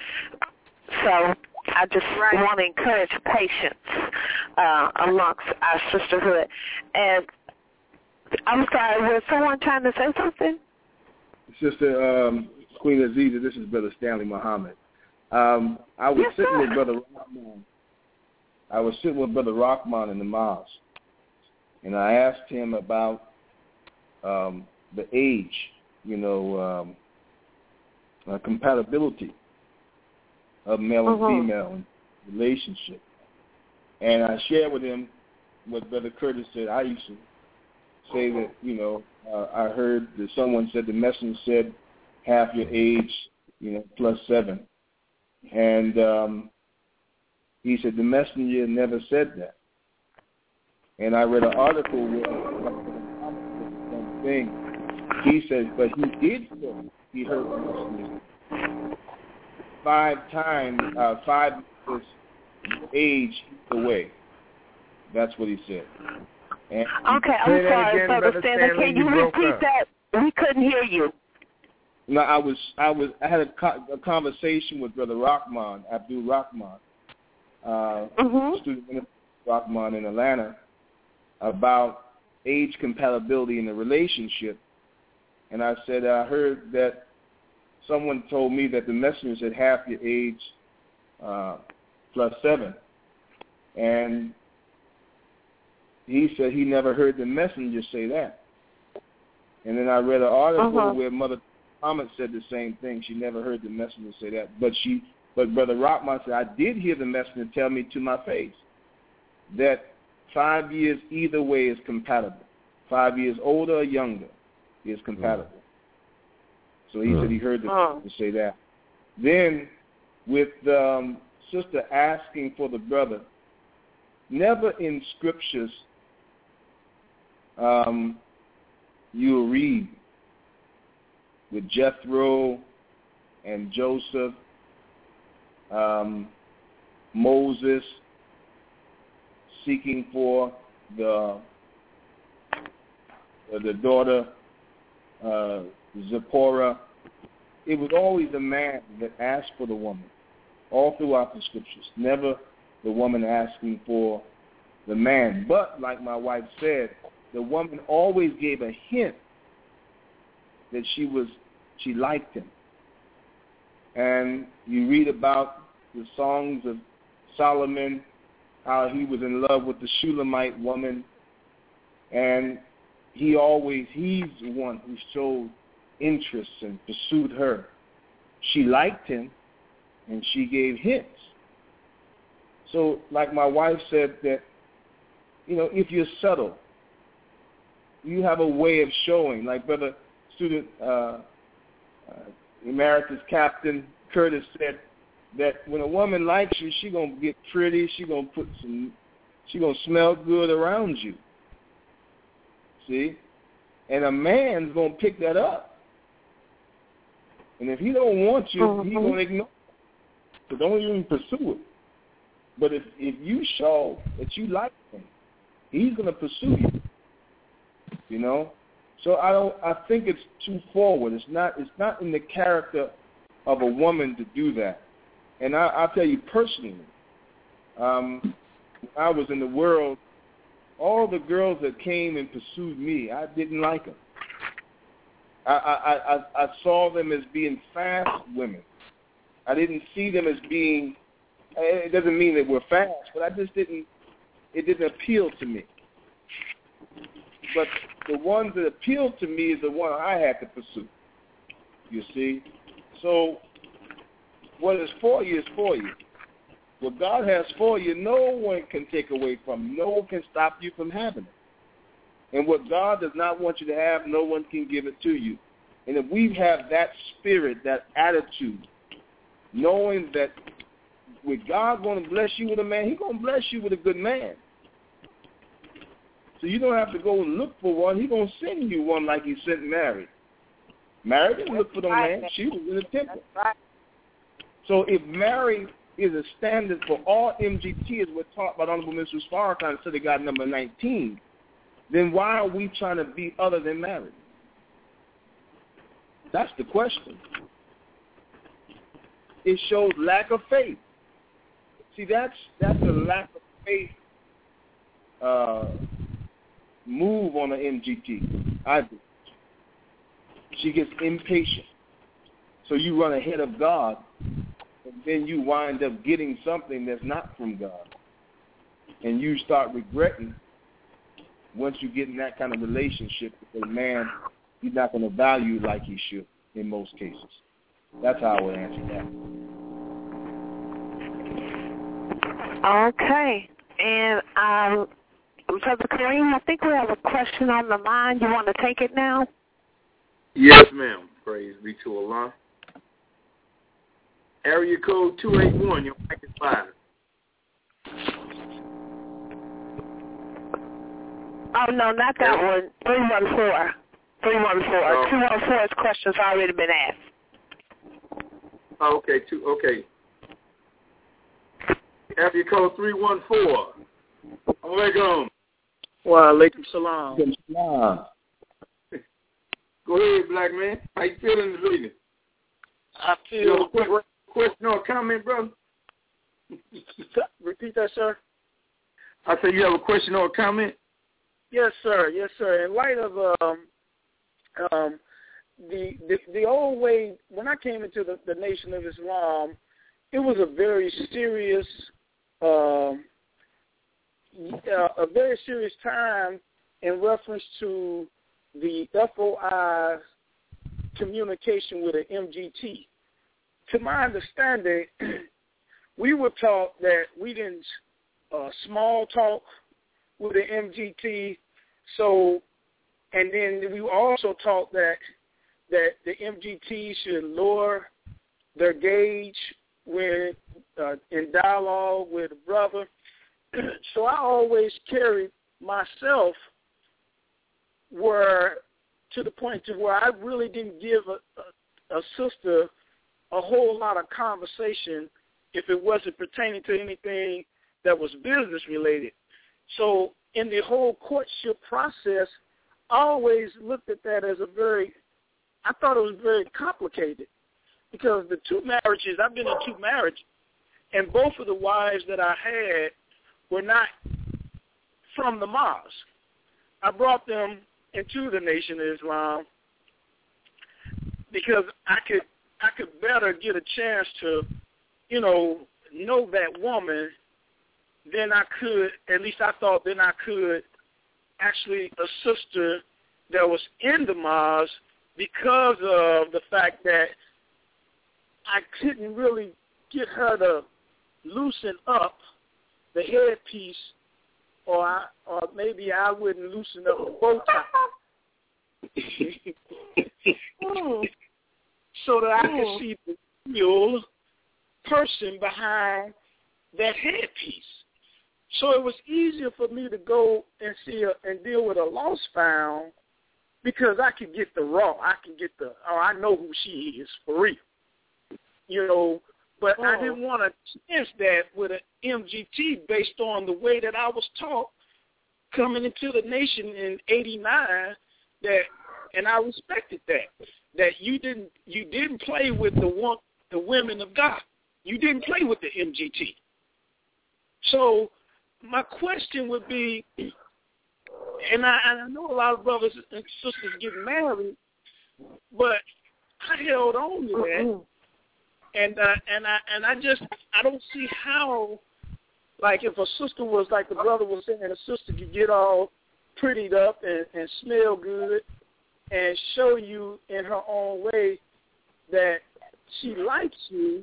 So I just right. want to encourage patience uh, amongst our sisterhood. And I'm sorry, was someone trying to say something? Sister um, Queen Aziza, this is Brother Stanley Muhammad. Um, I was yes, sitting sir. with Brother Rahman. I was sitting with Brother Rahman in the mosque, and I asked him about um, the age, you know, um, uh, compatibility of male uh-huh. and female relationship. And I shared with him what Brother Curtis said. I used to say that, you know, uh, I heard that someone said the messenger said half your age, you know, plus seven. And um, he said the messenger never said that. And I read an article where the thing. He said, but he did say he heard the messenger five times, uh, five years age away. That's what he said. And okay, I'm sorry, Brother Stanley. Can you repeat that? We couldn't hear you. No, I was, I was, I had a, co- a conversation with Brother Rahman, Abdul Rahman, uh, mm-hmm. student minister Rahman in Atlanta, about age compatibility in a relationship. And I said, I heard that someone told me that the messenger said half your age uh, plus seven. And he said he never heard the messenger say that. And then I read an article uh-huh. where Mother Muhammad said the same thing. She never heard the messenger say that. But she, but Brother Rahman said, I did hear the messenger tell me to my face that five years either way is compatible. Five years older or younger is compatible. Mm. So he mm. said he heard the oh. messenger say that. Then with um, sister asking for the brother, never in scriptures um, you'll read with Jethro and Joseph, um, Moses seeking for the the daughter uh, Zipporah. It was always a man that asked for the woman, all throughout the scriptures. Never the woman asking for the man. But like my wife said, the woman always gave a hint that she was she liked him. And you read about the songs of Solomon, how he was in love with the Shulamite woman, and he always he's the one who showed interest and pursued her. She liked him, and she gave hints. So, like my wife said, that you know, if you're subtle, you have a way of showing. Like Brother Student uh, uh, Emeritus Captain Curtis said that when a woman likes you, she gonna get pretty. She gonna put some. She gonna smell good around you. See, and a man's gonna pick that up. And if he don't want you, mm-hmm. he's gonna ignore it. So don't even pursue it. But if if you show that you like him, he's gonna pursue you. You know, so I don't. I think it's too forward. It's not. It's not in the character of a woman to do that. And I, I'll tell you personally, um, when I was in the world, all the girls that came and pursued me, I didn't like them. I, I, I, I saw them as being fast women. I didn't see them as being. It doesn't mean that we're fast, but I just didn't. It didn't appeal to me. But the ones that appealed to me is the one I had to pursue. You see, so what is for you is for you. What God has for you, no one can take away from you. No one can stop you from having it. And what God does not want you to have, no one can give it to you. And if we have that spirit, that attitude, knowing that with God going to bless you with a man, he's going to bless you with a good man. So you don't have to go and look for one. He's going to send you one like he sent Mary. Mary didn't look for the man. She was in the temple. So if Mary is a standard for all M G T, as we're taught by Honorable Mister Farrakhan, so they got number nineteen, then why are we trying to be other than Mary? That's the question. It shows lack of faith. See, that's that's a lack of faith uh, move on an M G T. I do. She gets impatient. So you run ahead of God, and then you wind up getting something that's not from God. And you start regretting once you get in that kind of relationship with a man, he's not going to value you like he should in most cases. That's how I would answer that. Okay. And um, Brother Kareem, I think we have a question on the line. You want to take it now? Yes, ma'am. Praise be to Allah. Area code two eight one, your mic is live. Oh, no, not that one. three one four. three one four. Oh. two one four's question's already been asked. Oh, okay, two, okay. Area code three one four. Alaikum. Wa alaikum salam. Wow. Go ahead, black man. How you feeling this evening? I feel... You have a quick question or comment, brother? Repeat that, sir. I said you have a question or a comment? Yes, sir. Yes, sir. In light of um, um, the, the the old way, when I came into the, the Nation of Islam, it was a very serious, um, uh, a very serious time in reference to the F O I's communication with an M G T. To my understanding, we were taught that we didn't uh, small talk with an M G T. So, and then we were also taught that that the M G T should lower their gauge when uh, in dialogue with a brother. So I always carried myself where to the point to where I really didn't give a, a, a sister a whole lot of conversation if it wasn't pertaining to anything that was business related. So in the whole courtship process, I always looked at that as a very, I thought it was very complicated because the two marriages, I've been in two marriages, and both of the wives that I had were not from the mosque. I brought them into the Nation of Islam because I could I could better get a chance to, you know, know that woman than I could, at least I thought, than I could actually a sister that was in the mosque because of the fact that I couldn't really get her to loosen up the headpiece, or I, or maybe I wouldn't loosen up the bow tie. So that I could see the real person behind that headpiece. So it was easier for me to go and see a, and deal with a lost found because I could get the raw. I can get the, oh, I know who she is for real. You know, but oh. I didn't want to chance that with an M G T based on the way that I was taught coming into the Nation in eighty-nine, that, and I respected that, that you didn't you didn't play with the one, the women of God. You didn't play with the M G T. So my question would be, and I, and I know a lot of brothers and sisters get married, but I held on to that. And uh, and I and I just I don't see how, like, if a sister was like the brother was saying, a sister could get all prettied up and, and smell good and show you in her own way that she likes you.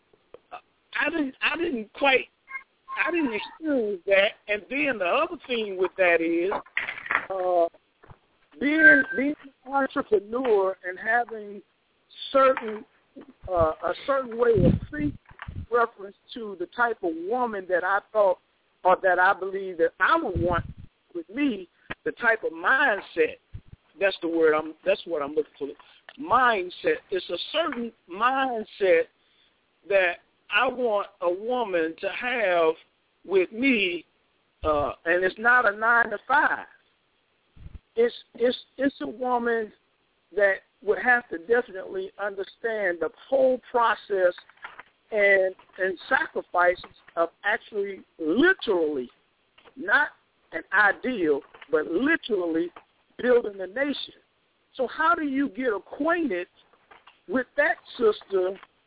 I didn't I didn't quite I didn't experience that. And then the other thing with that is uh, being being an entrepreneur and having certain Uh, a certain way of thinking, reference to the type of woman that I thought or that I believe that I would want with me, the type of mindset. That's the word. I'm. That's what I'm looking for. Mindset. It's a certain mindset that I want a woman to have with me, uh, and it's not a nine to five. It's it's it's a woman that would have to definitely understand the whole process and and sacrifices of actually literally, not an ideal, but literally building a nation. So how do you get acquainted with that sister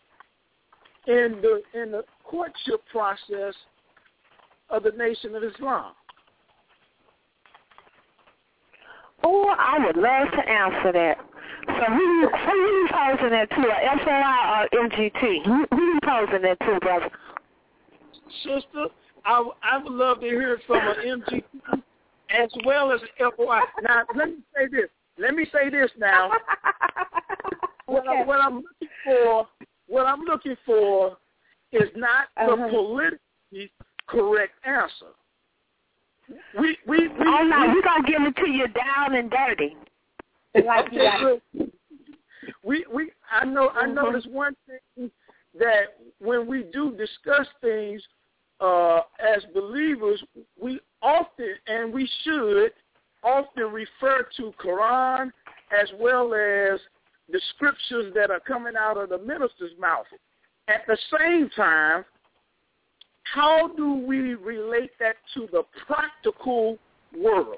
in the in the courtship process of the Nation of Islam? Oh, I would love to answer that. So who, who you posing that to, a F O I or M G T? Who, who you posing that to, brother? Sister, I, I would love to hear it from an M G T as well as an F O I. Now, let me say this. Let me say this now. what, I, what I'm looking for, what I'm looking for, is not uh-huh. the politically correct answer. We, we, we, oh no, we're gonna give it to you down and dirty. Like okay, we we I know I know there's one thing that when we do discuss things uh, as believers, we often and we should often refer to Quran as well as the scriptures that are coming out of the minister's mouth. At the same time, how do we relate that to the practical world?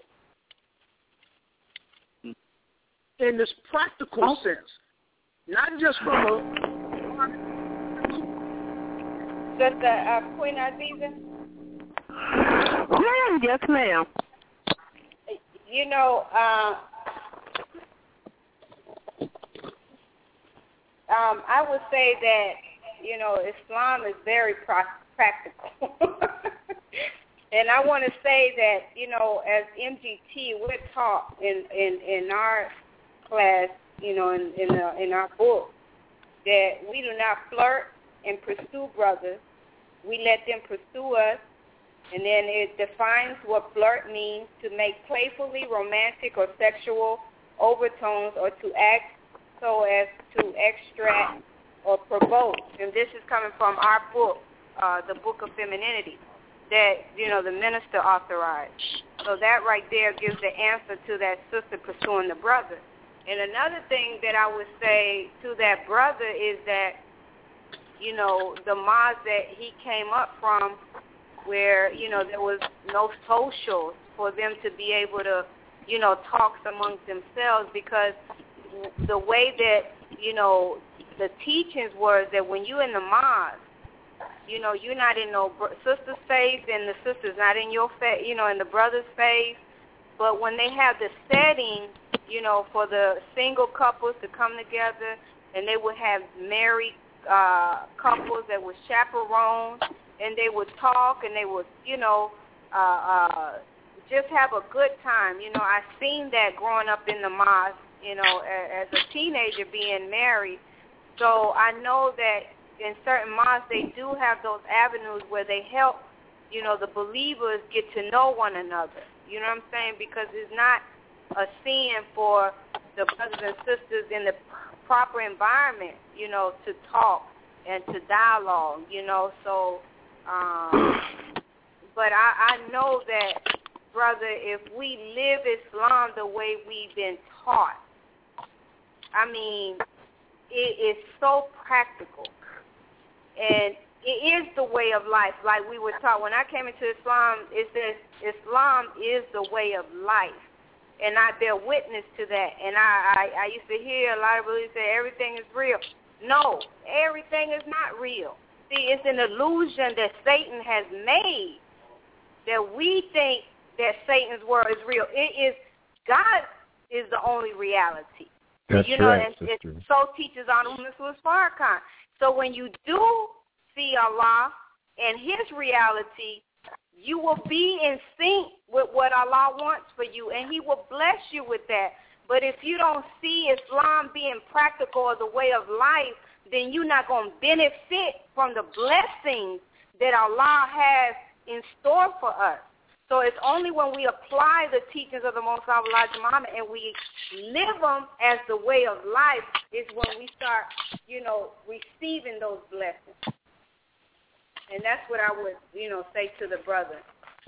In this practical oh. sense, not just from a... Sister uh, Queen Aziza? Ma'am, yes, ma'am. You know, uh, um, I would say that, you know, Islam is very pro- practical. And I want to say that, you know, as M G T, we're taught in, in, in our class, you know, in, in, the, in our book, that we do not flirt and pursue brothers. We let them pursue us. And then it defines what flirt means: to make playfully romantic or sexual overtones, or to act so as to extract or provoke. And this is coming from our book, uh, the Book of Femininity, that, you know, the minister authorized. So that right there gives the answer to that sister pursuing the brother. And another thing that I would say to that brother is that, you know, the mosque that he came up from, where, you know, there was no socials for them to be able to, you know, talk amongst themselves, because the way that, you know, the teachings were that when you're in the mosque, you know, you're not in no sister's face, and the sister's not in your face, you know, in the brother's face. But when they have the setting, you know, for the single couples to come together, and they would have married uh, couples that would chaperone, and they would talk, and they would, you know, uh, uh, just have a good time. You know, I seen that growing up in the mosque, you know, as a teenager being married. So I know that in certain mosques they do have those avenues where they help, you know, the believers get to know one another. You know what I'm saying? Because it's not a sin for the brothers and sisters in the proper environment, you know, to talk and to dialogue, you know. So, um, but I, I know that, brother, if we live Islam the way we've been taught, I mean, it is so practical. And it is the way of life, like we were taught. When I came into Islam, it says Islam is the way of life. And I bear witness to that. And I, I, I used to hear a lot of believers say everything is real. No, everything is not real. See, it's an illusion that Satan has made, that we think that Satan's world is real. It is, God is the only reality. That's you know, right, and, and so teaches Anunnus Farrakhan. So when you do see Allah and his reality, you will be in sync with what Allah wants for you, and he will bless you with that. But if you don't see Islam being practical or the way of life, then you're not going to benefit from the blessings that Allah has in store for us. So it's only when we apply the teachings of the Most High Elijah Muhammad and we live them as the way of life is when we start, you know, receiving those blessings. And that's what I would, you know, say to the brother.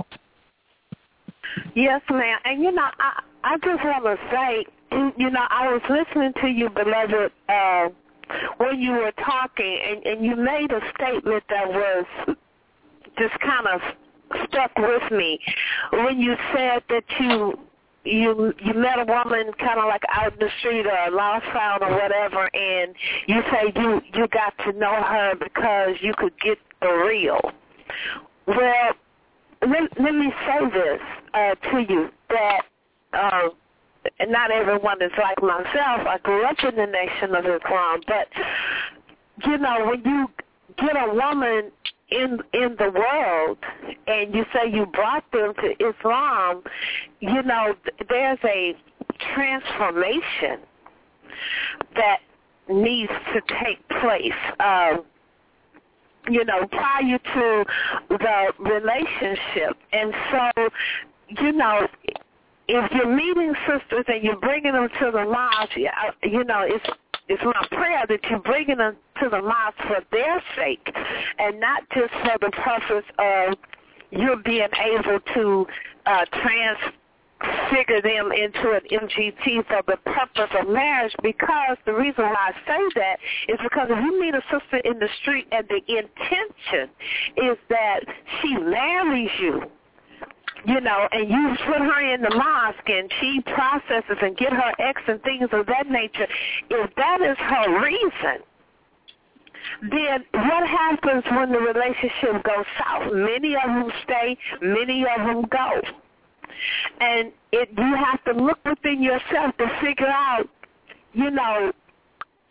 Yes, ma'am. And, you know, I, I just want to say, you know, I was listening to you, beloved, uh, when you were talking, and, and you made a statement that was just kind of stuck with me when you said that you you you met a woman kind of like out in the street or a lost found or whatever, and you say you you got to know her because you could get the real. Well, let, let me say this uh, to you, that uh, not everyone is like myself. I grew up in the Nation of Islam, but you know, when you get a woman in in the world and you say you brought them to Islam, you know, there's a transformation that needs to take place, um, you know, prior to the relationship. And so, you know, if you're meeting sisters and you're bringing them to the mosque, you know, it's It's my prayer that you're bringing them to the mosque for their sake and not just for the purpose of you being able to uh, transfigure them into an M G T for the purpose of marriage. Because the reason why I say that is because if you meet a sister in the street and the intention is that she marries you, you know, and you put her in the mosque and she processes and get her ex and things of that nature, if that is her reason, then what happens when the relationship goes south? Many of them stay, many of them go. And it, you have to look within yourself to figure out, you know,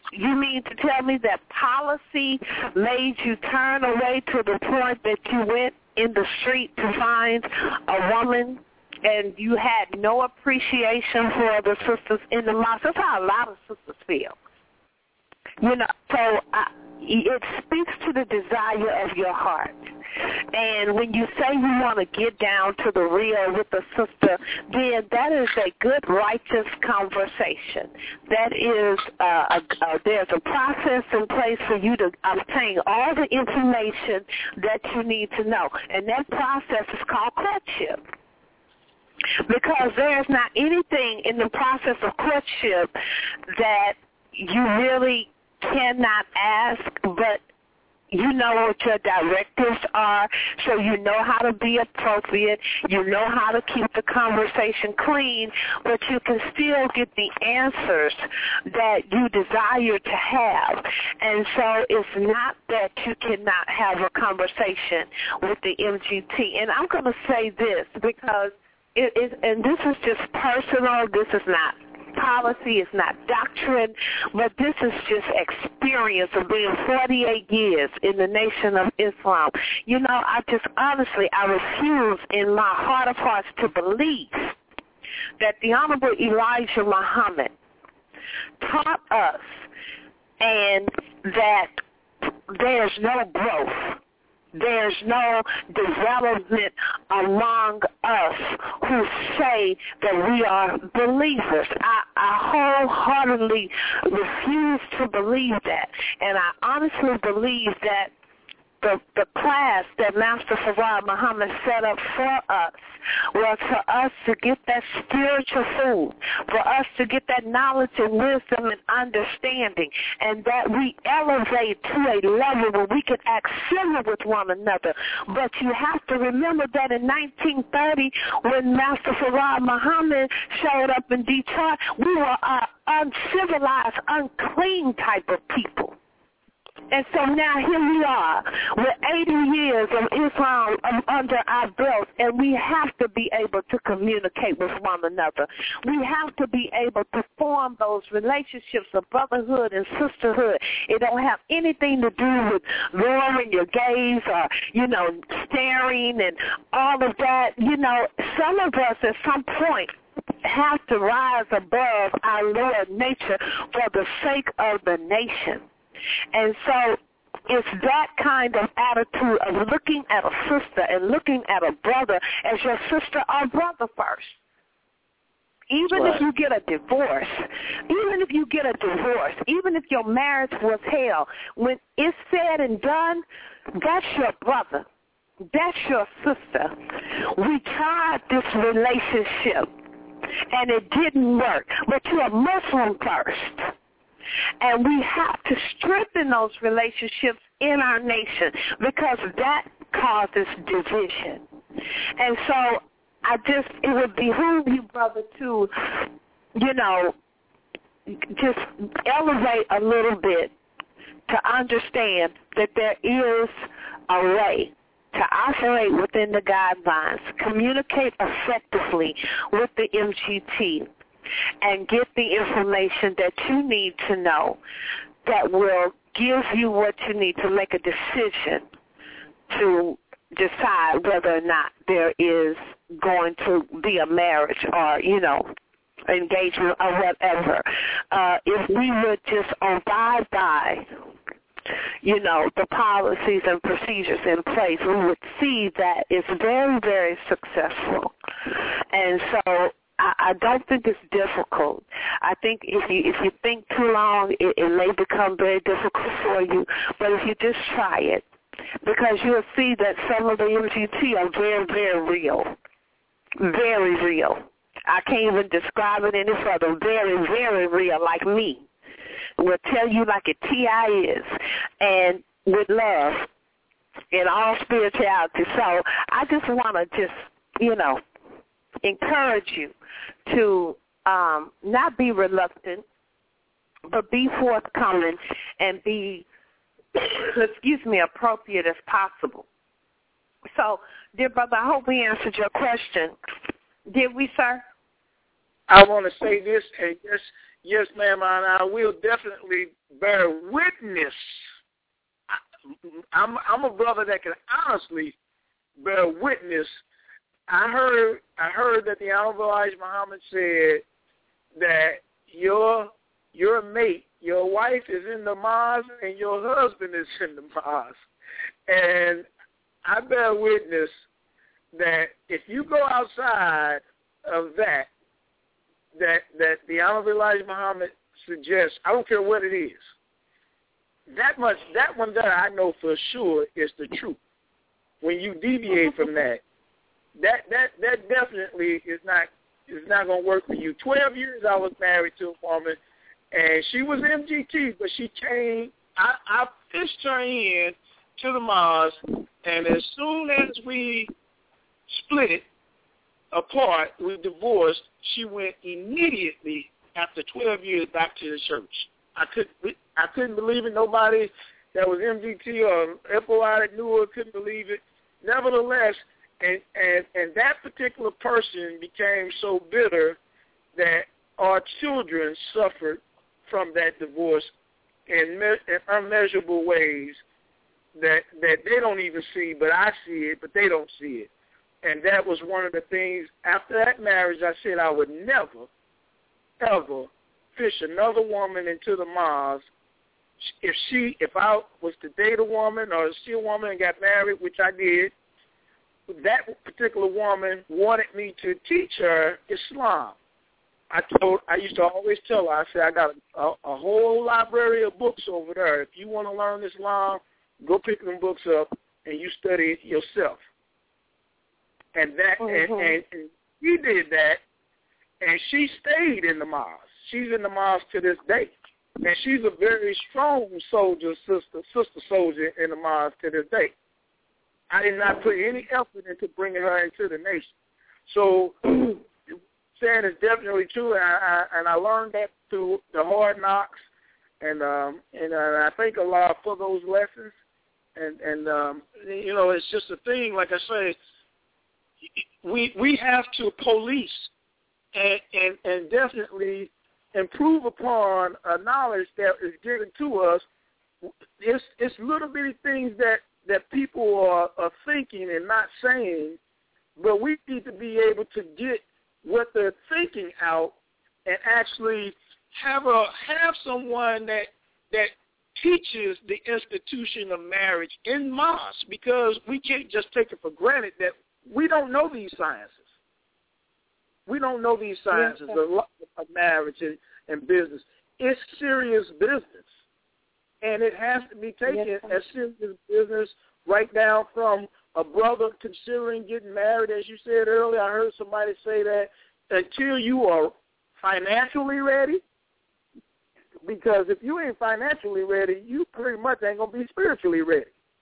You mean to tell me that policy made you turn away to the point that you went in the street to find a woman and you had no appreciation for the sisters in the mosque? That's how a lot of sisters feel. You know, so uh, it speaks to the desire of your heart. And when you say you want to get down to the real with a sister, then that is a good, righteous conversation. That is, uh, a, a, there's a process in place for you to obtain all the information that you need to know. And that process is called courtship. Because there's not anything in the process of courtship that you really cannot ask, but you know what your directives are, so you know how to be appropriate, you know how to keep the conversation clean, but you can still get the answers that you desire to have. And so it's not that you cannot have a conversation with the M G T. And I'm going to say this because it is, and this is just personal, this is not policy, it's not doctrine, but this is just experience of being forty-eight years in the Nation of Islam. You know, I just honestly, I refuse in my heart of hearts to believe that the Honorable Elijah Muhammad taught us and that there's no growth, there's no development among us who say that we are believers. I, I wholeheartedly refuse to believe that. And I honestly believe that the, the class that Master Fard Muhammad set up for us was for us to get that spiritual food, for us to get that knowledge and wisdom and understanding, and that we elevate to a level where we can act similar with one another. But you have to remember that in nineteen thirty, when Master Fard Muhammad showed up in Detroit, we were an uncivilized, unclean type of people. And so now here we are with eighty years of Islam under our belt, and we have to be able to communicate with one another. We have to be able to form those relationships of brotherhood and sisterhood. It don't have anything to do with lowering your gaze or, you know, staring and all of that. You know, some of us at some point have to rise above our lower nature for the sake of the nation. And so it's that kind of attitude of looking at a sister and looking at a brother as your sister or brother first. Even right. if you get a divorce, even if you get a divorce, even if your marriage was hell, when it's said and done, that's your brother. That's your sister. We tried this relationship, and it didn't work, but you're a Muslim first. And we have to strengthen those relationships in our nation because that causes division. And so I just, it would behoove you, brother, to, you know, just elevate a little bit to understand that there is a way to operate within the guidelines, communicate effectively with the M G T, and get the information that you need to know that will give you what you need to make a decision to decide whether or not there is going to be a marriage or, you know, engagement or whatever. Uh, if we would just abide by, you know, the policies and procedures in place, we would see that it's very, very successful. And so I don't think it's difficult. I think if you if you think too long, it, it may become very difficult for you. But if you just try it, because you'll see that some of the M G T are very, very real, very real. I can't even describe it any further. Very, very real, like me. Will tell you like a T I is, and with love in all spirituality. So I just want to just, you know, encourage you to um, not be reluctant, but be forthcoming and be, excuse me, appropriate as possible. So, dear brother, I hope we answered your question. Did we, sir? I want to say this, and yes, yes, ma'am, and I will definitely bear witness. I, I'm, I'm a brother that can honestly bear witness. I heard, I heard that the Honorable Elijah Muhammad said that your your mate, your wife is in the mosque and your husband is in the mosque. And I bear witness that if you go outside of that, that that the Honorable Elijah Muhammad suggests, I don't care what it is, that much, that one there I know for sure is the truth. When you deviate from that, that that that definitely is not is not going to work for you. Twelve years I was married to a woman, and she was M G T, but she came. I, I fished her in to the mosque, and as soon as we split apart, we divorced. She went immediately after twelve years back to the church. I couldn't. I couldn't believe it. Nobody that was M G T or F O I that knew her couldn't believe it. Nevertheless, and, and, and that particular person became so bitter that our children suffered from that divorce in, me- in unmeasurable ways that that they don't even see, but I see it, but they don't see it. And that was one of the things. After that marriage, I said I would never, ever fish another woman into the mosque. If she, if I was to date a woman or see a woman and got married, which I did, that particular woman wanted me to teach her Islam. I told, I used to always tell her, I said, I got a, a, a whole library of books over there. If you want to learn Islam, go pick them books up and you study it yourself. And that, mm-hmm. and, and, and she did that, and she stayed in the mosque. She's in the mosque to this day. And she's a very strong soldier, sister, sister soldier in the mosque to this day. I did not put any effort into bringing her into the nation. So saying is definitely true, and I, I, and I learned that through the hard knocks, and um, and, uh, I thank Allah for those lessons. And and um, you know, it's just a thing. Like I say, we we have to police and and, and definitely improve upon a knowledge that is given to us. It's it's little bitty things that, that people are, are thinking and not saying, but we need to be able to get what they're thinking out and actually have a have someone that that teaches the institution of marriage in mosque, because we can't just take it for granted that we don't know these sciences. We don't know these sciences yes, of, of marriage and, and business. It's serious business, and it has to be taken yes, as serious business right down from a brother considering getting married. As you said earlier, I heard somebody say that until you are financially ready, because if you ain't financially ready, you pretty much ain't going to be spiritually ready.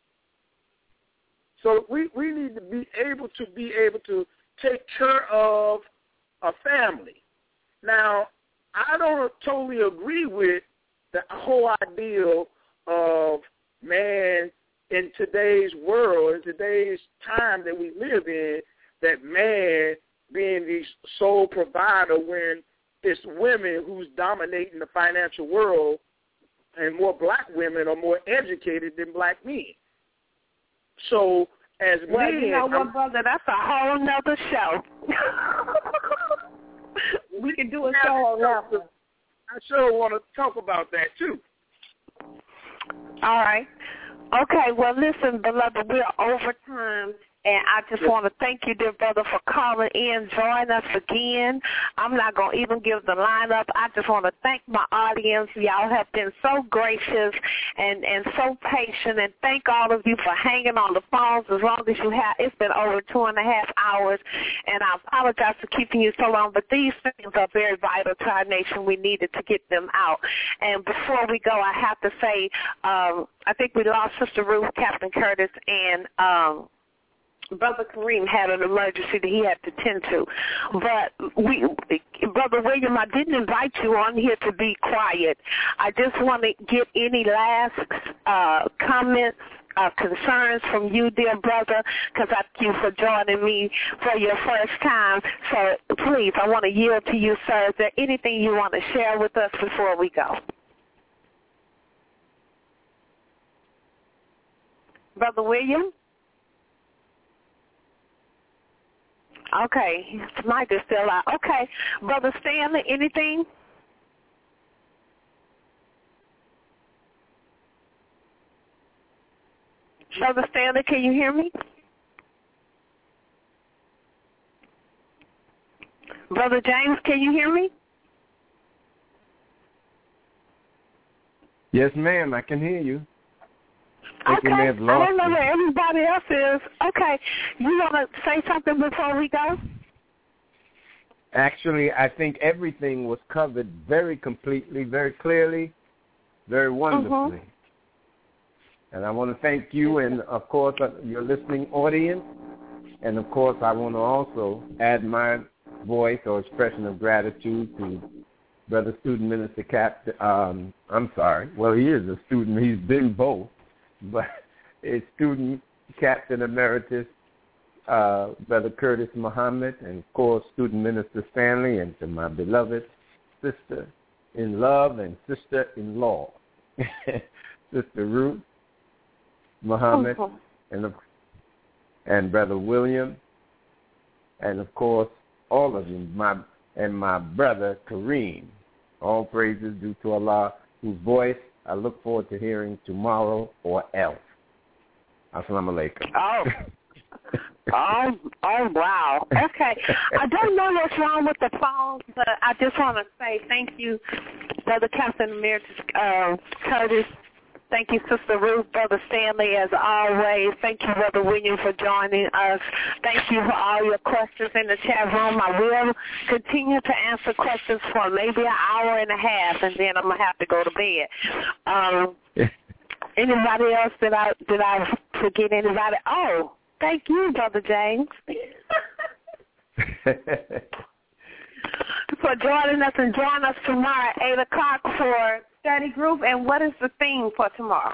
So we, we need to be able to be able to take care of a family. Now, I don't totally agree with the whole ideal of man in today's world, in today's time that we live in, that man being the sole provider when it's women who's dominating the financial world, and more black women are more educated than black men. So as well, men, you know what, I'm, brother, that's a whole nother show. We can do a show on that. I sure want to talk about that too. All right. Okay, well, listen, beloved, we're over time, and I just want to thank you, dear brother, for calling in, join us again. I'm not going to even give the lineup. I just want to thank my audience. Y'all have been so gracious and, and so patient, and thank all of you for hanging on the phones as long as you have. It's been over two and a half hours, and I apologize for keeping you so long, but these things are very vital to our nation. We needed to get them out. And before we go, I have to say, um, I think we lost Sister Ruth, Captain Curtis, and um, Brother Kareem had an emergency that he had to tend to. But, we, Brother William, I didn't invite you on here to be quiet. I just want to get any last uh, comments, uh, concerns from you, dear brother, because I thank you for joining me for your first time. So please, I want to yield to you, sir. Is there anything you want to share with us before we go? Brother William? Okay, his mic is still out. Okay, Brother Stanley, anything? Brother Stanley, can you hear me? Brother James, can you hear me? Yes, ma'am, I can hear you. I okay, I don't know where everybody else is. Okay, you want to say something before we go? Actually, I think everything was covered very completely, very clearly, very wonderfully. Mm-hmm. And I want to thank you and, of course, your listening audience. And, of course, I want to also add my voice or expression of gratitude to Brother Student Minister Captain. Um, I'm sorry. Well, he is a student. He's been both. But it's Student Captain Emeritus, uh, Brother Curtis Muhammad, and, of course, Student Minister Stanley, and to my beloved sister in love and sister-in-law, Sister Ruth Muhammad, oh. and, and Brother William, and, of course, all of you, my and my brother Kareem. All praises due to Allah, whose voice I look forward to hearing tomorrow or else. Assalamu alaikum. Oh. oh, oh, wow. Okay. I don't know what's wrong with the phone, but I just want to say thank you, Brother Captain Emeritus uh, Curtis. Thank you, Sister Ruth, Brother Stanley, as always. Thank you, Brother William, for joining us. Thank you for all your questions in the chat room. I will continue to answer questions for maybe an hour and a half, and then I'm going to have to go to bed. Um, anybody else? Did I, did I forget anybody? Oh, thank you, Brother James. for joining us, and join us tomorrow at eight o'clock for study group. And what is the theme for tomorrow?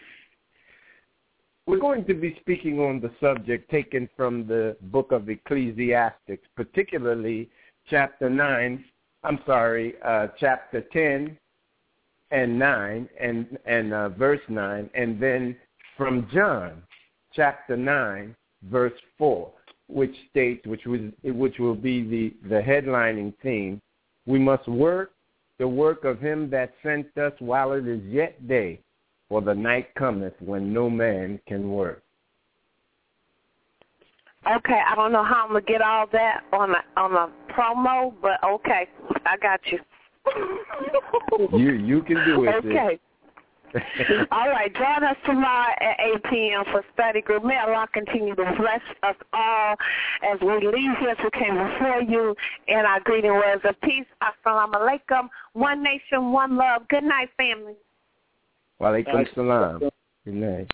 We're going to be speaking on the subject taken from the book of Ecclesiastes, particularly chapter nine, I'm sorry, uh, chapter ten and nine, and, and uh, verse nine, and then from John, chapter nine, verse four, which states, which, was, which will be the, the headlining theme, we must work the work of him that sent us while it is yet day, for the night cometh when no man can work. Okay, I don't know how I'm going to get all that on a, on a promo, but okay, I got you. you you can do it. Okay. All right, join us tomorrow at eight p.m. for study group. May Allah continue to bless us all as we leave here as we came before you in our greeting words of peace. Assalamu alaikum. One nation, one love. Good night, family. Wa alaikum salam. Good night.